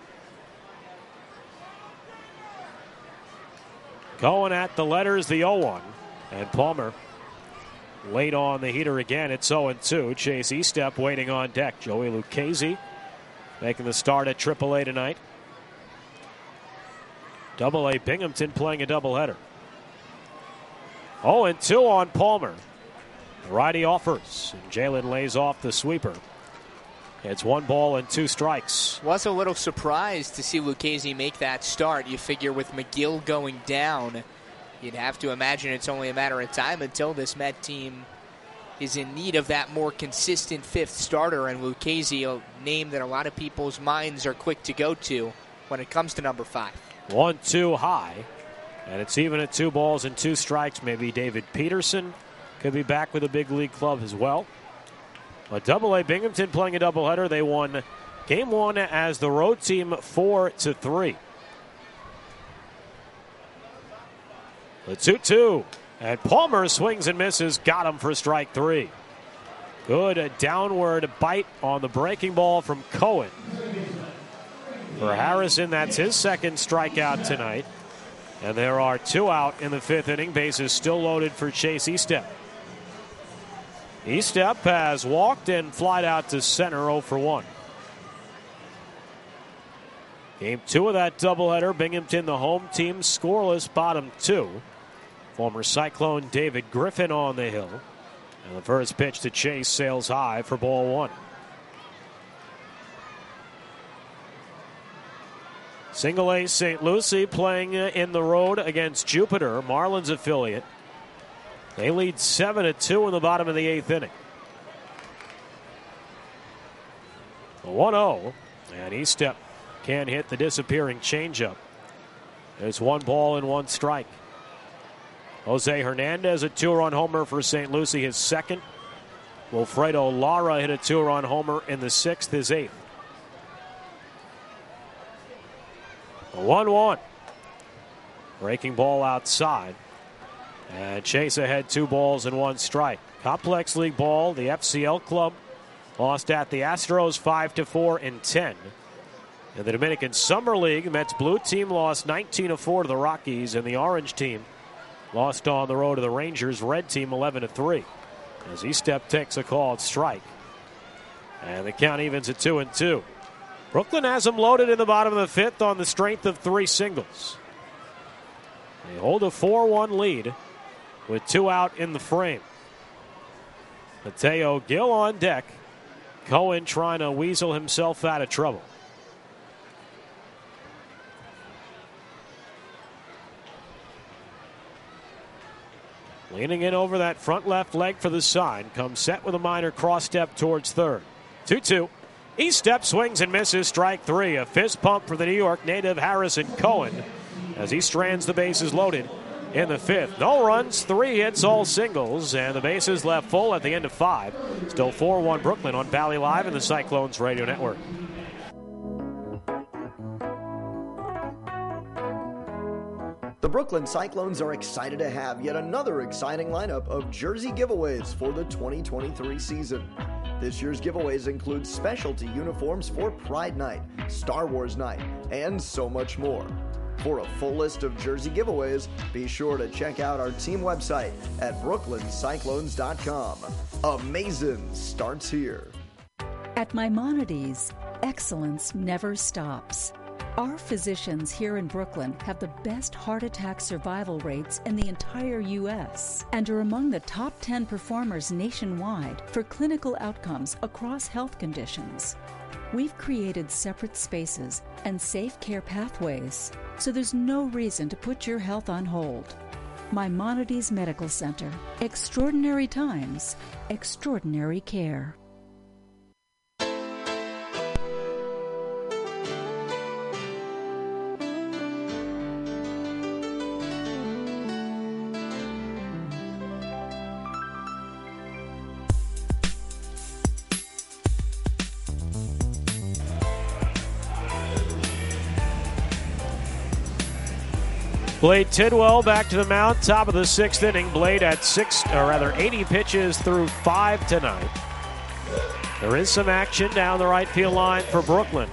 Going at the letters, the oh one, and Palmer late on the heater again. It's oh two. Chase Estep waiting on deck. Joey Lucchesi making the start at Triple A tonight. Double A Binghamton playing a doubleheader. oh two on Palmer. The righty offers, and Jalen lays off the sweeper. It's one ball and two strikes. Was a little surprised to see Lucchesi make that start. You figure with McGill going down, you'd have to imagine it's only a matter of time until this Met team is in need of that more consistent fifth starter, and Lucchesi, a name that a lot of people's minds are quick to go to when it comes to number five. One two high, and it's even at two balls and two strikes. Maybe David Peterson could be back with a big league club as well. But Double A Binghamton playing a doubleheader. They won game one as the road team four to three. The two two, and Palmer swings and misses. Got him for strike three. Good downward bite on the breaking ball from Cohen. For Harrison, that's his second strikeout tonight. And there are two out in the fifth inning. Bases still loaded for Chase Estep. Estep has walked and flied out to center oh for one. Game two of that doubleheader. Binghamton, the home team, scoreless bottom two. Former Cyclone David Griffin on the hill. And the first pitch to Chase sails high for ball one. Single A Saint Lucie playing in the road against Jupiter, Marlins affiliate. They lead seven to two in the bottom of the eighth inning. one oh, and Estep can't hit the disappearing changeup. There's one ball and one strike. Jose Hernandez, a two-run homer for Saint Lucie, his second. Wilfredo Lara hit a two-run homer in the sixth, his eighth. one one. Breaking ball outside. And Chase ahead, two balls and one strike. Complex League ball, the F C L club lost at the Astros five to four in ten. In the Dominican Summer League, Mets blue team lost nineteen to four to the Rockies, and the orange team lost on the road to the Rangers. Red team eleven to three. As Estep takes a called strike. And the count evens at two and two. Brooklyn has them loaded in the bottom of the fifth on the strength of three singles. They hold a four one lead with two out in the frame. Mateo Gil on deck. Cohen trying to weasel himself out of trouble. Leaning in over that front left leg for the sign. Comes set with a minor cross step towards third. two two. Estep swings and misses. Strike three. A fist pump for the New York native Harrison Cohen as he strands the bases loaded in the fifth. No runs, three hits, all singles, and the bases left full at the end of five. Still four one Brooklyn on Valley Live and the Cyclones Radio Network. The Brooklyn Cyclones are excited to have yet another exciting lineup of jersey giveaways for the twenty twenty-three season. This year's giveaways include specialty uniforms for Pride Night, Star Wars Night, and so much more. For a full list of jersey giveaways, be sure to check out our team website at brooklyn cyclones dot com. Amazing starts here. At Maimonides, excellence never stops. Our physicians here in Brooklyn have the best heart attack survival rates in the entire U S and are among the top ten performers nationwide for clinical outcomes across health conditions. We've created separate spaces and safe care pathways, so there's no reason to put your health on hold. Maimonides Medical Center. Extraordinary times, extraordinary care. Blade Tidwell back to the mound, top of the sixth inning. Blade at six, or rather eighty pitches through five tonight. There is some action down the right field line for Brooklyn.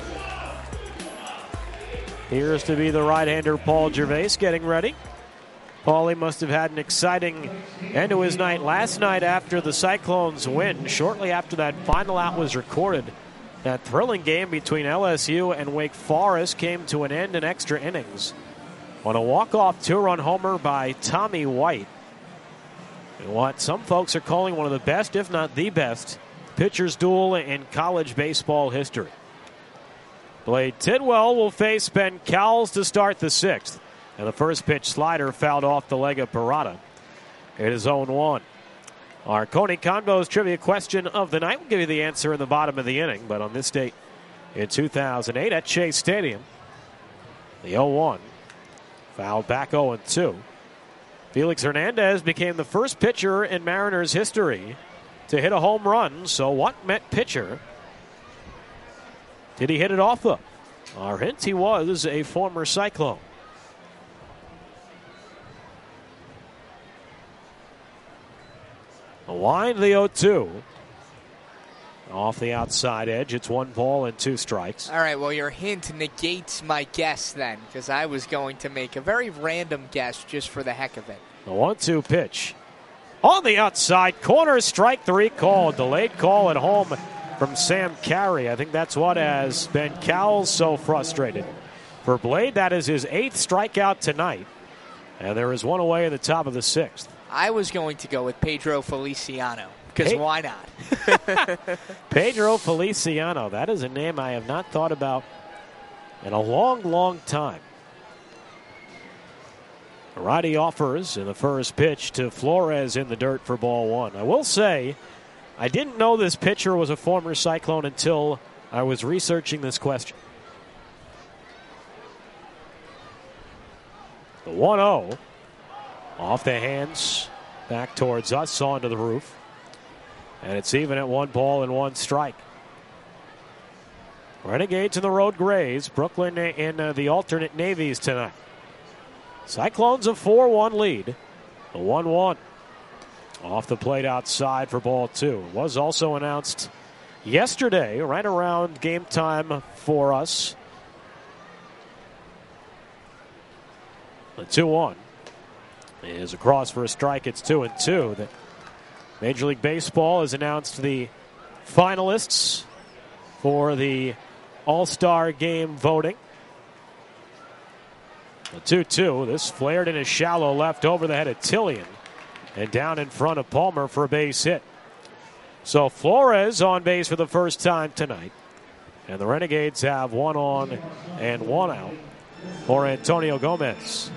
Appears to be the right-hander Paul Gervais getting ready. Paulie must have had an exciting end to his night last night after the Cyclones win. Shortly after that final out was recorded, that thrilling game between L S U and Wake Forest came to an end in extra innings on a walk-off two-run homer by Tommy White. And what some folks are calling one of the best, if not the best, pitchers duel in college baseball history. Blade Tidwell will face Ben Cowles to start the sixth. And the first pitch slider fouled off the leg of Parada. It is oh one. Our Coney Convos trivia question of the night. We'll give you the answer in the bottom of the inning. But on this date in two thousand eight at Chase Stadium, the oh one. Fouled back oh two. Felix Hernandez became the first pitcher in Mariners history to hit a home run. So what Met pitcher did he hit it off of? Our hint, he was a former Cyclone. A wind, the oh two. Off the outside edge, it's one ball and two strikes. All right, well, your hint negates my guess then, because I was going to make a very random guess just for the heck of it. The one two pitch. On the outside corner, strike three called. Delayed call at home from Sam Carey. I think that's what has Ben Cowles so frustrated. For Blade, that is his eighth strikeout tonight. And there is one away in the top of the sixth. I was going to go with Pedro Feliciano, because Pe- why not? Pedro Feliciano. That is a name I have not thought about in a long, long time. Righty offers in the first pitch to Flores in the dirt for ball one. I will say, I didn't know this pitcher was a former Cyclone until I was researching this question. The one oh. Off the hands, back towards us, onto the roof. And it's even at one ball and one strike. Renegades in the road grays. Brooklyn in uh, the alternate navies tonight. Cyclones a four one lead. The one one. Off the plate outside for ball two. It was also announced yesterday, right around game time for us. The two one. Is across for a strike. It's two and two. The Major League Baseball has announced the finalists for the All-Star Game voting. The two two. This flared in a shallow left over the head of Tillian and down in front of Palmer for a base hit. So Flores on base for the first time tonight. And the Renegades have one on and one out for Antonio Gomez.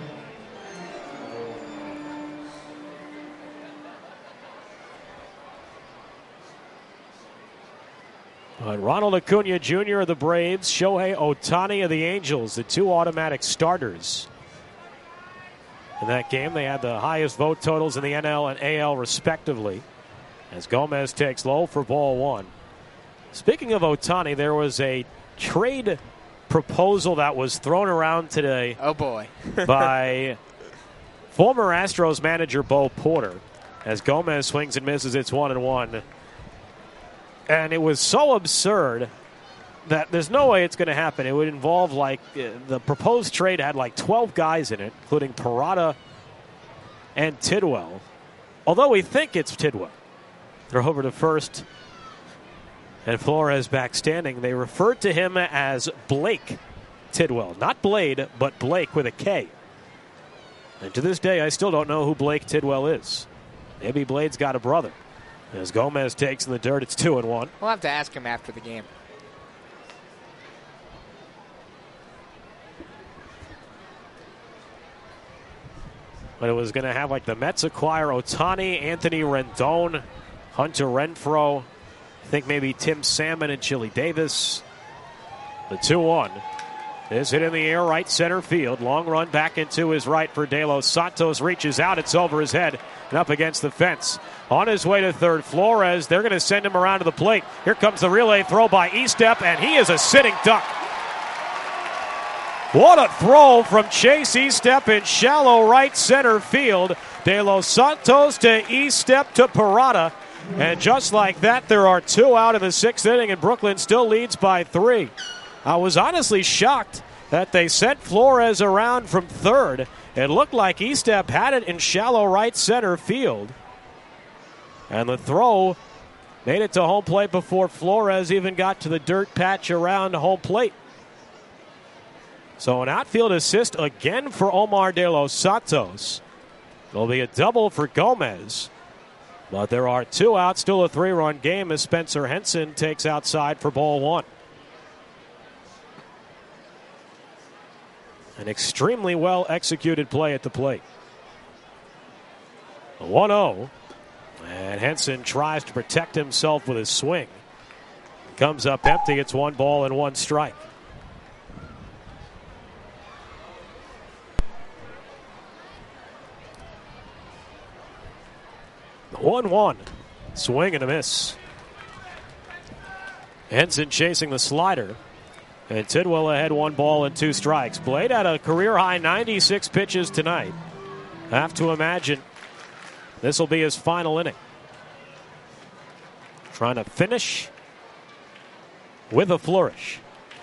But Ronald Acuna Junior of the Braves, Shohei Ohtani of the Angels, the two automatic starters in that game. They had the highest vote totals in the N L and A L respectively, as Gomez takes low for ball one. Speaking of Ohtani, there was a trade proposal that was thrown around today. Oh, boy. by former Astros manager Bo Porter, as Gomez swings and misses. It's one and one. And it was so absurd that there's no way it's going to happen. It would involve, like, uh, the proposed trade had like twelve guys in it, including Parada and Tidwell. Although we think it's Tidwell. They're over to first, and Flores back standing. They referred to him as Blake Tidwell. Not Blade, but Blake with a K. And to this day, I still don't know who Blake Tidwell is. Maybe Blade's got a brother. As Gomez takes in the dirt, it's two and one. We'll have to ask him after the game. But it was going to have like the Mets acquire Ohtani, Anthony Rendon, Hunter Renfroe. I think maybe Tim Salmon and Chili Davis. The two one is hit in the air, right center field. Long run back into his right for De Los Santos. Reaches out. It's over his head and up against the fence. On his way to third, Flores. They're going to send him around to the plate. Here comes the relay throw by Estep, and he is a sitting duck. What a throw from Chase Estep in shallow right center field. De Los Santos to Estep to Parada. And just like that, there are two out in the sixth inning, and Brooklyn still leads by three. I was honestly shocked that they sent Flores around from third. It looked like Estep had it in shallow right center field. And the throw made it to home plate before Flores even got to the dirt patch around home plate. So an outfield assist again for Omar De Los Santos. It'll be a double for Gomez. But there are two outs, still a three-run game as Spencer Henson takes outside for ball one. An extremely well-executed play at the plate. one oh. And Henson tries to protect himself with his swing. Comes up empty. It's one ball and one strike. one one. Swing and a miss. Henson chasing the slider. And Tidwell ahead, one ball and two strikes. Blade had a career-high ninety-six pitches tonight. Have to imagine this will be his final inning. Trying to finish with a flourish.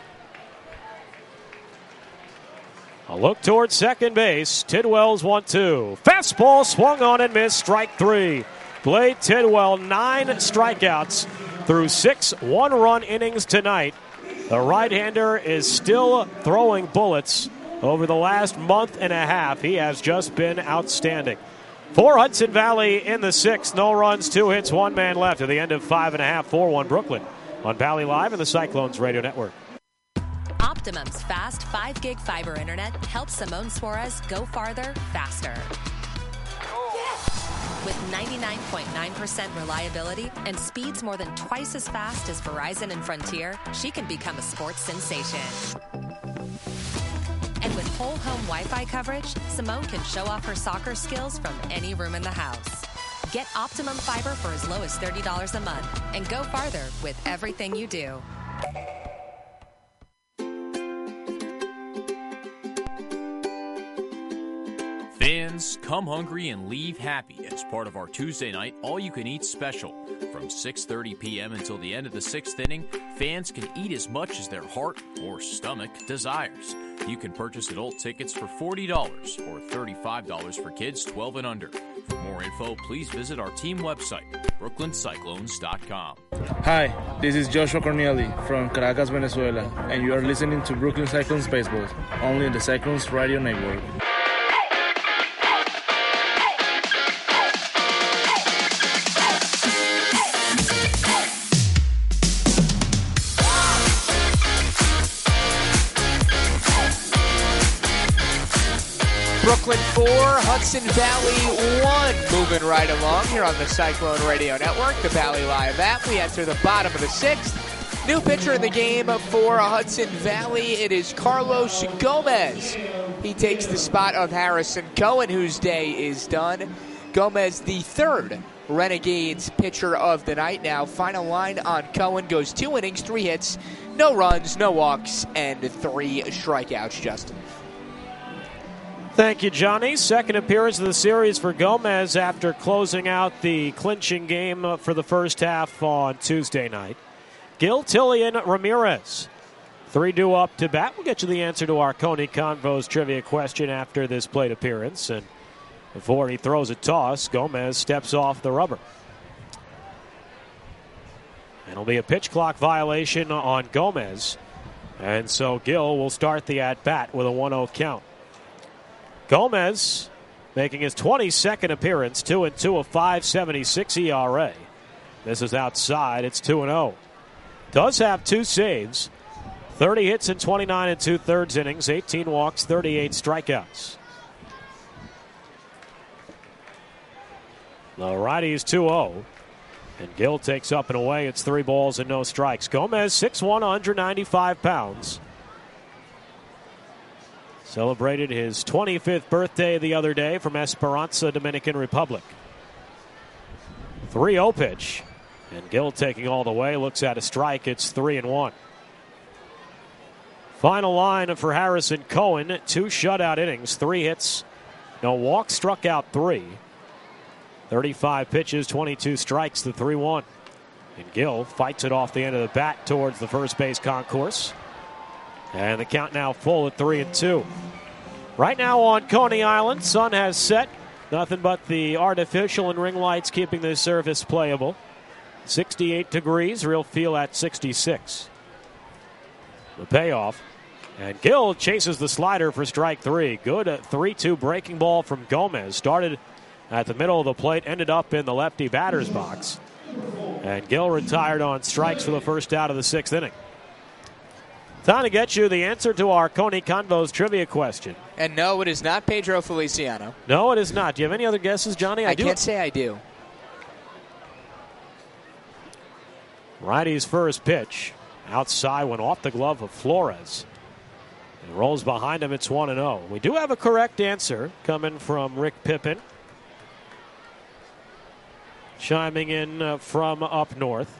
A look towards second base. Tidwell's one two. Fastball swung on and missed. Strike three. Blade Tidwell, nine strikeouts through six one-run innings tonight. The right-hander is still throwing bullets. Over the last month and a half, he has just been outstanding. For Hudson Valley in the sixth, no runs, two hits, one man left at the end of five and a half, four one Brooklyn on Valley Live and the Cyclones Radio Network. Optimum's fast five gig fiber internet helps Simone Suarez go farther, faster. With ninety-nine point nine percent reliability and speeds more than twice as fast as Verizon and Frontier, she can become a sports sensation. And with whole home Wi-Fi coverage, Simone can show off her soccer skills from any room in the house. Get Optimum Fiber for as low as thirty dollars a month and go farther with everything you do. Fans, come hungry and leave happy as part of our Tuesday night all-you-can-eat special. From six thirty p.m. until the end of the sixth inning, fans can eat as much as their heart or stomach desires. You can purchase adult tickets for forty dollars or thirty-five dollars for kids twelve and under. For more info, please visit our team website, brooklyn cyclones dot com. Hi, this is Joshua Corneli from Caracas, Venezuela, and you are listening to Brooklyn Cyclones Baseball, only in the Cyclones Radio Network. Brooklyn four, Hudson Valley one. Moving right along here on the Cyclone Radio Network, the Valley Live app. We enter the bottom of the sixth. New pitcher in the game for Hudson Valley. It is Carlos Gomez. He takes the spot of Harrison Cohen, whose day is done. Gomez, the third Renegades pitcher of the night. Now, final line on Cohen goes two innings, three hits, no runs, no walks, and three strikeouts, Justin. Thank you, Johnny. Second appearance of the series for Gomez after closing out the clinching game for the first half on Tuesday night. Gil Tilian Ramirez, three due up to bat. We'll get you the answer to our Coney Convos trivia question after this plate appearance. And before he throws a toss, Gomez steps off the rubber. And it'll be a pitch clock violation on Gomez. And so Gil will start the at-bat with a one oh count. Gomez making his twenty-second appearance, two and two, a five seventy-six E R A. This is outside. It's two and oh. Does have two saves, thirty hits in twenty-nine and two-thirds innings, eighteen walks, thirty-eight strikeouts. The righty's two oh. And Gil takes up and away. It's three balls and no strikes. Gomez, six one, one ninety-five pounds. Celebrated his twenty-fifth birthday the other day from Esperanza, Dominican Republic. three oh pitch. And Gil taking all the way. Looks at a strike. It's three and one. Final line for Harrison Cohen. Two shutout innings. Three hits. No walks. Struck out three. thirty-five pitches. twenty-two strikes. The three one. And Gil fights it off the end of the bat towards the first base concourse. And the count now full at three and two. Right now on Coney Island, sun has set. Nothing but the artificial and ring lights keeping the surface playable. sixty-eight degrees, real feel at sixty-six. The payoff. And Gil chases the slider for strike three. Good three two breaking ball from Gomez. Started at the middle of the plate, ended up in the lefty batter's box. And Gil retired on strikes for the first out of the sixth inning. Time to get you the answer to our Coney Convos trivia question. And no, it is not Pedro Feliciano. No, it is not. Do you have any other guesses, Johnny? I, I do. can't say I do. Righty's first pitch. Outside, went off the glove of Flores. And rolls behind him. It's one and oh. We do have a correct answer coming from Rick Pippin. Chiming in uh, from up north.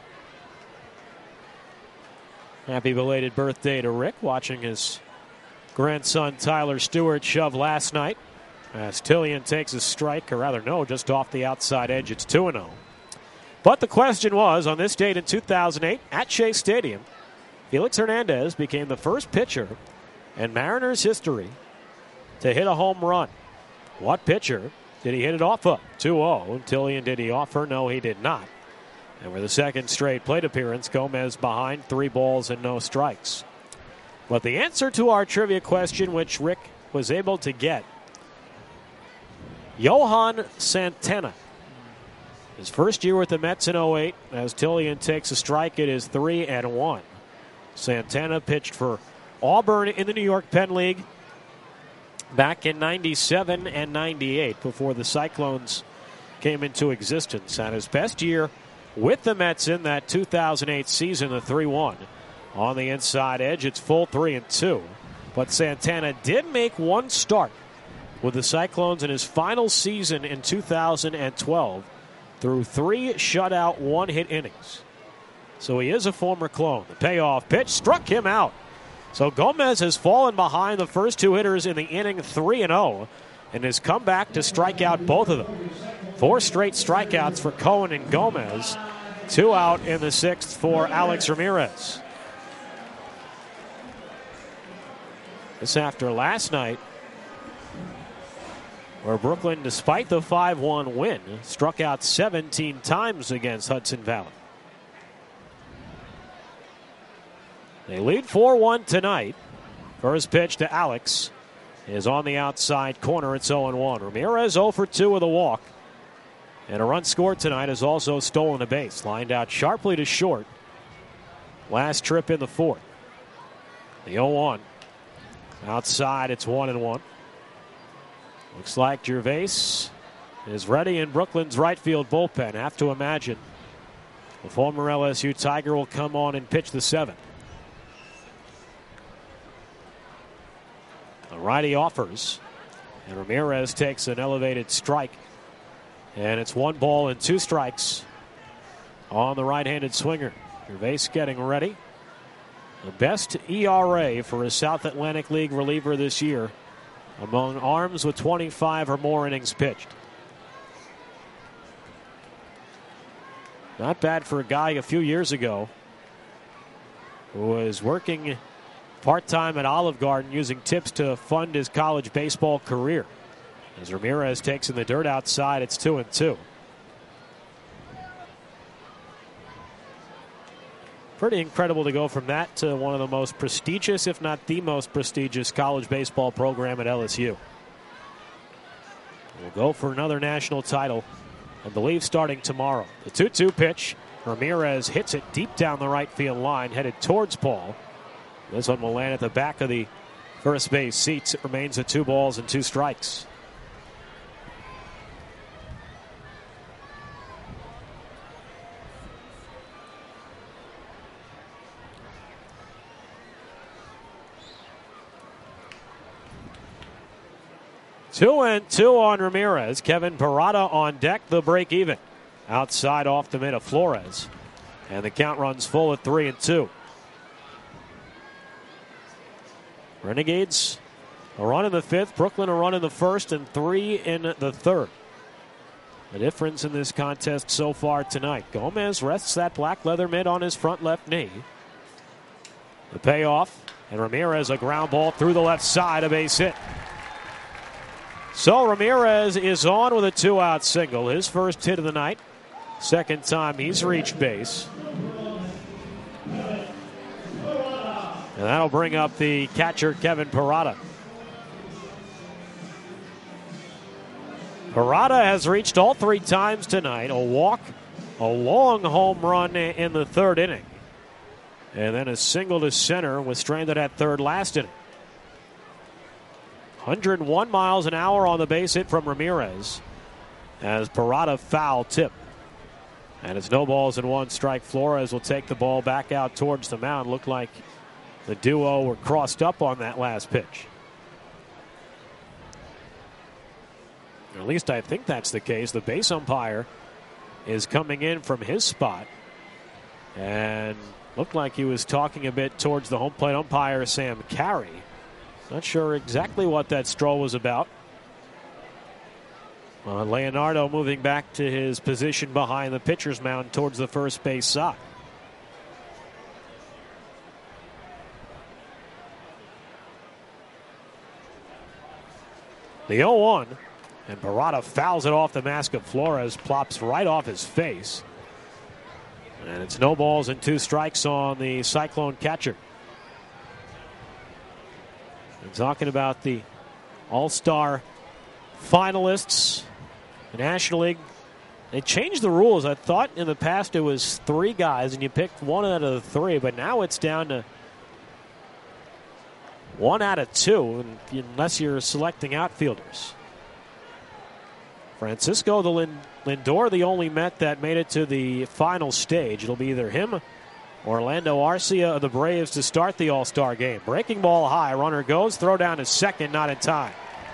Happy belated birthday to Rick, watching his grandson Tyler Stewart shove last night. As Tilian takes a strike, or rather no, just off the outside edge. It's two and oh. But the question was, on this date in two thousand eight at Shea Stadium, Felix Hernandez became the first pitcher in Mariners history to hit a home run. What pitcher did he hit it off of? two oh. And Tilian, did he offer? No, he did not. And for the second straight plate appearance, Gomez behind, three balls and no strikes. But the answer to our trivia question, which Rick was able to get, Johan Santana. His first year with the Mets in oh eight, as Tilian takes a strike, it is three and one. Santana pitched for Auburn in the New York Penn League back in ninety-seven and ninety-eight before the Cyclones came into existence. And his best year with the Mets in that two thousand eight season, the three one. On the inside edge, it's full three and two. But Santana did make one start with the Cyclones in his final season in two thousand twelve through three shutout, one-hit innings. So he is a former clone. The payoff pitch struck him out. So Gomez has fallen behind the first two hitters in the inning, three and oh, and has come back to strike out both of them. Four straight strikeouts for Cohen and Gomez. Two out in the sixth for Alex Ramirez. This after last night, where Brooklyn, despite the five one win, struck out seventeen times against Hudson Valley. They lead four one tonight. First pitch to Alex is on the outside corner. It's oh and one. Ramirez oh for two with a walk. And a run scored tonight has also stolen a base. Lined out sharply to short. Last trip in the fourth. The oh one. Outside, it's one and one. Looks like Gervais is ready in Brooklyn's right field bullpen. Have to imagine the former L S U Tiger will come on and pitch the seventh. The righty offers, and Ramirez takes an elevated strike. And it's one ball and two strikes on the right-handed swinger. Gervais getting ready. The best E R A for a South Atlantic League reliever this year among arms with twenty-five or more innings pitched. Not bad for a guy a few years ago who was working part-time at Olive Garden using tips to fund his college baseball career. As Ramirez takes in the dirt outside, it's two and two. Pretty incredible to go from that to one of the most prestigious, if not the most prestigious, college baseball program at L S U. We'll go for another national title, I believe, starting tomorrow. The two two pitch. Ramirez hits it deep down the right field line, headed towards Paul. This one will land at the back of the first base seats. It remains at two balls and two strikes. Two and two on Ramirez. Kevin Parada on deck, the break even. Outside off the mid of Flores. And the count runs full at three and two. Renegades a run in the fifth, Brooklyn a run in the first, and three in the third. The difference in this contest so far tonight. Gomez rests that black leather mitt on his front left knee. The payoff, and Ramirez a ground ball through the left side, a base hit. So Ramirez is on with a two-out single. His first hit of the night. Second time he's reached base. And that'll bring up the catcher, Kevin Parada. Parada has reached all three times tonight. A walk, a long home run in the third inning. And then a single to center was stranded at third last inning. one oh one miles an hour on the base hit from Ramirez as Parada foul tip. And it's no balls and one strike. Flores will take the ball back out towards the mound. Looked like the duo were crossed up on that last pitch. Or at least I think that's the case. The base umpire is coming in from his spot and looked like he was talking a bit towards the home plate umpire, Sam Carey. Not sure exactly what that stroll was about. Uh, Leonardo moving back to his position behind the pitcher's mound towards the first base side. The oh one, and Parada fouls it off the mask of Flores, plops right off his face. And it's no balls and two strikes on the Cyclone catcher. And talking about the All-Star finalists, the National League, they changed the rules. I thought in the past it was three guys and you picked one out of the three, but now it's down to one out of two, unless you're selecting outfielders. Francisco the Lind- Lindor, the only Met that made it to the final stage. It'll be either him or Orlando Arcia of the Braves to start the All-Star game. Breaking ball high, runner goes, throw down to second, not in time.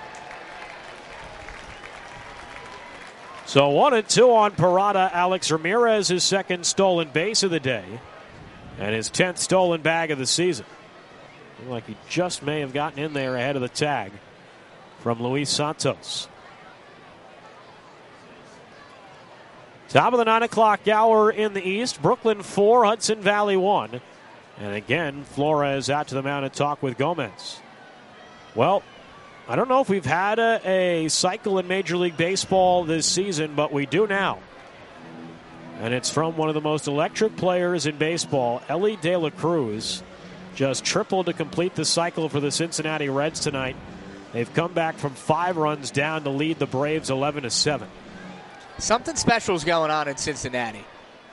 So one and two on Parada. Alex Ramirez, his second stolen base of the day, and his tenth stolen bag of the season. Looked like he just may have gotten in there ahead of the tag from Luis Santos. Top of the nine o'clock hour in the East. Brooklyn four, Hudson Valley one. And again, Flores out to the mound to talk with Gomez. Well, I don't know if we've had a, a cycle in Major League Baseball this season, but we do now. And it's from one of the most electric players in baseball, Elly De La Cruz. Just tripled to complete the cycle for the Cincinnati Reds tonight. They've come back from five runs down to lead the Braves eleven to seven. Something special is going on in Cincinnati.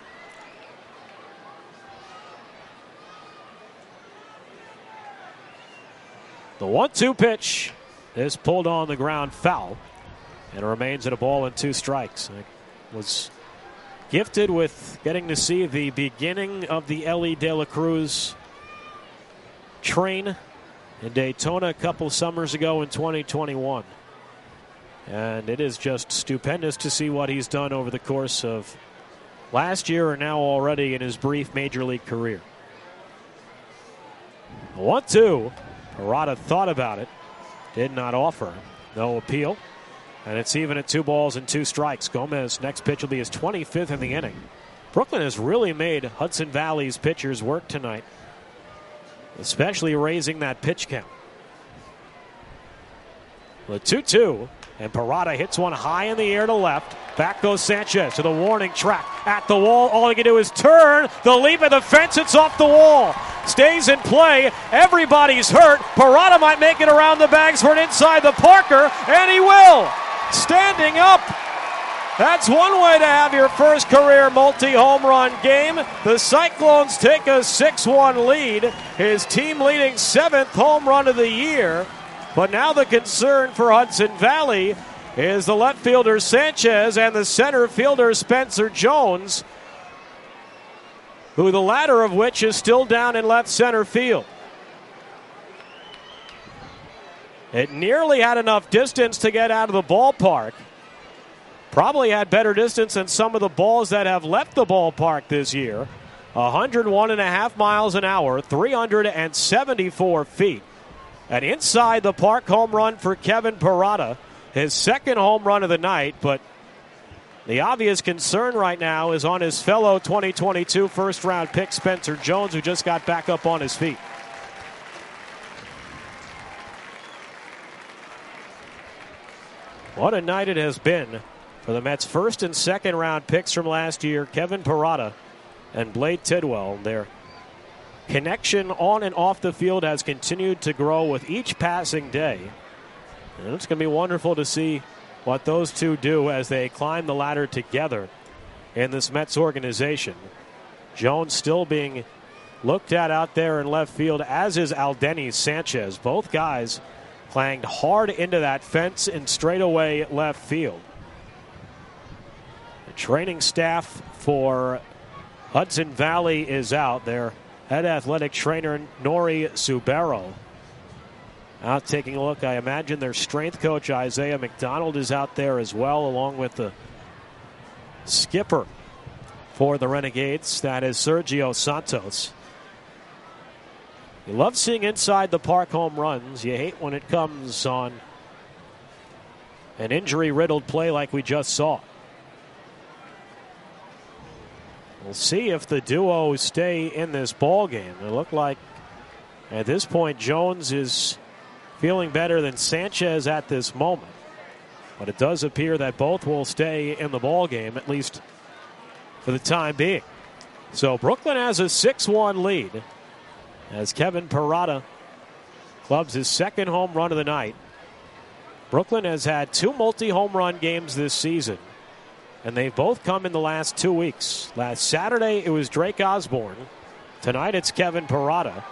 The one two pitch is pulled on the ground, foul, and it remains at a ball and two strikes. It was gifted with getting to see the beginning of the Elly De La Cruz train in Daytona a couple summers ago in twenty twenty-one. And it is just stupendous to see what he's done over the course of last year and now already in his brief major league career. one two. Parada thought about it. Did not offer. No appeal. And it's even at two balls and two strikes. Gomez, next pitch will be his twenty-fifth in the inning. Brooklyn has really made Hudson Valley's pitchers work tonight, especially raising that pitch count. The two two, and Parada hits one high in the air to left. Back goes Sanchez to the warning track. At the wall, all he can do is turn. The leap of the fence, it's off the wall. Stays in play. Everybody's hurt. Parada might make it around the bags for an inside the Parker, and he will. Standing up. That's one way to have your first career multi-home run game. The Cyclones take a six one lead. His team-leading seventh home run of the year. But now the concern for Hudson Valley is the left fielder Sanchez and the center fielder Spencer Jones, who the latter of which is still down in left center field. It nearly had enough distance to get out of the ballpark. Probably had better distance than some of the balls that have left the ballpark this year. one hundred one point five miles an hour, three hundred seventy-four feet. An inside the park home run for Kevin Parada, his second home run of the night, but the obvious concern right now is on his fellow twenty twenty-two first-round pick Spencer Jones, who just got back up on his feet. What a night it has been for the Mets' first and second round picks from last year, Kevin Parada and Blade Tidwell. Their connection on and off the field has continued to grow with each passing day. And it's going to be wonderful to see what those two do as they climb the ladder together in this Mets organization. Jones still being looked at out there in left field, as is Aldenis Sanchez. Both guys clanged hard into that fence in straightaway left field. The training staff for Hudson Valley is out. Their head athletic trainer, Nori Subero, out taking a look. I imagine their strength coach, Isaiah McDonald, is out there as well, along with the skipper for the Renegades. That is Sergio Santos. You love seeing inside the park home runs. You hate when it comes on an injury-riddled play like we just saw. We'll see if the duo stay in this ball game. It looked like at this point Jones is feeling better than Sanchez at this moment. But it does appear that both will stay in the ball game, at least for the time being. So Brooklyn has a six one lead as Kevin Parada clubs his second home run of the night. Brooklyn has had two multi-home run games this season, and they've both come in the last two weeks. Last Saturday, it was Drake Osborne. Tonight, it's Kevin Parada.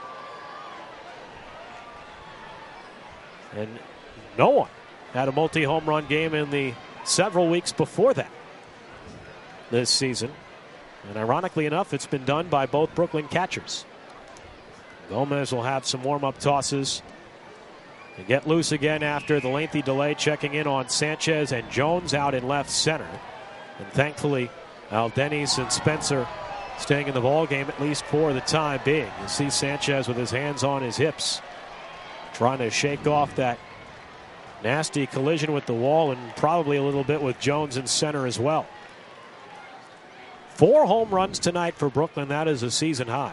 And no one had a multi-home run game in the several weeks before that this season. And ironically enough, it's been done by both Brooklyn catchers. Gomez will have some warm-up tosses and get loose again after the lengthy delay, checking in on Sanchez and Jones out in left center. And thankfully, Aldenis and Spencer staying in the ball game, at least for the time being. You see Sanchez with his hands on his hips, trying to shake off that nasty collision with the wall, and probably a little bit with Jones in center as well. Four home runs tonight for Brooklyn. That is a season high.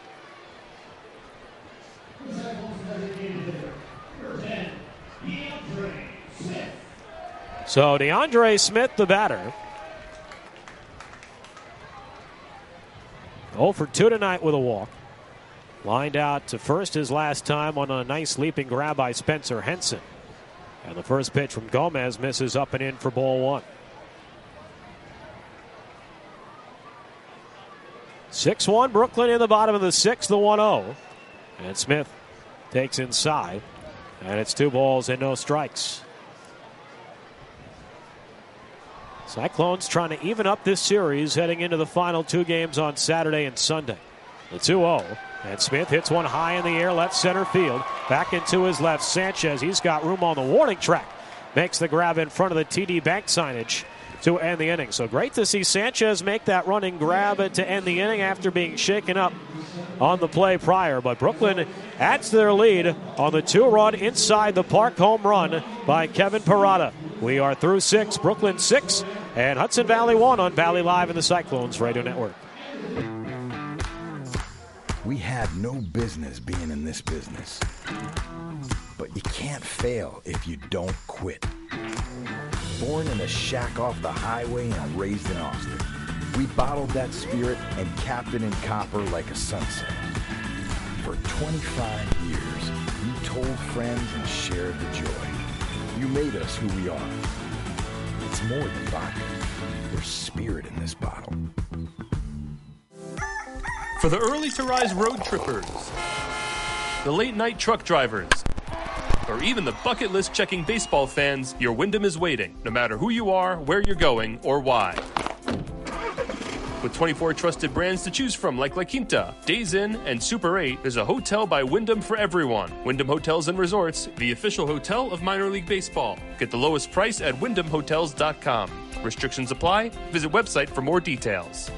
So DeAndre Smith, the batter. oh for two tonight with a walk. Lined out to first his last time on a nice leaping grab by Spencer Henson. And the first pitch from Gomez misses up and in for ball one. six one Brooklyn in the bottom of the sixth, the one oh. And Smith takes inside. And it's two balls and no strikes. Cyclones trying to even up this series heading into the final two games on Saturday and Sunday. The two oh. And Smith hits one high in the air, left center field. Back into his left, Sanchez. He's got room on the warning track. Makes the grab in front of the T D Bank signage to end the inning. So great to see Sanchez make that running grab to end the inning after being shaken up on the play prior. But Brooklyn adds to their lead on the two-run inside the park home run by Kevin Parada. We are through six. Brooklyn six and Hudson Valley one on Valley Live and the Cyclones Radio Network. We had no business being in this business. But you can't fail if you don't quit. Born in a shack off the highway and raised in Austin, we bottled that spirit and capped it in copper like a sunset. For twenty-five years, you told friends and shared the joy. You made us who we are. It's more than vodka. There's spirit in this bottle. For the early to rise road trippers, the late night truck drivers, or even the bucket list checking baseball fans, your Wyndham is waiting, no matter who you are, where you're going, or why. With twenty-four trusted brands to choose from like La Quinta, Days Inn, and Super eight, there's a hotel by Wyndham for everyone. Wyndham Hotels and Resorts, the official hotel of minor league baseball. Get the lowest price at wyndham hotels dot com. Restrictions apply. Visit website for more details.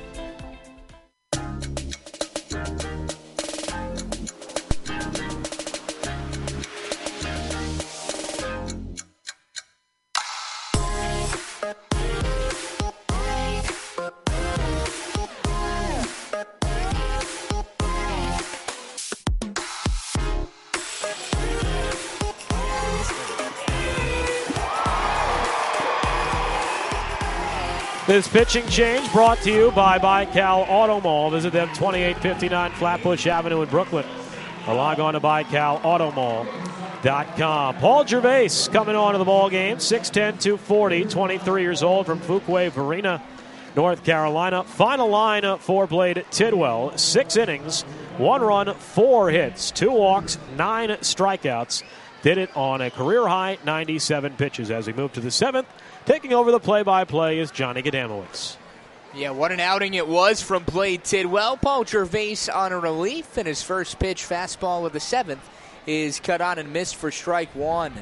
This pitching change brought to you by Bi-Cal Auto Mall. Visit them twenty-eight fifty-nine Flatbush Avenue in Brooklyn. Or log on to bi cal auto mall dot com. Paul Gervais coming on to the ball game. six ten, two forty, twenty-three years old from Fuquay Varina, North Carolina. Final line for Blade Tidwell. Six innings, one run, four hits, two walks, nine strikeouts. Did it on a career-high ninety-seven pitches. As we move to the seventh, taking over the play-by-play is Johnny Gadamowicz. Yeah, what an outing it was from Blade Tidwell. Paul Gervais on a relief, and his first pitch, fastball of the seventh, is cut on and missed for strike one.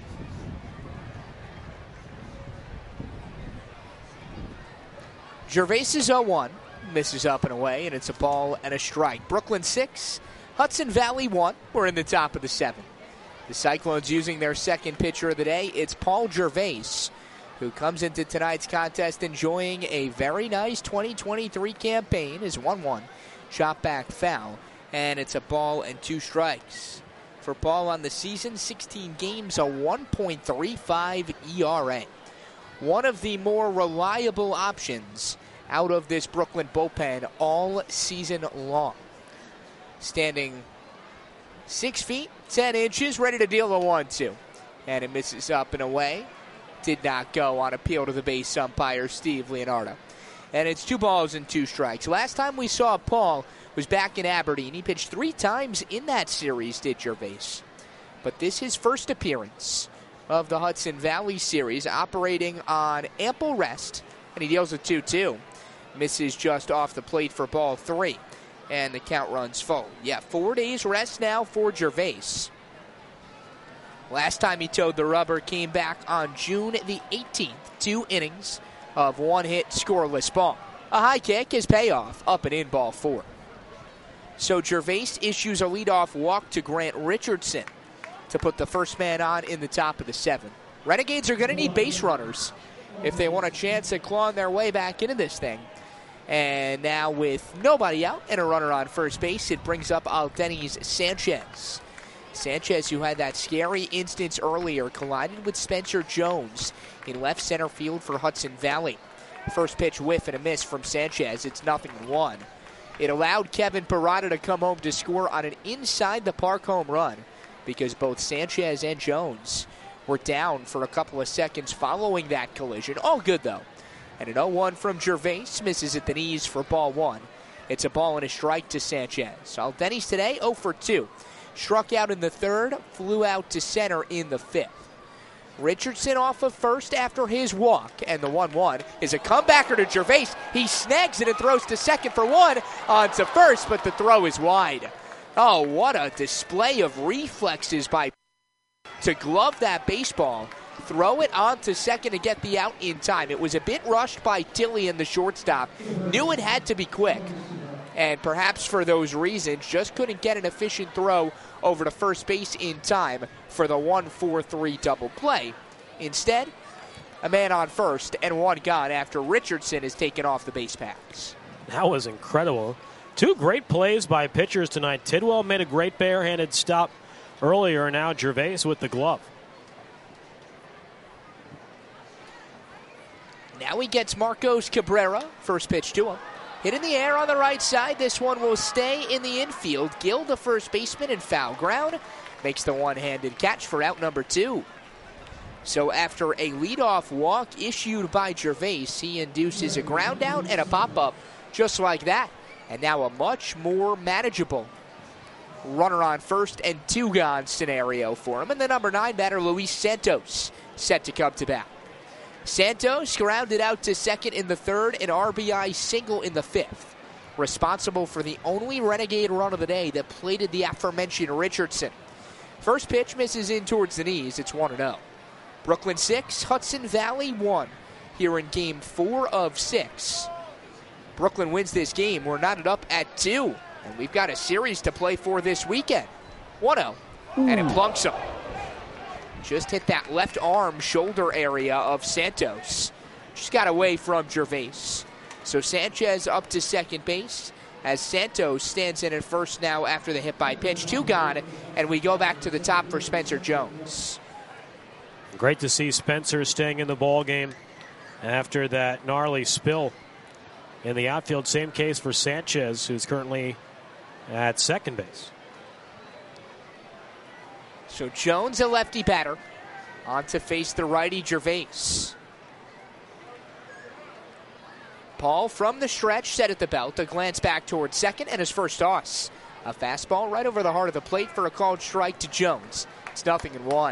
Gervais is oh one, misses up and away, and it's a ball and a strike. Brooklyn six, Hudson Valley one. We're in the top of the seventh. The Cyclones using their second pitcher of the day. It's Paul Gervais, who comes into tonight's contest enjoying a very nice twenty twenty-three campaign. Is one one, chop back foul, and it's a ball and two strikes. For Paul on the season, sixteen games, a one point three five E R A. One of the more reliable options out of this Brooklyn bullpen all season long. Standing six feet, ten inches, ready to deal a one two. And it misses up and away. Did not go on appeal to the base umpire, Steve Leonardo. And it's two balls and two strikes. Last time we saw Paul was back in Aberdeen. He pitched three times in that series, did Gervais. But this is his first appearance of the Hudson Valley series, operating on ample rest. And he deals a two two. Misses just off the plate for ball three. And the count runs full. Yeah, four days rest now for Gervais. Last time he towed the rubber came back on June the eighteenth. Two innings of one hit, scoreless ball. A high kick is payoff, up and in, ball four. So Gervais issues a leadoff walk to Grant Richardson to put the first man on in the top of the seventh. Renegades are going to need base runners if they want a chance at clawing their way back into this thing. And now with nobody out and a runner on first base, it brings up Aldenis Sanchez. Sanchez, who had that scary instance earlier, collided with Spencer Jones in left center field for Hudson Valley. First pitch whiff and a miss from Sanchez. It's nothing one. It allowed Kevin Parada to come home to score on an inside the park home run because both Sanchez and Jones were down for a couple of seconds following that collision. All good, though. And an oh one from Gervais, misses at the knees for ball one. It's a ball and a strike to Sanchez. Aldenis today, oh for two. Struck out in the third, flew out to center in the fifth. Richardson off of first after his walk, and the one one is a comebacker to Gervais. He snags it and throws to second for one on to first, but the throw is wide. Oh, what a display of reflexes by to glove that baseball, throw it on to second to get the out in time. It was a bit rushed by Tillian, the shortstop. Knew it had to be quick. And perhaps for those reasons, just couldn't get an efficient throw over to first base in time for the one four three double play. Instead, a man on first and one gone after Richardson is taken off the base paths. That was incredible. Two great plays by pitchers tonight. Tidwell made a great barehanded stop earlier, and now Gervais with the glove. Now he gets Marcos Cabrera. First pitch to him. Hit in the air on the right side. This one will stay in the infield. Gill, the first baseman, in foul ground, makes the one-handed catch for out number two. So after a leadoff walk issued by Gervais, he induces a ground out and a pop-up just like that. And now a much more manageable runner on first and two gone scenario for him. And the number nine batter, Luis Santos, set to come to bat. Santos grounded out to second in the third, an R B I single in the fifth. Responsible for the only Renegade run of the day that plated the aforementioned Richardson. First pitch misses in towards the knees. It's one and oh. Brooklyn six, Hudson Valley one here in game four of six. Brooklyn wins this game. We're knotted up at two, and we've got a series to play for this weekend. one oh, and it plunks him. Just hit that left arm shoulder area of Santos. Just got away from Gervais. So Sanchez up to second base as Santos stands in at first now after the hit by pitch. Two gone, and we go back to the top for Spencer Jones. Great to see Spencer staying in the ball game after that gnarly spill in the outfield. Same case for Sanchez, who's currently at second base. So Jones, a lefty batter, on to face the righty Gervais. Paul from the stretch, set at the belt, a glance back towards second, and his first toss. A fastball right over the heart of the plate for a called strike to Jones. It's nothing in one.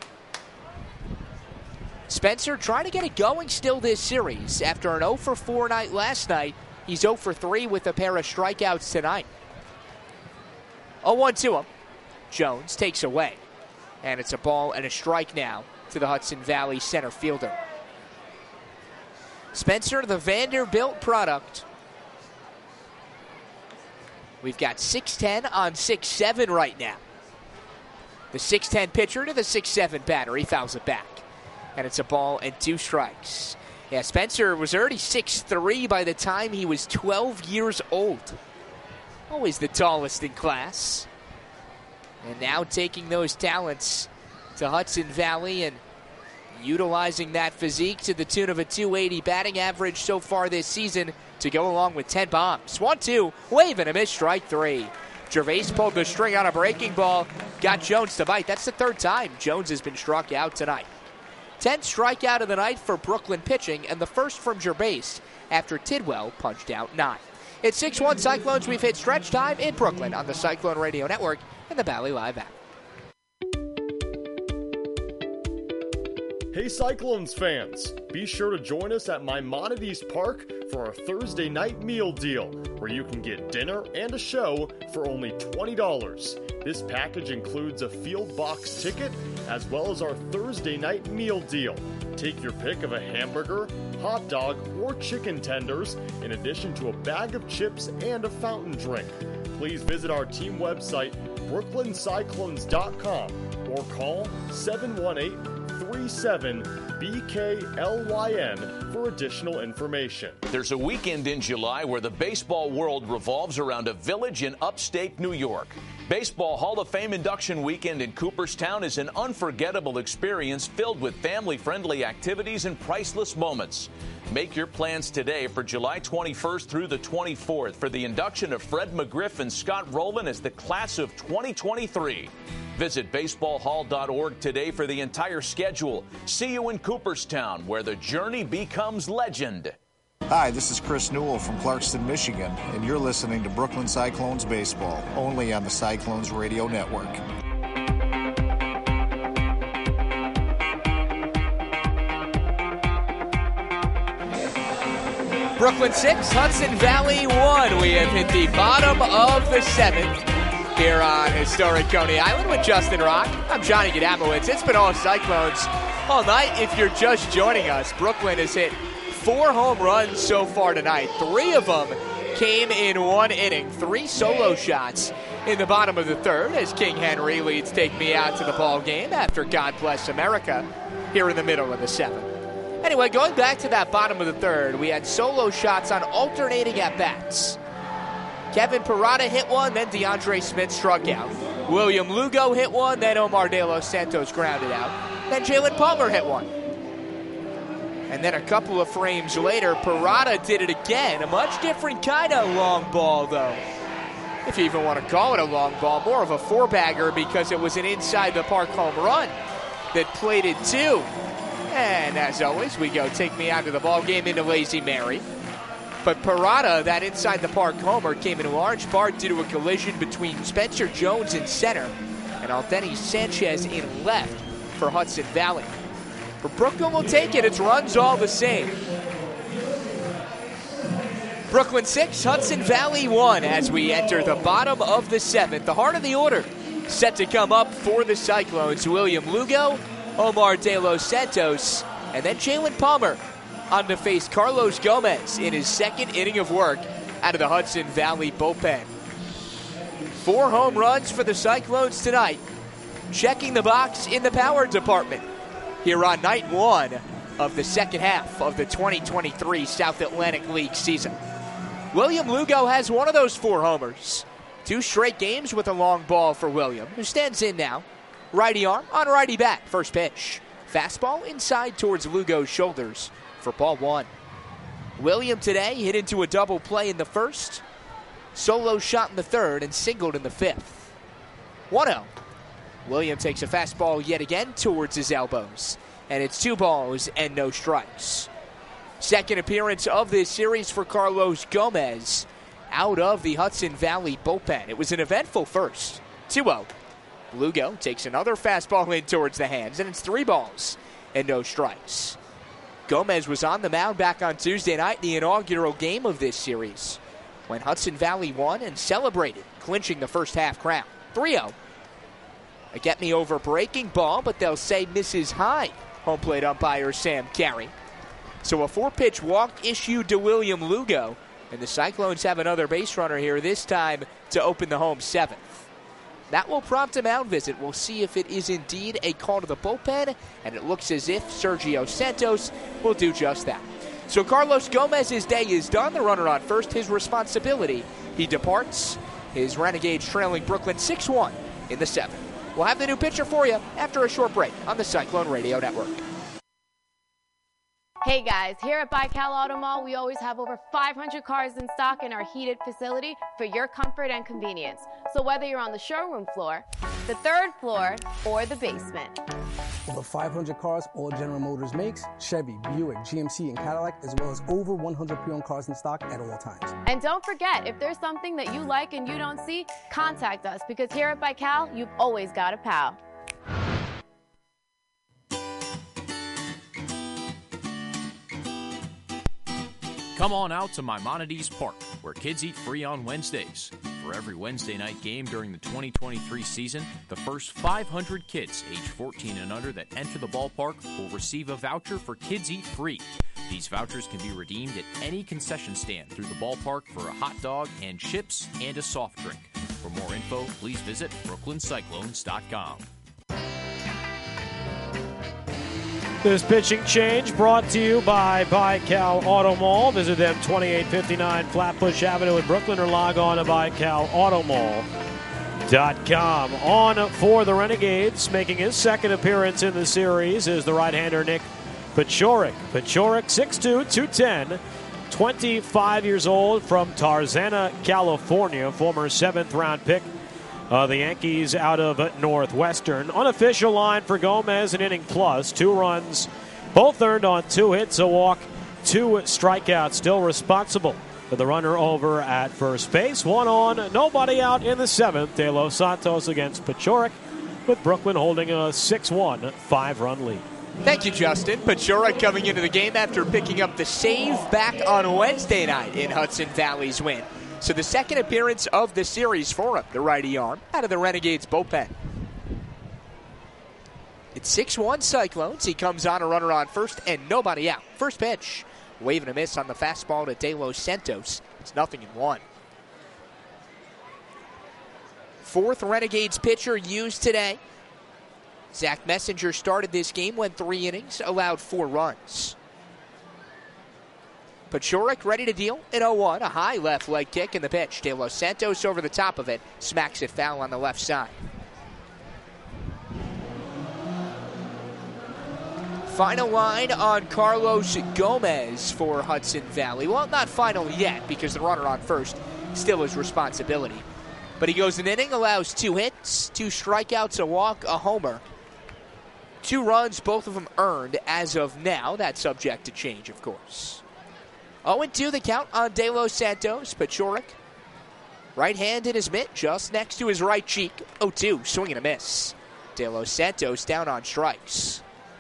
Spencer trying to get it going still this series. After an oh for four night last night, he's oh for three with a pair of strikeouts tonight. oh one to him. Jones takes away. And it's a ball and a strike now to the Hudson Valley center fielder. Spencer, the Vanderbilt product. We've got six ten on six seven right now. The six ten pitcher to the six seven batter. He fouls it back. And it's a ball and two strikes. Yeah, Spencer was already six three by the time he was twelve years old. Always the tallest in class. And now taking those talents to Hudson Valley and utilizing that physique to the tune of a two eighty batting average so far this season to go along with ten bombs. one two, wave and a miss, strike three. Gervais pulled the string on a breaking ball, got Jones to bite. That's the third time Jones has been struck out tonight. tenth strikeout of the night for Brooklyn pitching, and the first from Gervais after Tidwell punched out nine. It's six one Cyclones. We've hit stretch time in Brooklyn on the Cyclone Radio Network and the Bally Live app. Hey Cyclones fans, be sure to join us at Maimonides Park for our Thursday night meal deal, where you can get dinner and a show for only twenty dollars. This package includes a field box ticket, as well as our Thursday night meal deal. Take your pick of a hamburger, hot dog, or chicken tenders, in addition to a bag of chips and a fountain drink. Please visit our team website, brooklyn cyclones dot com, or call seven one eight, three seven, B K L Y N for additional information. There's a weekend in July where the baseball world revolves around a village in upstate New York. Baseball Hall of Fame induction weekend in Cooperstown is an unforgettable experience filled with family-friendly activities and priceless moments. Make your plans today for July twenty-first through the twenty-fourth for the induction of Fred McGriff and Scott Rowland as the class of twenty twenty-three. Visit baseball hall dot org today for the entire schedule. See you in Cooperstown, where the journey becomes legend. Hi, this is Chris Newell from Clarkston, Michigan, and you're listening to Brooklyn Cyclones Baseball, only on the Cyclones Radio Network. Brooklyn six, Hudson Valley one. We have hit the bottom of the seventh. here on historic Coney Island with Justin Rock. I'm Johnny Gadamowicz. It's been all Cyclones all night. If you're just joining us, Brooklyn has hit four home runs so far tonight. Three of them came in one inning. Three solo shots in the bottom of the third as King Henry leads Take Me Out to the ball game after God Bless America here in the middle of the seventh. Anyway, going back to that bottom of the third, we had solo shots on alternating at-bats. Kevin Parada hit one, then DeAndre Smith struck out. William Lugo hit one, then Omar De Los Santos grounded out. Then Jalen Palmer hit one. And then a couple of frames later, Parada did it again. A much different kind of long ball, though. If you even want to call it a long ball, more of a four-bagger because it was an inside-the-park home run that plated two. And as always, we go Take Me Out to the ball game into Lazy Mary. But Parada, that inside-the-park homer, came in large part due to a collision between Spencer Jones in center and Aldeni Sanchez in left for Hudson Valley. But Brooklyn will take it. It's runs all the same. Brooklyn six, Hudson Valley one as we enter the bottom of the seventh. The heart of the order set to come up for the Cyclones. William Lugo, Omar De Los Santos, and then Jalen Palmer on to face Carlos Gomez in his second inning of work out of the Hudson Valley bullpen. Four home runs for the Cyclones tonight, checking the box in the power department here on night one of the second half of the twenty twenty-three South Atlantic League season. William Lugo has one of those four homers. Two straight games with a long ball for William, who stands in now. Righty arm on righty bat, first pitch. Fastball inside towards Lugo's shoulders for ball one. William today hit into a double play in the first, solo shot in the third, and singled in the fifth. one oh. William takes a fastball yet again towards his elbows, and it's two balls and no strikes. Second appearance of this series for Carlos Gomez out of the Hudson Valley bullpen. It was an eventful first. two oh. Lugo takes another fastball in towards the hands, and it's three balls and no strikes. Gomez was on the mound back on Tuesday night in the inaugural game of this series when Hudson Valley won and celebrated, clinching the first half crown. three oh. A get-me-over breaking ball, but they'll say misses high. Home plate umpire Sam Carey. So a four-pitch walk issued to William Lugo, and the Cyclones have another base runner here, this time to open the home seventh. That will prompt a mound visit. We'll see if it is indeed a call to the bullpen, and it looks as if Sergio Santos will do just that. So Carlos Gomez's day is done. The runner on first, his responsibility. He departs. His Renegades trailing Brooklyn six one in the seventh. We'll have the new pitcher for you after a short break on the Cyclone Radio Network. Hey guys, here at Baikal Auto Mall, we always have over five hundred cars in stock in our heated facility for your comfort and convenience. So whether you're on the showroom floor, the third floor, or the basement. Over five hundred cars all General Motors makes, Chevy, Buick, G M C, and Cadillac, as well as over one hundred pre-owned cars in stock at all times. And don't forget, if there's something that you like and you don't see, contact us, because here at Baikal, you've always got a pal. Come on out to Maimonides Park, where kids eat free on Wednesdays. For every Wednesday night game during the twenty twenty-three season, the first five hundred kids age fourteen and under that enter the ballpark will receive a voucher for Kids Eat Free. These vouchers can be redeemed at any concession stand through the ballpark for a hot dog and chips and a soft drink. For more info, please visit Brooklyn Cyclones dot com. This pitching change brought to you by Baikal Auto Mall. Visit them twenty-eight fifty-nine Flatbush Avenue in Brooklyn or log on to Baikal Auto Mall dot com. On for the Renegades, making his second appearance in the series, is the right-hander Nick Paciorek. Paciorek, six two, two ten, twenty-five years old, from Tarzana, California, former seventh-round pick Uh, the Yankees out of Northwestern. Unofficial line for Gomez, an inning plus. Two runs, both earned on two hits, a walk, two strikeouts. Still responsible for the runner over at first base. One on, nobody out in the seventh. De Los Santos against Paciorek, with Brooklyn holding a six one five-run lead. Thank you, Justin. Paciorek coming into the game after picking up the save back on Wednesday night in Hudson Valley's win So the second appearance of the series for him, the righty arm, out of the Renegades bullpen. It's six one Cyclones. He comes on a runner on first and nobody out. First pitch, waving a miss on the fastball to De Los Santos. It's nothing in one. Fourth Renegades pitcher used today. Zach Messenger started this game, went three innings, allowed four runs. Paciorek ready to deal in oh one. A high left leg kick in the pitch. De Los Santos over the top of it. Smacks it foul on the left side. Final line on Carlos Gomez for Hudson Valley. Well, not final yet because the runner on first still his responsibility. But he goes an inning, allows two hits, two strikeouts, a walk, a homer. Two runs, both of them earned as of now. That's subject to change, of course. oh and two the count on De Los Santos. Paciorek, right hand in his mitt, just next to his right cheek. oh two, swing and a miss. De Los Santos down on strikes.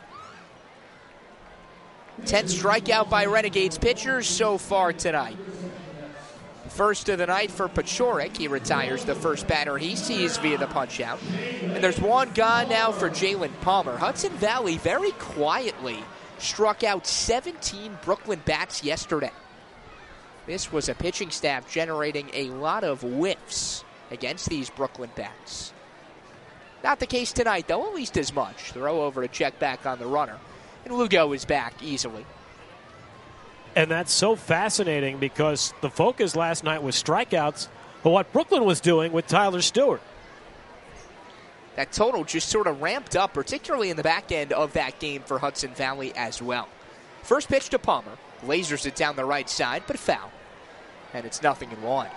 tenth strikeout by Renegades pitchers so far tonight. First of the night for Paciorek. He retires the first batter he sees via the punch-out. And there's one gone now for Jalen Palmer. Hudson Valley very quietly struck out seventeen Brooklyn bats yesterday. This was a pitching staff generating a lot of whiffs against these Brooklyn bats. Not the case tonight, though, at least as much. Throw over to check back on the runner. And Lugo is back easily. And that's so fascinating because the focus last night was strikeouts, but what Brooklyn was doing with Tyler Stewart. That total just sort of ramped up, particularly in the back end of that game for Hudson Valley as well. First pitch to Palmer. Lasers it down the right side, but foul. And it's nothing in one.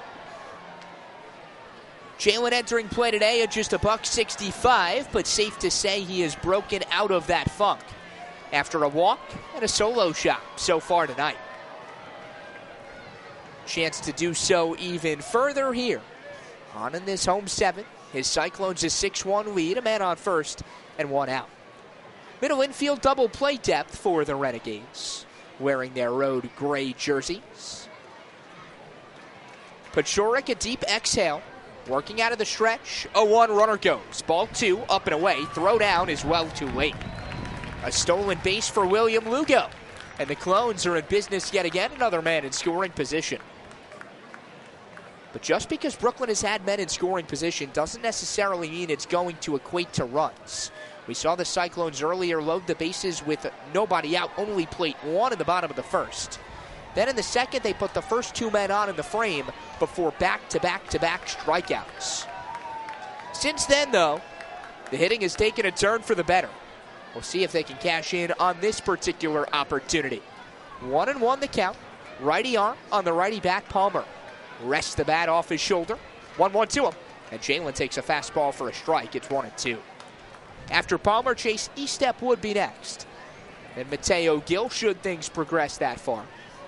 Jalen entering play today at just a buck sixty-five, but safe to say he is broken out of that funk after a walk and a solo shot so far tonight. Chance to do so even further here on in this home seven. His Cyclones a six one lead, a man on first and one out. Middle infield double play depth for the Renegades, wearing their road gray jerseys. Paciorek a deep exhale, working out of the stretch. oh one runner goes. Ball two, up and away. Throw down is well too late. A stolen base for William Lugo. And the Clones are in business yet again, another man in scoring position. But just because Brooklyn has had men in scoring position doesn't necessarily mean it's going to equate to runs. We saw the Cyclones earlier load the bases with nobody out, only plate one in the bottom of the first. Then in the second, they put the first two men on in the frame before back-to-back-to-back strikeouts. Since then, though, the hitting has taken a turn for the better. We'll see if they can cash in on this particular opportunity. One and one the count. Righty arm on the righty back, Palmer. Rests the bat off his shoulder. one one to him. And Jalen takes a fastball for a strike. It's one and two. After Palmer, Chase Estep would be next. And Mateo Gill should things progress that far.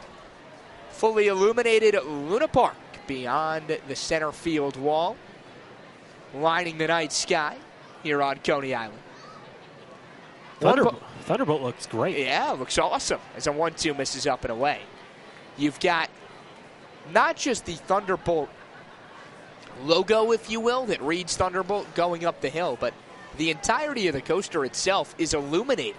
Fully illuminated Luna Park beyond the center field wall, lining the night sky here on Coney Island. Thunderbolt, Thunderbolt looks great. Yeah, looks awesome as a one two misses up and away. You've got not just the Thunderbolt logo, if you will, that reads Thunderbolt going up the hill, but the entirety of the coaster itself is illuminated.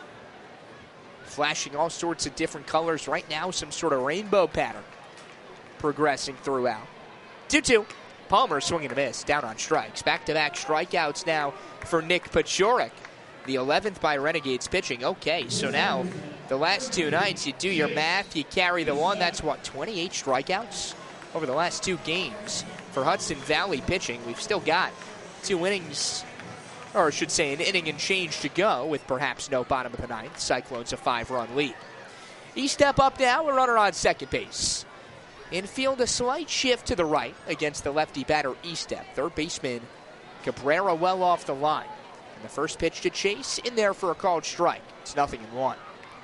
Flashing all sorts of different colors. Right now, some sort of rainbow pattern progressing throughout. two two. Palmer swinging a miss, down on strikes. Back-to-back strikeouts now for Nick Paciorek. The eleventh by Renegades pitching. Okay, so now the last two nights, you do your math, you carry the one. That's what, twenty-eight strikeouts over the last two games for Hudson Valley pitching. We've still got two innings, or I should say an inning and change to go with perhaps no bottom of the ninth. Cyclones a five-run lead. Estep up now, a runner on second base. Infield a slight shift to the right against the lefty batter Estep. Third baseman Cabrera well off the line. And the first pitch to Chase in there for a called strike. It's nothing in one.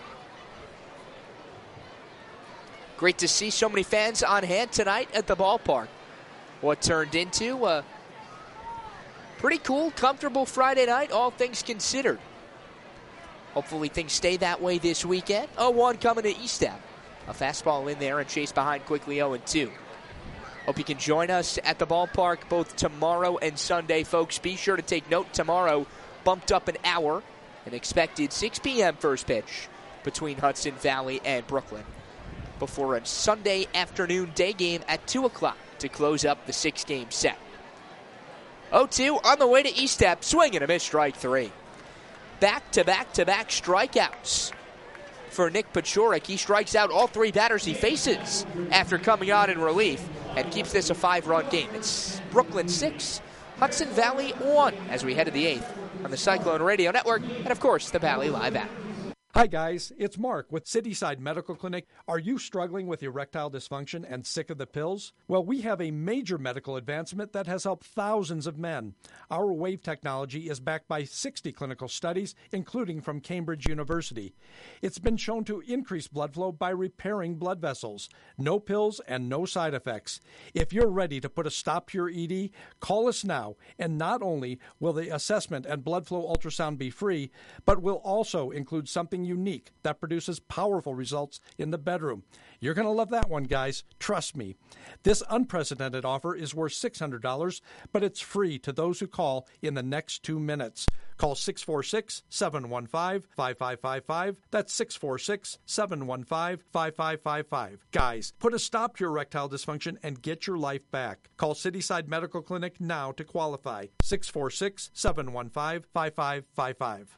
Great to see so many fans on hand tonight at the ballpark. What turned into a pretty cool, comfortable Friday night, all things considered. Hopefully things stay that way this weekend. oh one coming to Estep. A fastball in there and Chase behind quickly oh and two. Hope you can join us at the ballpark both tomorrow and Sunday, folks. Be sure to take note tomorrow, bumped up an hour, an expected six p.m. first pitch between Hudson Valley and Brooklyn, before a Sunday afternoon day game at two o'clock to close up the six-game set. oh two on the way to Eastep, swing and a miss, strike three. Back-to-back-to-back strikeouts for Nick Paciorek. He strikes out all three batters he faces after coming on in relief and keeps this a five-run game. It's Brooklyn six, Hudson Valley one as we head to the eighth on the Cyclone Radio Network and, of course, the Valley Live app. Hi guys, it's Mark with Cityside Medical Clinic. Are you struggling with erectile dysfunction and sick of the pills? Well, we have a major medical advancement that has helped thousands of men. Our wave technology is backed by sixty clinical studies, including from Cambridge University. It's been shown to increase blood flow by repairing blood vessels. No pills and no side effects. If you're ready to put a stop to your E D, call us now, and not only will the assessment and blood flow ultrasound be free, but will also include something unique that produces powerful results in the bedroom. You're going to love that one, guys. Trust me. This unprecedented offer is worth six hundred dollars, but it's free to those who call in the next two minutes. Call six four six, seven one five, five five five five. That's six four six, seven one five, five five five five. Guys, put a stop to your erectile dysfunction and get your life back. Call Cityside Medical Clinic now to qualify. six four six, seven one five, five five five five.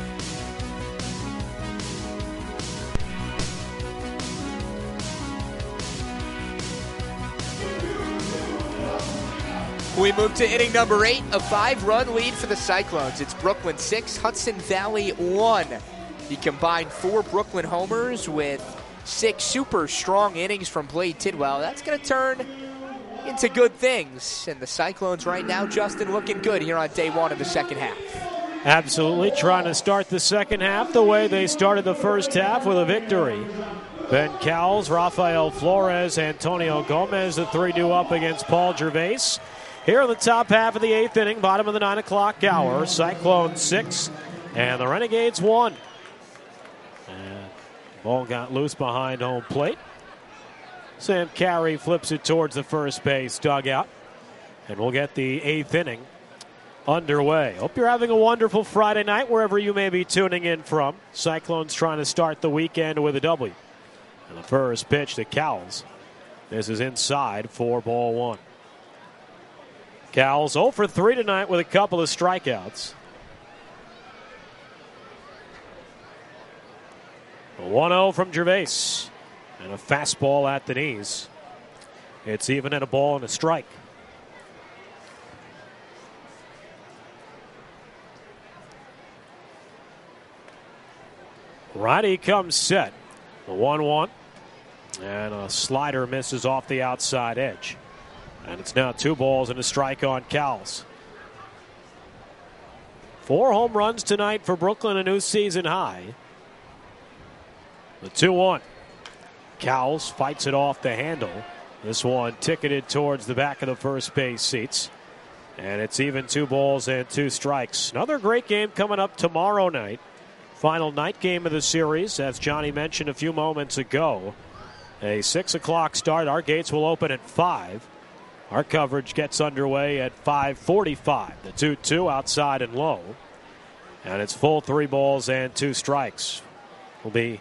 We move to inning number eight, a five-run lead for the Cyclones. It's Brooklyn six, Hudson Valley one. The combined four Brooklyn homers with six super strong innings from Blade Tidwell. That's going to turn into good things. And the Cyclones right now, Justin, looking good here on day one of the second half. Absolutely, trying to start the second half the way they started the first half with a victory. Ben Cowles, Rafael Flores, Antonio Gomez, the three do up against Paul Gervais. Here in the top half of the eighth inning, bottom of the nine o'clock hour, Cyclones six and the Renegades one. And ball got loose behind home plate. Sam Carey flips it towards the first base dugout. And we'll get the eighth inning underway. Hope you're having a wonderful Friday night wherever you may be tuning in from. Cyclones trying to start the weekend with a W. And the first pitch to Cowles. This is inside for ball one. Cowles oh for three tonight with a couple of strikeouts. one oh from Gervais. And a fastball at the knees. It's even at a ball and a strike. Righty comes set. The one one. And a slider misses off the outside edge. And it's now two balls and a strike on Cowles. Four home runs tonight for Brooklyn, a new season high. The two one. Cowles fights it off the handle. This one ticketed towards the back of the first base seats. And it's even two balls and two strikes. Another great game coming up tomorrow night. Final night game of the series, as Johnny mentioned a few moments ago. A six o'clock start. Our gates will open at five. Our coverage gets underway at five forty-five. The two two outside and low. And it's full three balls and two strikes. Will be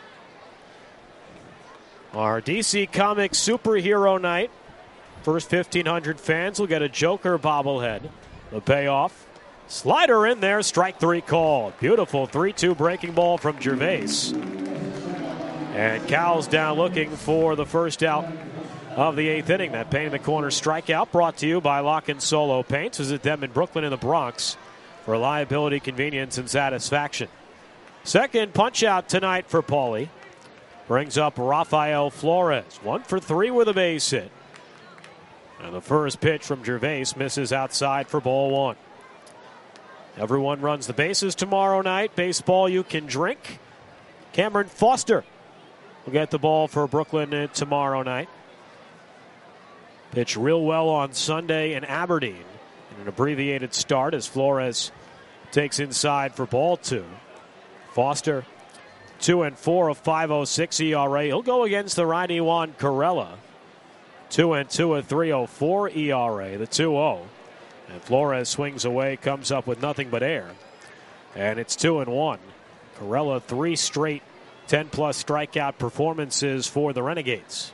our D C Comics superhero night. First fifteen hundred fans will get a Joker bobblehead. The payoff. Slider in there. Strike three called. Beautiful three two breaking ball from Gervais. And Cowles down looking for the first out of the eighth inning. That paint in the corner strikeout brought to you by Lock and Solo Paints. Visit them in Brooklyn and the Bronx for reliability, convenience, and satisfaction. Second punch out tonight for Paulie. Brings up Rafael Flores. One for three with a base hit. And the first pitch from Gervais misses outside for ball one. Everyone runs the bases tomorrow night. Baseball you can drink. Cameron Foster will get the ball for Brooklyn tomorrow night. Pitched real well on Sunday in Aberdeen in an abbreviated start as Flores takes inside for ball two. Foster, two and four, a five oh six E R A. He'll go against the righty Juan Corella. two and two, a three oh four E R A, the two oh. And Flores swings away, comes up with nothing but air. And it's two and one. Corella, three straight ten-plus strikeout performances for the Renegades.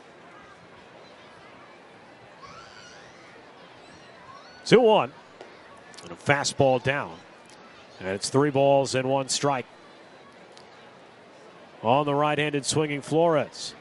two one. And a fastball down. And it's three balls and one strike. On the right-handed swinging Flores.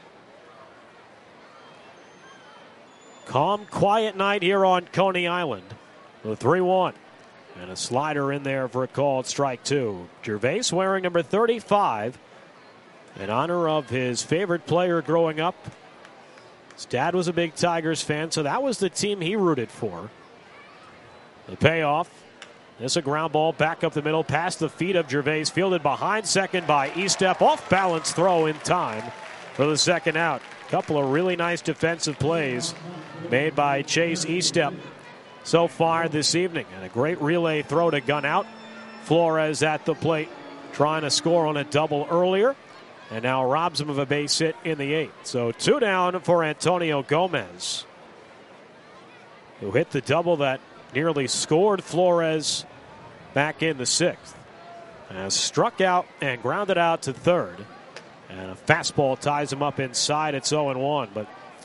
Calm, quiet night here on Coney Island. The three one. And a slider in there for a called strike two. Gervais wearing number thirty-five in honor of his favorite player growing up. His dad was a big Tigers fan, so that was the team he rooted for. The payoff. This a ground ball back up the middle past the feet of Gervais, fielded behind second by Estep. Off balance throw in time for the second out. Couple of really nice defensive plays made by Chase Estep so far this evening. And a great relay throw to gun out. Flores at the plate trying to score on a double earlier. And now robs him of a base hit in the eighth. So two down for Antonio Gomez, who hit the double that nearly scored Flores back in the sixth. And struck out and grounded out to third. And a fastball ties him up inside. It's oh and one. But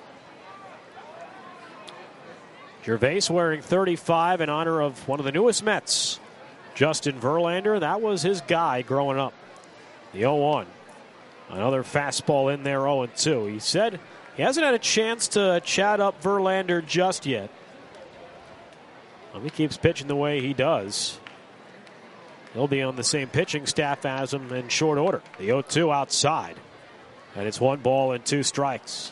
Gervais wearing thirty-five in honor of one of the newest Mets, Justin Verlander. That was his guy growing up. The oh one. Another fastball in there, oh and two. He said he hasn't had a chance to chat up Verlander just yet. Well, he keeps pitching the way he does, he'll be on the same pitching staff as him in short order. The oh two outside. And it's one ball and two strikes.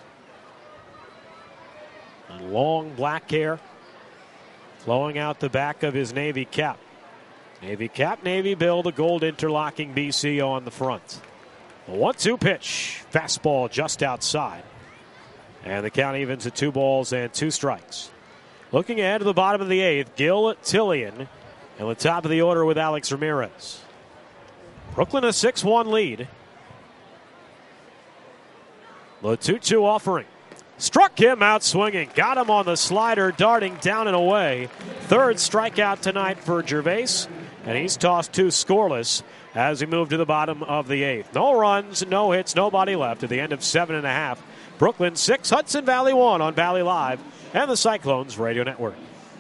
And long black hair flowing out the back of his Navy cap. Navy cap, Navy bill, the gold interlocking B C on the front. A one two pitch. Fastball just outside. And the count evens at two balls and two strikes. Looking ahead to the bottom of the eighth, Gil Tillian. And the top of the order with Alex Ramirez. Brooklyn a six one lead. The two two offering. Struck him out swinging. Got him on the slider, darting down and away. Third strikeout tonight for Gervais. And he's tossed two scoreless as we move to the bottom of the eighth. No runs, no hits, nobody left at the end of seven and a half. Brooklyn six, Hudson Valley one on Valley Live and the Cyclones Radio Network.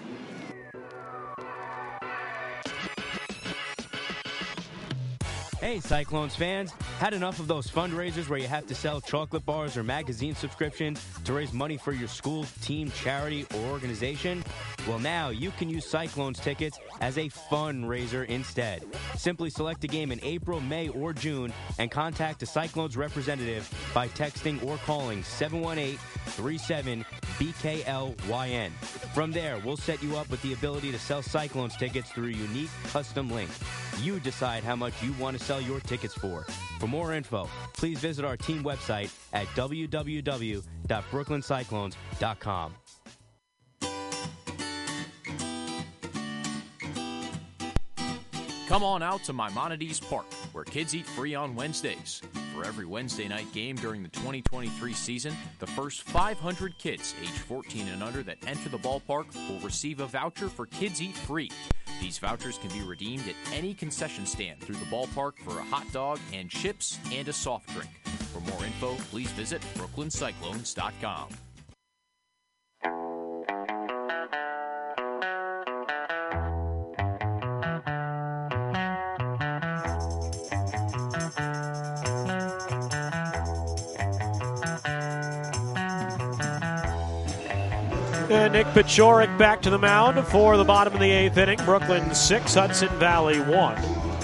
Hey, Cyclones fans. Had enough of those fundraisers where you have to sell chocolate bars or magazine subscriptions to raise money for your school, team, charity, or organization? Well, now you can use Cyclones tickets as a fundraiser instead. Simply select a game in April, May, or June and contact a Cyclones representative by texting or calling seven one eight, three seven, B K L Y N. From there, we'll set you up with the ability to sell Cyclones tickets through a unique custom link. You decide how much you want to sell your tickets for. For more info, please visit our team website at w w w dot brooklyn cyclones dot com. Come on out to Maimonides Park, where kids eat free on Wednesdays. For every Wednesday night game during the twenty twenty-three season, the first five hundred kids age fourteen and under that enter the ballpark will receive a voucher for Kids Eat Free. These vouchers can be redeemed at any concession stand through the ballpark for a hot dog and chips and a soft drink. For more info, please visit brooklyn cyclones dot com. And Nick Paciorek back to the mound for the bottom of the eighth inning. Brooklyn six, Hudson Valley one.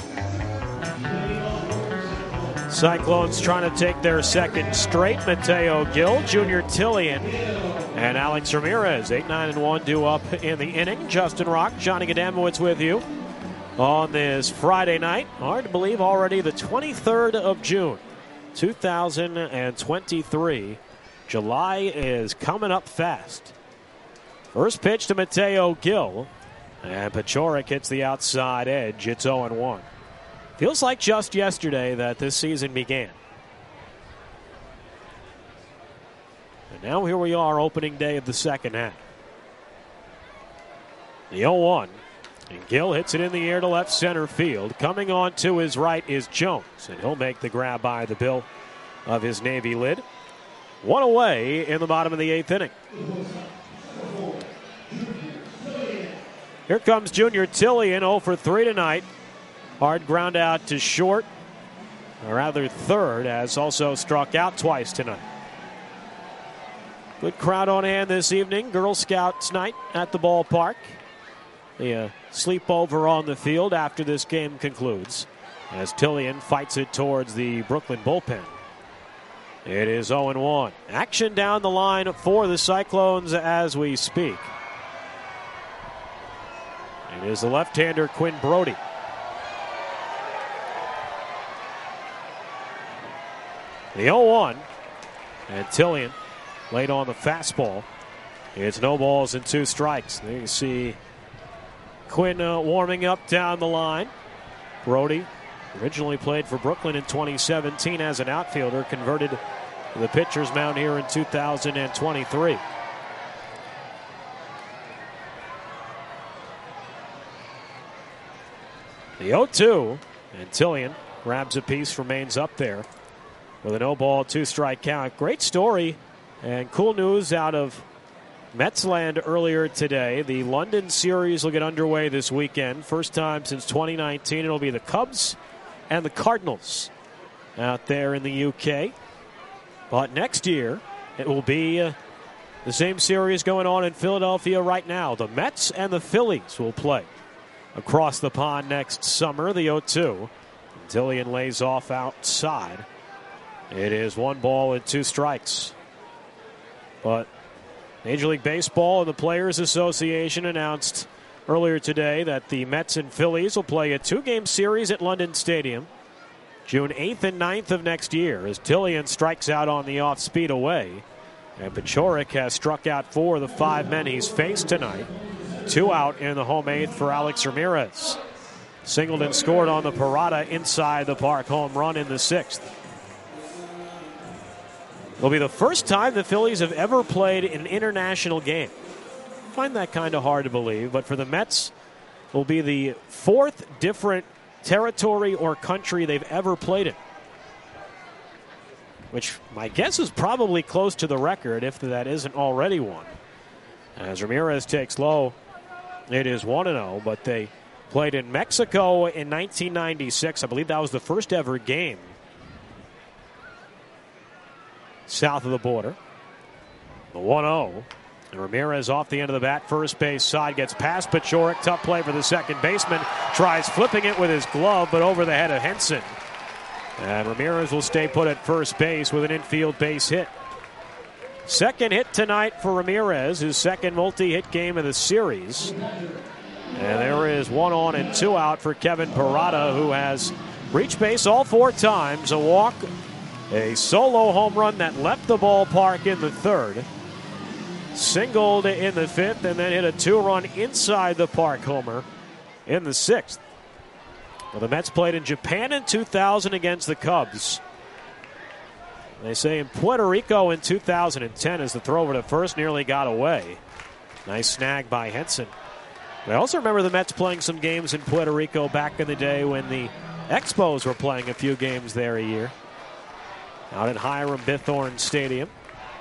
Cyclones trying to take their second straight. Mateo Gil, Junior Tillian, and Alex Ramirez. eight nine and one due up in the inning. Justin Rock, Johnny Gadamowicz with you on this Friday night. Hard to believe already the twenty-third of June, two thousand twenty-three. July is coming up fast. First pitch to Mateo Gil, and Paciorek hits the outside edge. It's oh and one. Feels like just yesterday that this season began. And now here we are, opening day of the second half. The oh one. And Gill hits it in the air to left center field. Coming on to his right is Jones, and he'll make the grab by the bill of his Navy lid. One away in the bottom of the eighth inning. Here comes Junior Tillian, oh for three tonight. Hard ground out to short, or rather third, has also struck out twice tonight. Good crowd on hand this evening. Girl Scouts night at the ballpark. The uh, sleepover on the field after this game concludes, as Tillian fights it towards the Brooklyn bullpen. It is oh one. Action down the line for the Cyclones as we speak. It is the left-hander Quinn Brody. The oh one. And Tillian late on the fastball. It's no balls and two strikes. There you see Quinn uh, warming up down the line. Brody originally played for Brooklyn in twenty seventeen as an outfielder, converted to the pitcher's mound here in two thousand twenty-three. The oh two, and Tillian grabs a piece, remains up there with a no ball, two strike count. Great story and cool news out of Metsland earlier today. The London series will get underway this weekend. First time since twenty nineteen. It'll be the Cubs and the Cardinals out there in the U K. But next year, it will be uh, the same series going on in Philadelphia right now. The Mets and the Phillies will play across the pond next summer. The oh two. Tillian lays off outside. It is one ball and two strikes. But Major League Baseball and the Players Association announced earlier today that the Mets and Phillies will play a two-game series at London Stadium June eighth and ninth of next year as Tillian strikes out on the off-speed away. And Paciorek has struck out four of the five men he's faced tonight. Two out in the home eighth for Alex Ramirez. Singleton scored on the Parada inside the park home run in the sixth. It'll be the first time the Phillies have ever played an international game. I find that kind of hard to believe, but for the Mets, it will be the fourth different territory or country they've ever played in. Which my guess is probably close to the record, if that isn't already one. As Ramirez takes low, it is one and oh, but they played in Mexico in nineteen ninety-six. I believe that was the first ever game south of the border. The one oh. And Ramirez off the end of the bat, first base side, gets past Paciorek. Tough play for the second baseman. Tries flipping it with his glove, but over the head of Henson. And Ramirez will stay put at first base with an infield base hit. Second hit tonight for Ramirez, his second multi-hit game of the series. And there is one on and two out for Kevin Parada, who has reached base all four times. A walk, a solo home run that left the ballpark in the third. Singled in the fifth, and then hit a two-run inside the park homer in the sixth. Well, the Mets played in Japan in two thousand against the Cubs. They say in Puerto Rico in two thousand ten as the throw over to first nearly got away. Nice snag by Henson. I also remember the Mets playing some games in Puerto Rico back in the day when the Expos were playing a few games there a year. Out at Hiram Bithorn Stadium.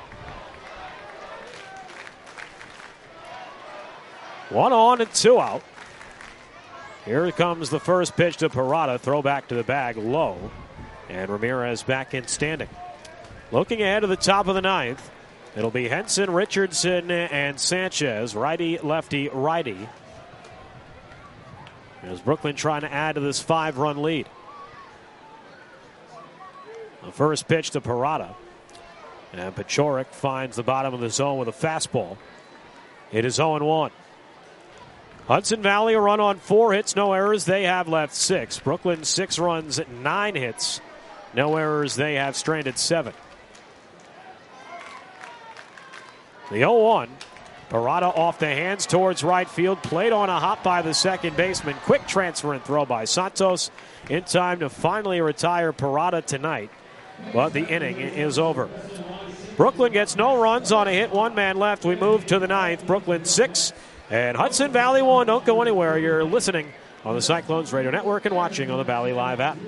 One on and two out. Here comes the first pitch to Parada. Throw back to the bag low. And Ramirez back in standing. Looking ahead to the top of the ninth. It'll be Henson, Richardson, and Sanchez. Righty, lefty, righty. As Brooklyn trying to add to this five-run lead. The first pitch to Parada. And Paciorek finds the bottom of the zone with a fastball. It is oh one. Hudson Valley a run on four hits, no errors. They have left six. Brooklyn six runs, nine hits. No errors. They have stranded seven. The oh one. Parada off the hands towards right field. Played on a hop by the second baseman. Quick transfer and throw by Santos in time to finally retire Parada tonight. But the inning is over. Brooklyn gets no runs on a hit, one man left. We move to the ninth. Brooklyn six and Hudson Valley one. Don't go anywhere. You're listening on the Cyclones Radio Network and watching on the Valley Live app.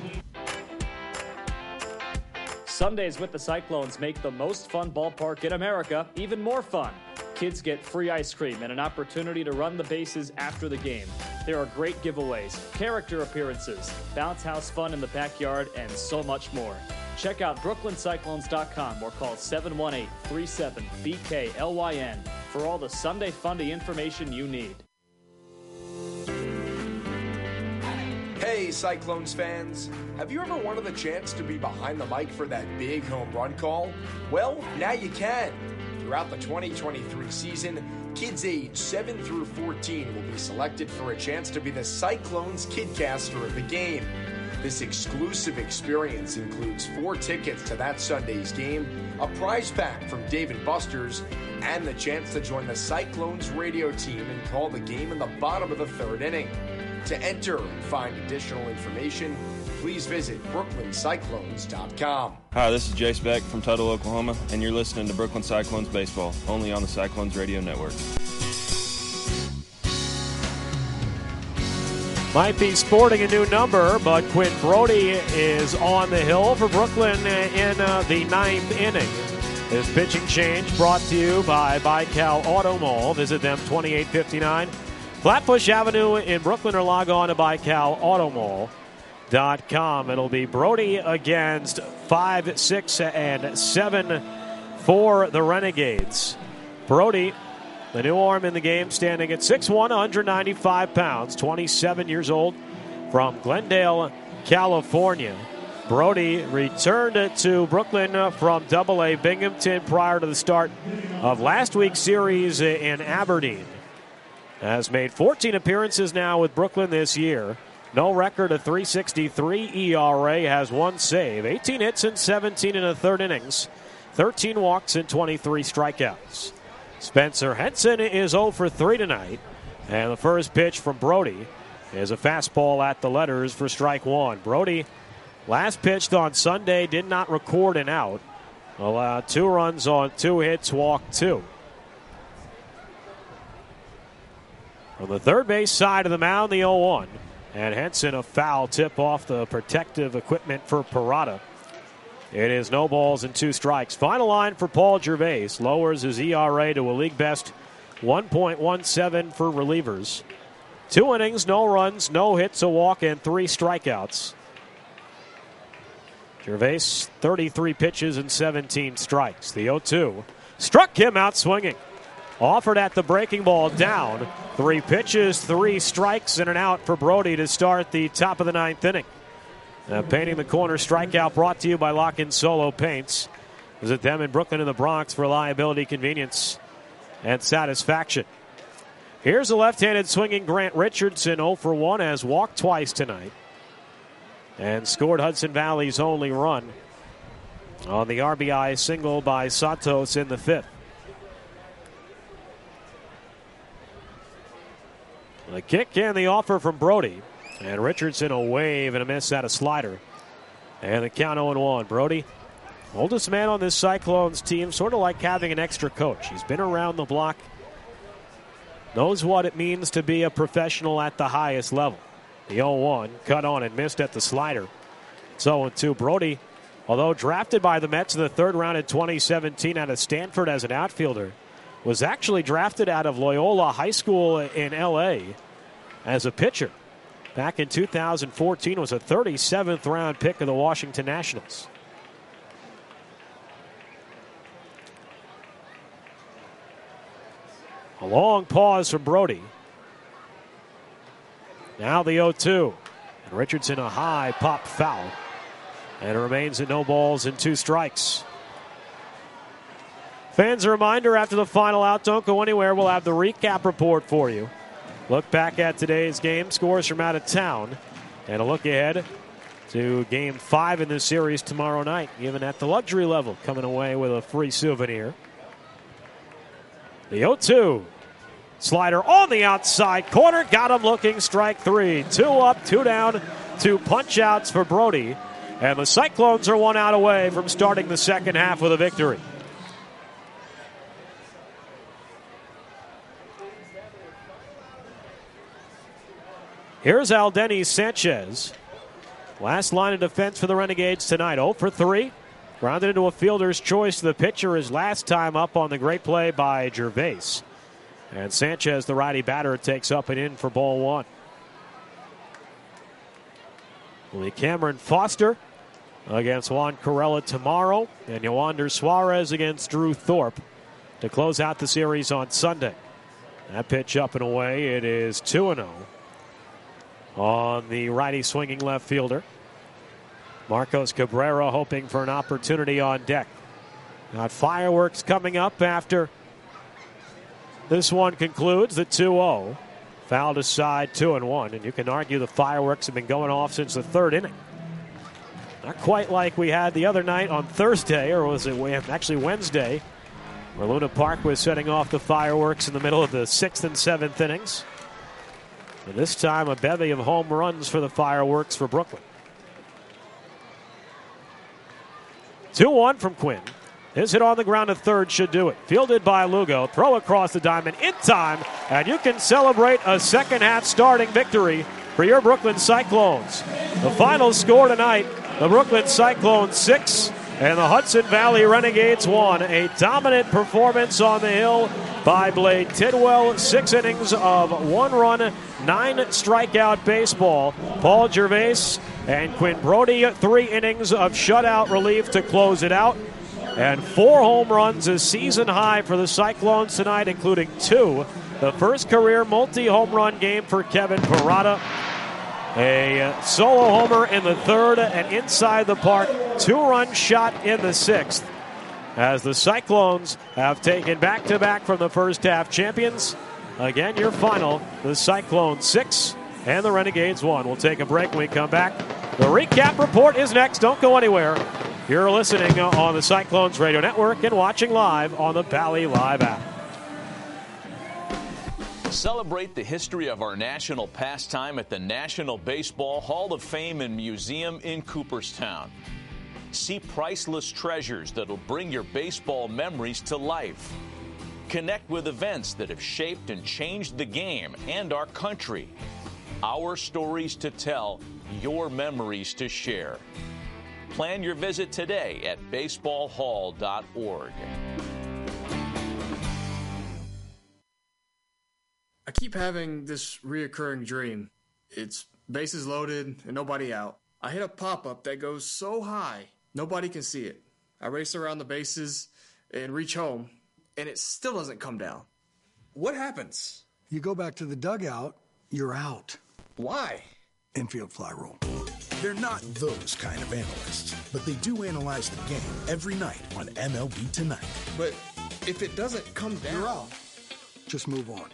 Sundays with the Cyclones make the most fun ballpark in America even more fun. Kids get free ice cream and an opportunity to run the bases after the game. There are great giveaways, character appearances, bounce house fun in the backyard, and so much more. Check out brooklyn cyclones dot com or call seven one eight, three seven, B K L Y N for all the Sunday Fundy information you need. Hey, Cyclones fans. Have you ever wanted the chance to be behind the mic for that big home run call? Well, now you can. Throughout the twenty twenty-three season, kids aged seven through fourteen will be selected for a chance to be the Cyclones Kidcaster of the game. This exclusive experience includes four tickets to that Sunday's game, a prize pack from Dave and Buster's, and the chance to join the Cyclones radio team and call the game in the bottom of the third inning. To enter and find additional information, please visit brooklyn cyclones dot com. Hi, this is Jace Beck from Tuttle, Oklahoma, and you're listening to Brooklyn Cyclones Baseball, only on the Cyclones Radio Network. Might be sporting a new number, but Quinn Brody is on the hill for Brooklyn in uh, the ninth inning. This pitching change brought to you by Baikal Auto Mall. Visit them twenty-eight fifty-nine Flatbush Avenue in Brooklyn, or log on to baikal auto mall dot com. It'll be Brody against five, six, and seven for the Renegades. Brody, the new arm in the game, standing at six one, one ninety-five pounds, twenty-seven years old, from Glendale, California. Brody returned to Brooklyn from double A Binghamton prior to the start of last week's series in Aberdeen. Has made fourteen appearances now with Brooklyn this year. No record of three sixty-three E R A, has one save. eighteen hits in seventeen and a third innings. thirteen walks and twenty-three strikeouts. Spencer Henson is oh for three tonight. And the first pitch from Brody is a fastball at the letters for strike one. Brody last pitched on Sunday, did not record an out. Allowed two runs on two hits, walked two. From the third base side of the mound, the oh one. And Henson, a foul tip off the protective equipment for Parada. It is no balls and two strikes. Final line for Paul Gervais. Lowers his E R A to a league best one point one seven for relievers. Two innings, no runs, no hits, a walk, and three strikeouts. Gervais, thirty-three pitches and seventeen strikes. The oh two struck him out swinging. Offered at the breaking ball, down. Three pitches, three strikes, and an out for Brody to start the top of the ninth inning. Uh, painting the corner strikeout brought to you by Lock-In Solo Paints. Visit them in Brooklyn and the Bronx for reliability, convenience, and satisfaction. Here's a left-handed swinging Grant Richardson, oh for one, has walked twice tonight and scored Hudson Valley's only run on the R B I single by Santos in the fifth. The kick and the offer from Brody. And Richardson a wave and a miss at a slider. And the count oh one. Brody, oldest man on this Cyclones team, sort of like having an extra coach. He's been around the block, knows what it means to be a professional at the highest level. The oh one, cut on and missed at the slider. It's oh two. Brody, although drafted by the Mets in the third round in twenty seventeen out of Stanford as an outfielder, was actually drafted out of Loyola High School in L A as a pitcher. Back in two thousand fourteen, was a thirty-seventh round pick of the Washington Nationals. A long pause from Brody. Now the oh two. And Richardson a high pop foul. And it remains at no balls and two strikes. Fans, a reminder, after the final out, don't go anywhere. We'll have the recap report for you. Look back at today's game, scores from out of town, and a look ahead to game five in this series tomorrow night, even at the luxury level, coming away with a free souvenir. The oh two. Slider on the outside corner, got him looking, strike three. Two up, two down, two punch outs for Brody. And the Cyclones are one out away from starting the second half with a victory. Here's Aldenis Sanchez. Last line of defense for the Renegades tonight. oh for three. Grounded into a fielder's choice. The pitcher his last time up on the great play by Gervais. And Sanchez, the righty batter, takes up and in for ball one. Will be Cameron Foster against Juan Corella tomorrow. And Yoander Suarez against Drew Thorpe to close out the series on Sunday. That pitch up and away. It is two and oh on the righty swinging left fielder. Marcos Cabrera hoping for an opportunity on deck. Got fireworks coming up after this one concludes. The two oh. Fouled aside, two and one. And you can argue the fireworks have been going off since the third inning. Not quite like we had the other night on Thursday, or was it actually Wednesday, where Luna Park was setting off the fireworks in the middle of the sixth and seventh innings. And this time, a bevy of home runs for the fireworks for Brooklyn. two one from Quinn. His hit on the ground to third should do it. Fielded by Lugo. Throw across the diamond in time, and you can celebrate a second half starting victory for your Brooklyn Cyclones. The final score tonight, the Brooklyn Cyclones six and the Hudson Valley Renegades one. A dominant performance on the hill by Blade Tidwell. Six innings of one run, nine strikeout baseball. Paul Gervais and Quinn Brody, three innings of shutout relief to close it out. And four home runs, a season high for the Cyclones tonight, including two. The first career multi-home run game for Kevin Parada. A solo homer in the third, and inside the park, two-run shot in the sixth. As the Cyclones have taken back-to-back from the first half champions. Again, your final, the Cyclones six and the Renegades one. We'll take a break when we come back. The recap report is next. Don't go anywhere. You're listening on the Cyclones Radio Network and watching live on the Bally Live app. Celebrate the history of our national pastime at the National Baseball Hall of Fame and Museum in Cooperstown. See priceless treasures that'll bring your baseball memories to life. Connect with events that have shaped and changed the game and our country. Our stories to tell, your memories to share. Plan your visit today at baseball hall dot org. I keep having this reoccurring dream. It's bases loaded and nobody out. I hit a pop-up that goes so high, nobody can see it. I race around the bases and reach home, and it still doesn't come down. What happens? You go back to the dugout, you're out. Why? Infield fly rule. They're not those kind of analysts, but they do analyze the game every night on M L B Tonight. But if it doesn't come down, you're out. Just move on.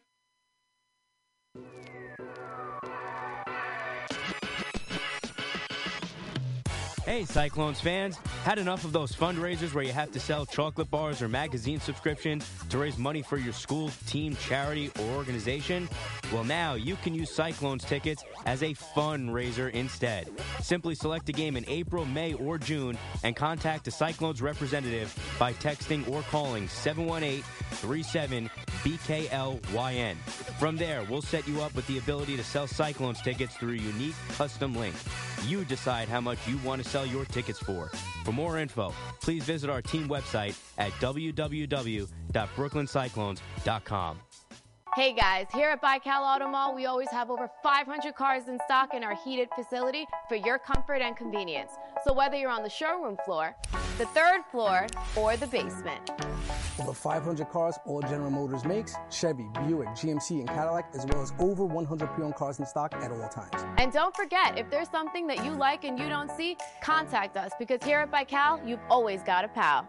Hey, Cyclones fans. Had enough of those fundraisers where you have to sell chocolate bars or magazine subscriptions to raise money for your school, team, charity, or organization? Well, now you can use Cyclones tickets as a fundraiser instead. Simply select a game in April, May, or June and contact a Cyclones representative by texting or calling seven one eight, three seven, B K L Y N. From there, we'll set you up with the ability to sell Cyclones tickets through a unique custom link. You decide how much you want to sell your tickets for. For more info, please visit our team website at w w w dot brooklyn cyclones dot com. Hey guys, here at Baikal Auto Mall, we always have over five hundred cars in stock in our heated facility for your comfort and convenience. So whether you're on the showroom floor, the third floor, or the basement. Over five hundred cars, all General Motors makes, Chevy, Buick, G M C, and Cadillac, as well as over one hundred pre-owned cars in stock at all times. And don't forget, if there's something that you like and you don't see, contact us, because here at Baikal, you've always got a pal.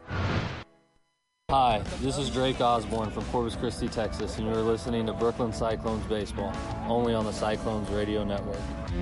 Hi, this is Drake Osborne from Corpus Christi, Texas, and you're listening to Brooklyn Cyclones Baseball, only on the Cyclones Radio Network.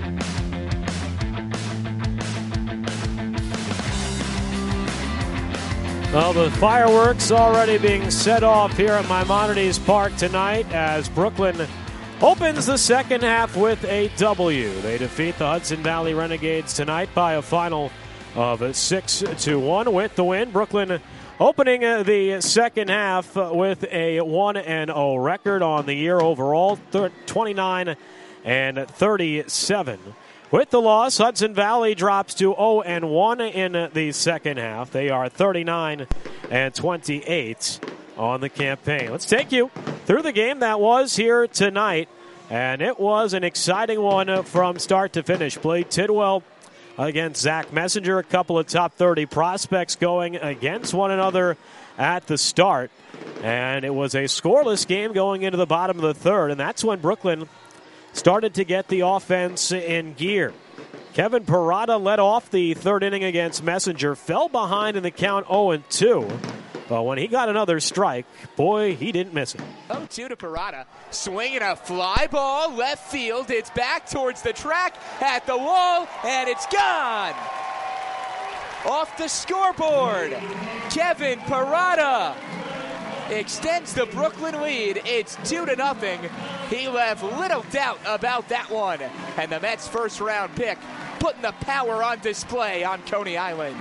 Well, the fireworks already being set off here at Maimonides Park tonight as Brooklyn opens the second half with a W. They defeat the Hudson Valley Renegades tonight by a final of six to one with the win. Brooklyn opening the second half with a one and oh record on the year overall, twenty-nine thirty-seven. With the loss, Hudson Valley drops to oh and one in the second half. They are thirty-nine and twenty-eight on the campaign. Let's take you through the game that was here tonight, and it was an exciting one from start to finish. Played Tidwell against Zach Messenger, a couple of top thirty prospects going against one another at the start, and it was a scoreless game going into the bottom of the third, and that's when Brooklyn started to get the offense in gear. Kevin Parada led off the third inning against Messenger, fell behind in the count oh and two. But when he got another strike, boy, he didn't miss it. oh two to Parada, swinging a fly ball left field. It's back towards the track at the wall, and it's gone. Off the scoreboard, Kevin Parada extends the Brooklyn lead. It's two to nothing. He left little doubt about that one. And the Mets' first round pick putting the power on display on Coney Island.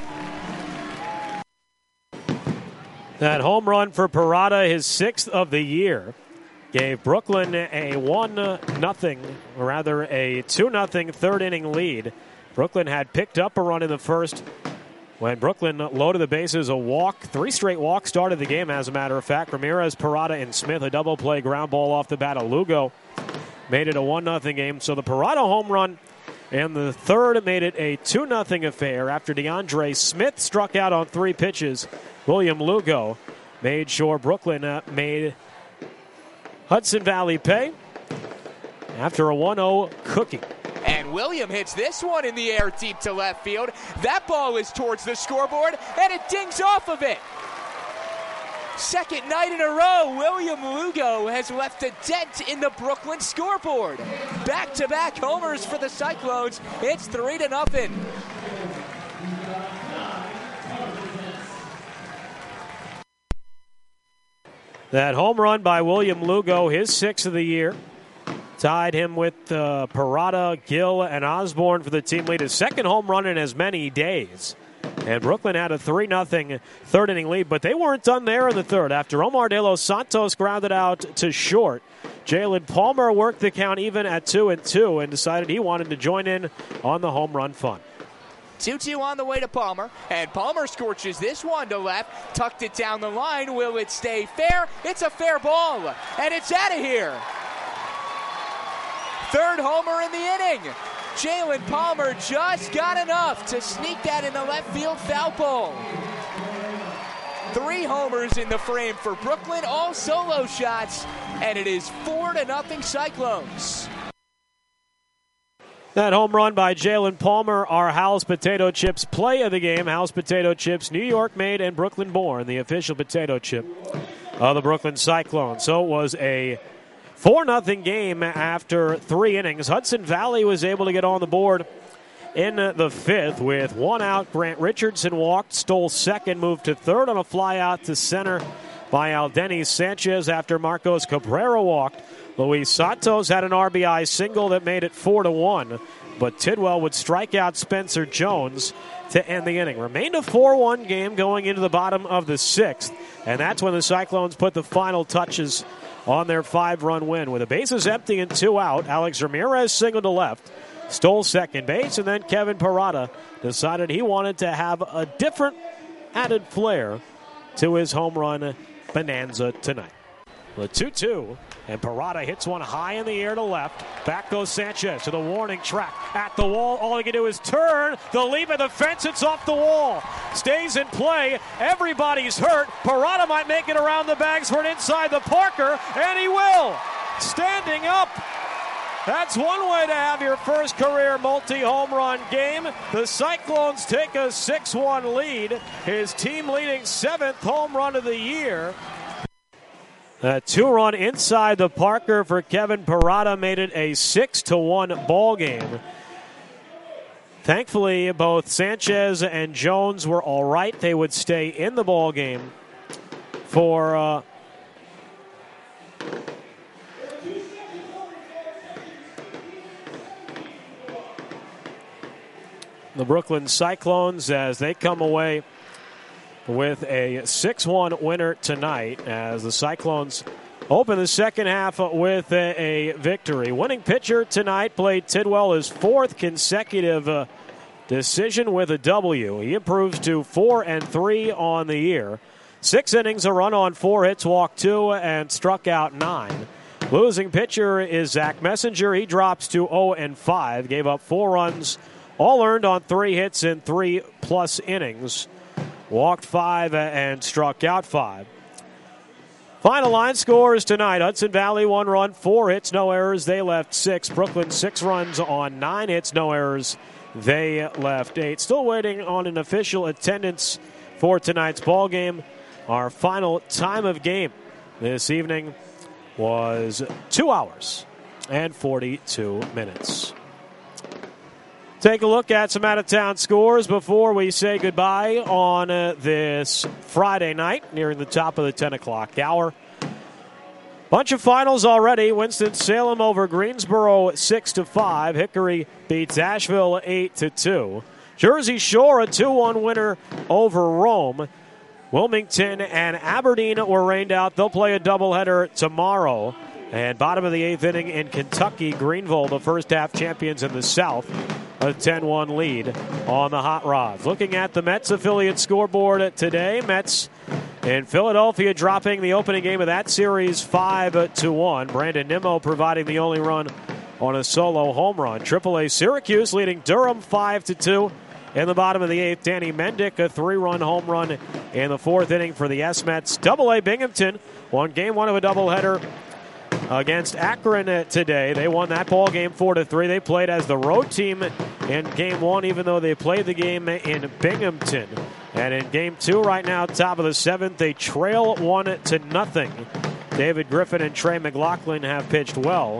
That home run for Parada, his sixth of the year, gave Brooklyn a one nothing, or rather a two nothing third inning lead. Brooklyn had picked up a run in the first when Brooklyn loaded the bases. A walk, three straight walks started the game, as a matter of fact. Ramirez, Parada, and Smith, a double play ground ball off the bat of Lugo, made it a one nothing game. So the Parada home run in the third made it a two nothing affair after DeAndre Smith struck out on three pitches. William Lugo made sure Brooklyn uh, made Hudson Valley pay after a one oh cooking. And William hits this one in the air deep to left field. That ball is towards the scoreboard, and it dings off of it. Second night in a row, William Lugo has left a dent in the Brooklyn scoreboard. Back-to-back homers for the Cyclones. It's three to nothing. That home run by William Lugo, his sixth of the year, tied him with uh, Parada, Gill, and Osborne for the team lead. His second home run in as many days. And Brooklyn had a three nothing third inning lead, but they weren't done there in the third. After Omar De Los Santos grounded out to short, Jalen Palmer worked the count even at two and two and decided he wanted to join in on the home run fun. two two on the way to Palmer, and Palmer scorches this one to left, tucked it down the line. Will it stay fair? It's a fair ball, and it's out of here. Third homer in the inning. Jalen Palmer just got enough to sneak that in the left field foul pole. Three homers in the frame for Brooklyn, all solo shots, and it is four to nothing Cyclones. That home run by Jalen Palmer, our Howell's Potato Chips play of the game. Howell's Potato Chips, New York made and Brooklyn born, the official potato chip of the Brooklyn Cyclones. So it was a four nothing game after three innings. Hudson Valley was able to get on the board in the fifth with one out. Grant Richardson walked, stole second, moved to third on a fly out to center by Aldenis Sanchez after Marcos Cabrera walked. Luis Santos had an R B I single that made it four to one, but Tidwell would strike out Spencer Jones to end the inning. Remained a four one game going into the bottom of the sixth, and that's when the Cyclones put the final touches on their five-run win. With the bases empty and two out, Alex Ramirez singled to left, stole second base, and then Kevin Parada decided he wanted to have a different added flair to his home run bonanza tonight. The two two, and Parada hits one high in the air to left. Back goes Sanchez to the warning track. At the wall, all he can do is turn. The leap of the fence, it's off the wall. Stays in play. Everybody's hurt. Parada might make it around the bags for an inside the Parker, and he will. Standing up. That's one way to have your first career multi-home run game. The Cyclones take a six one lead. His team-leading seventh home run of the year. A two-run inside the Parker for Kevin Parada made it a six to one ball game. Thankfully, both Sanchez and Jones were all right. They would stay in the ball game for uh, the Brooklyn Cyclones as they come away with a six one winner tonight, as the Cyclones open the second half with a, a victory. Winning pitcher tonight played Tidwell his fourth consecutive uh, decision with a W. He improves to four and three on the year. Six innings, a run on four hits, walked two, and struck out nine. Losing pitcher is Zach Messenger. He drops to oh and five, gave up four runs, all earned on three hits in three plus innings. Walked five and struck out five. Final line scores tonight. Hudson Valley, one run, four hits, no errors. They left six. Brooklyn, six runs on nine hits, no errors. They left eight. Still waiting on an official attendance for tonight's ball game. Our final time of game this evening was two hours and forty-two minutes. Take a look at some out-of-town scores before we say goodbye on uh, this Friday night, nearing the top of the ten o'clock hour. Bunch of finals already. Winston-Salem over Greensboro six to five. Hickory beats Asheville eight to two. Jersey Shore a two one winner over Rome. Wilmington and Aberdeen were rained out. They'll play a doubleheader tomorrow. And bottom of the eighth inning in Kentucky, Greenville, the first half champions in the South, a ten one lead on the Hot Rods. Looking at the Mets affiliate scoreboard today, Mets in Philadelphia dropping the opening game of that series five to one. Brandon Nimmo providing the only run on a solo home run. triple A Syracuse leading Durham five to two. In the bottom of the eighth, Danny Mendick, a three-run home run in the fourth inning for the S-Mets. double A Binghamton won game one of a doubleheader against Akron today. They won that ball game four to three. They played as the road team in game one, even though they played the game in Binghamton. And in game two, right now, top of the seventh, they trail one to nothing. David Griffin and Trey McLaughlin have pitched well.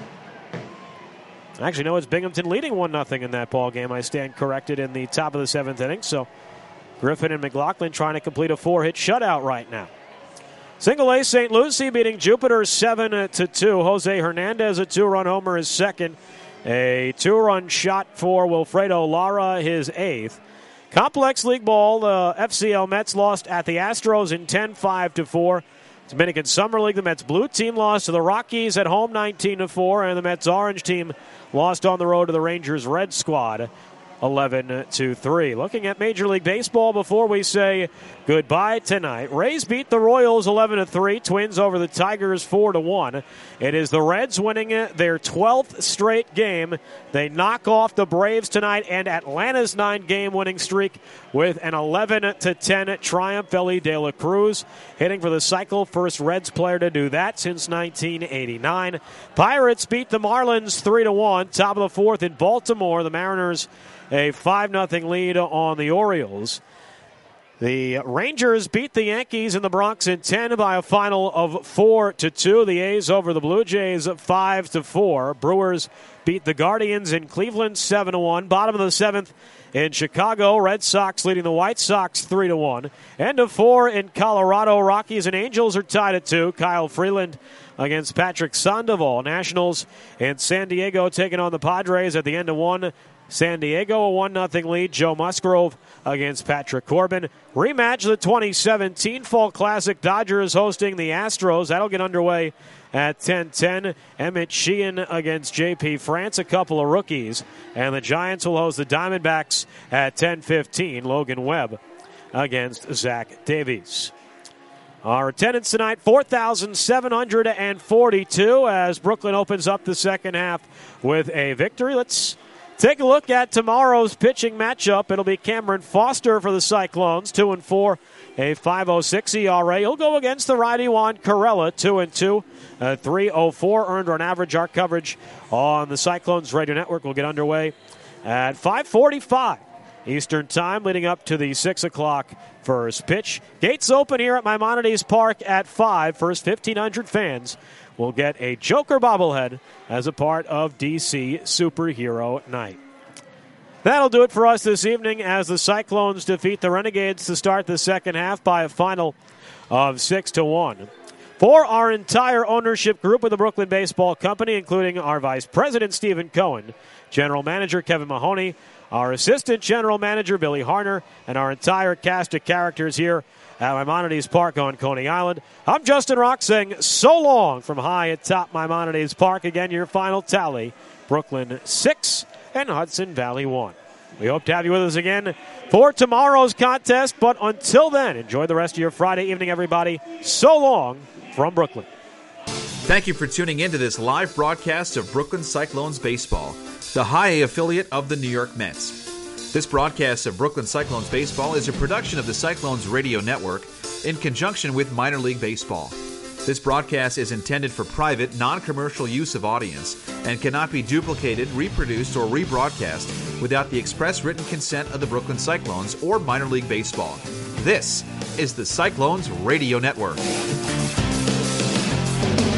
Actually, no, it's Binghamton leading one nothing in that ball game. I stand corrected in the top of the seventh inning. So Griffin and McLaughlin trying to complete a four-hit shutout right now. Single A Saint Lucie beating Jupiter seven to two. Jose Hernandez, a two-run homer, is second. A two-run shot for Wilfredo Lara, his eighth. Complex League Ball, the F C L Mets lost at the Astros in ten five to four. Dominican Summer League, the Mets blue team lost to the Rockies at home nineteen to four, and the Mets orange team lost on the road to the Rangers red squad eleven to three. Looking at Major League Baseball before we say goodbye tonight. Rays beat the Royals eleven to three. Twins over the Tigers four to one. It is the Reds winning their twelfth straight game. They knock off the Braves tonight and Atlanta's nine-game winning streak with an eleven to ten triumph. Ellie De La Cruz hitting for the cycle. First Reds player to do that since nineteen eighty-nine. Pirates beat the Marlins three to one. Top of the fourth in Baltimore. The Mariners a five nothing lead on the Orioles. The Rangers beat the Yankees in the Bronx in ten by a final of four to two. The A's over the Blue Jays five to four. Brewers beat the Guardians in Cleveland seven to one. Bottom of the seventh in Chicago, Red Sox leading the White Sox three to one. End of four in Colorado, Rockies and Angels are tied at two. Kyle Freeland against Patrick Sandoval. Nationals in San Diego taking on the Padres at the end of one. San Diego, a one nothing lead. Joe Musgrove against Patrick Corbin. Rematch the twenty seventeen Fall Classic. Dodgers hosting the Astros. That'll get underway at ten ten. Emmett Sheehan against J P France, a couple of rookies. And the Giants will host the Diamondbacks at ten fifteen. Logan Webb against Zach Davies. Our attendance tonight, four thousand seven hundred forty-two as Brooklyn opens up the second half with a victory. Let's take a look at tomorrow's pitching matchup. It'll be Cameron Foster for the Cyclones, two and four, a five oh six E R A. He'll go against the righty Juan Corella, two and two, a three oh four earned on average. Our coverage on the Cyclones Radio Network will get underway at five forty-five Eastern Time, leading up to the six o'clock first pitch. Gates open here at Maimonides Park at five. First fifteen hundred fans will get a Joker bobblehead as a part of D C Superhero Night. That'll do it for us this evening as the Cyclones defeat the Renegades to start the second half by a final of six to one. For our entire ownership group of the Brooklyn Baseball Company, including our Vice President Stephen Cohen, General Manager Kevin Mahoney, our assistant general manager, Billy Harner, and our entire cast of characters here at Maimonides Park on Coney Island. I'm Justin Rock saying so long from high atop Maimonides Park. Again, your final tally, Brooklyn six and Hudson Valley one. We hope to have you with us again for tomorrow's contest, but until then, enjoy the rest of your Friday evening, everybody. So long from Brooklyn. Thank you for tuning in to this live broadcast of Brooklyn Cyclones Baseball, the high A affiliate of the New York Mets. This broadcast of Brooklyn Cyclones Baseball is a production of the Cyclones Radio Network in conjunction with Minor League Baseball. This broadcast is intended for private, non-commercial use of audience and cannot be duplicated, reproduced, or rebroadcast without the express written consent of the Brooklyn Cyclones or Minor League Baseball. This is the Cyclones Radio Network.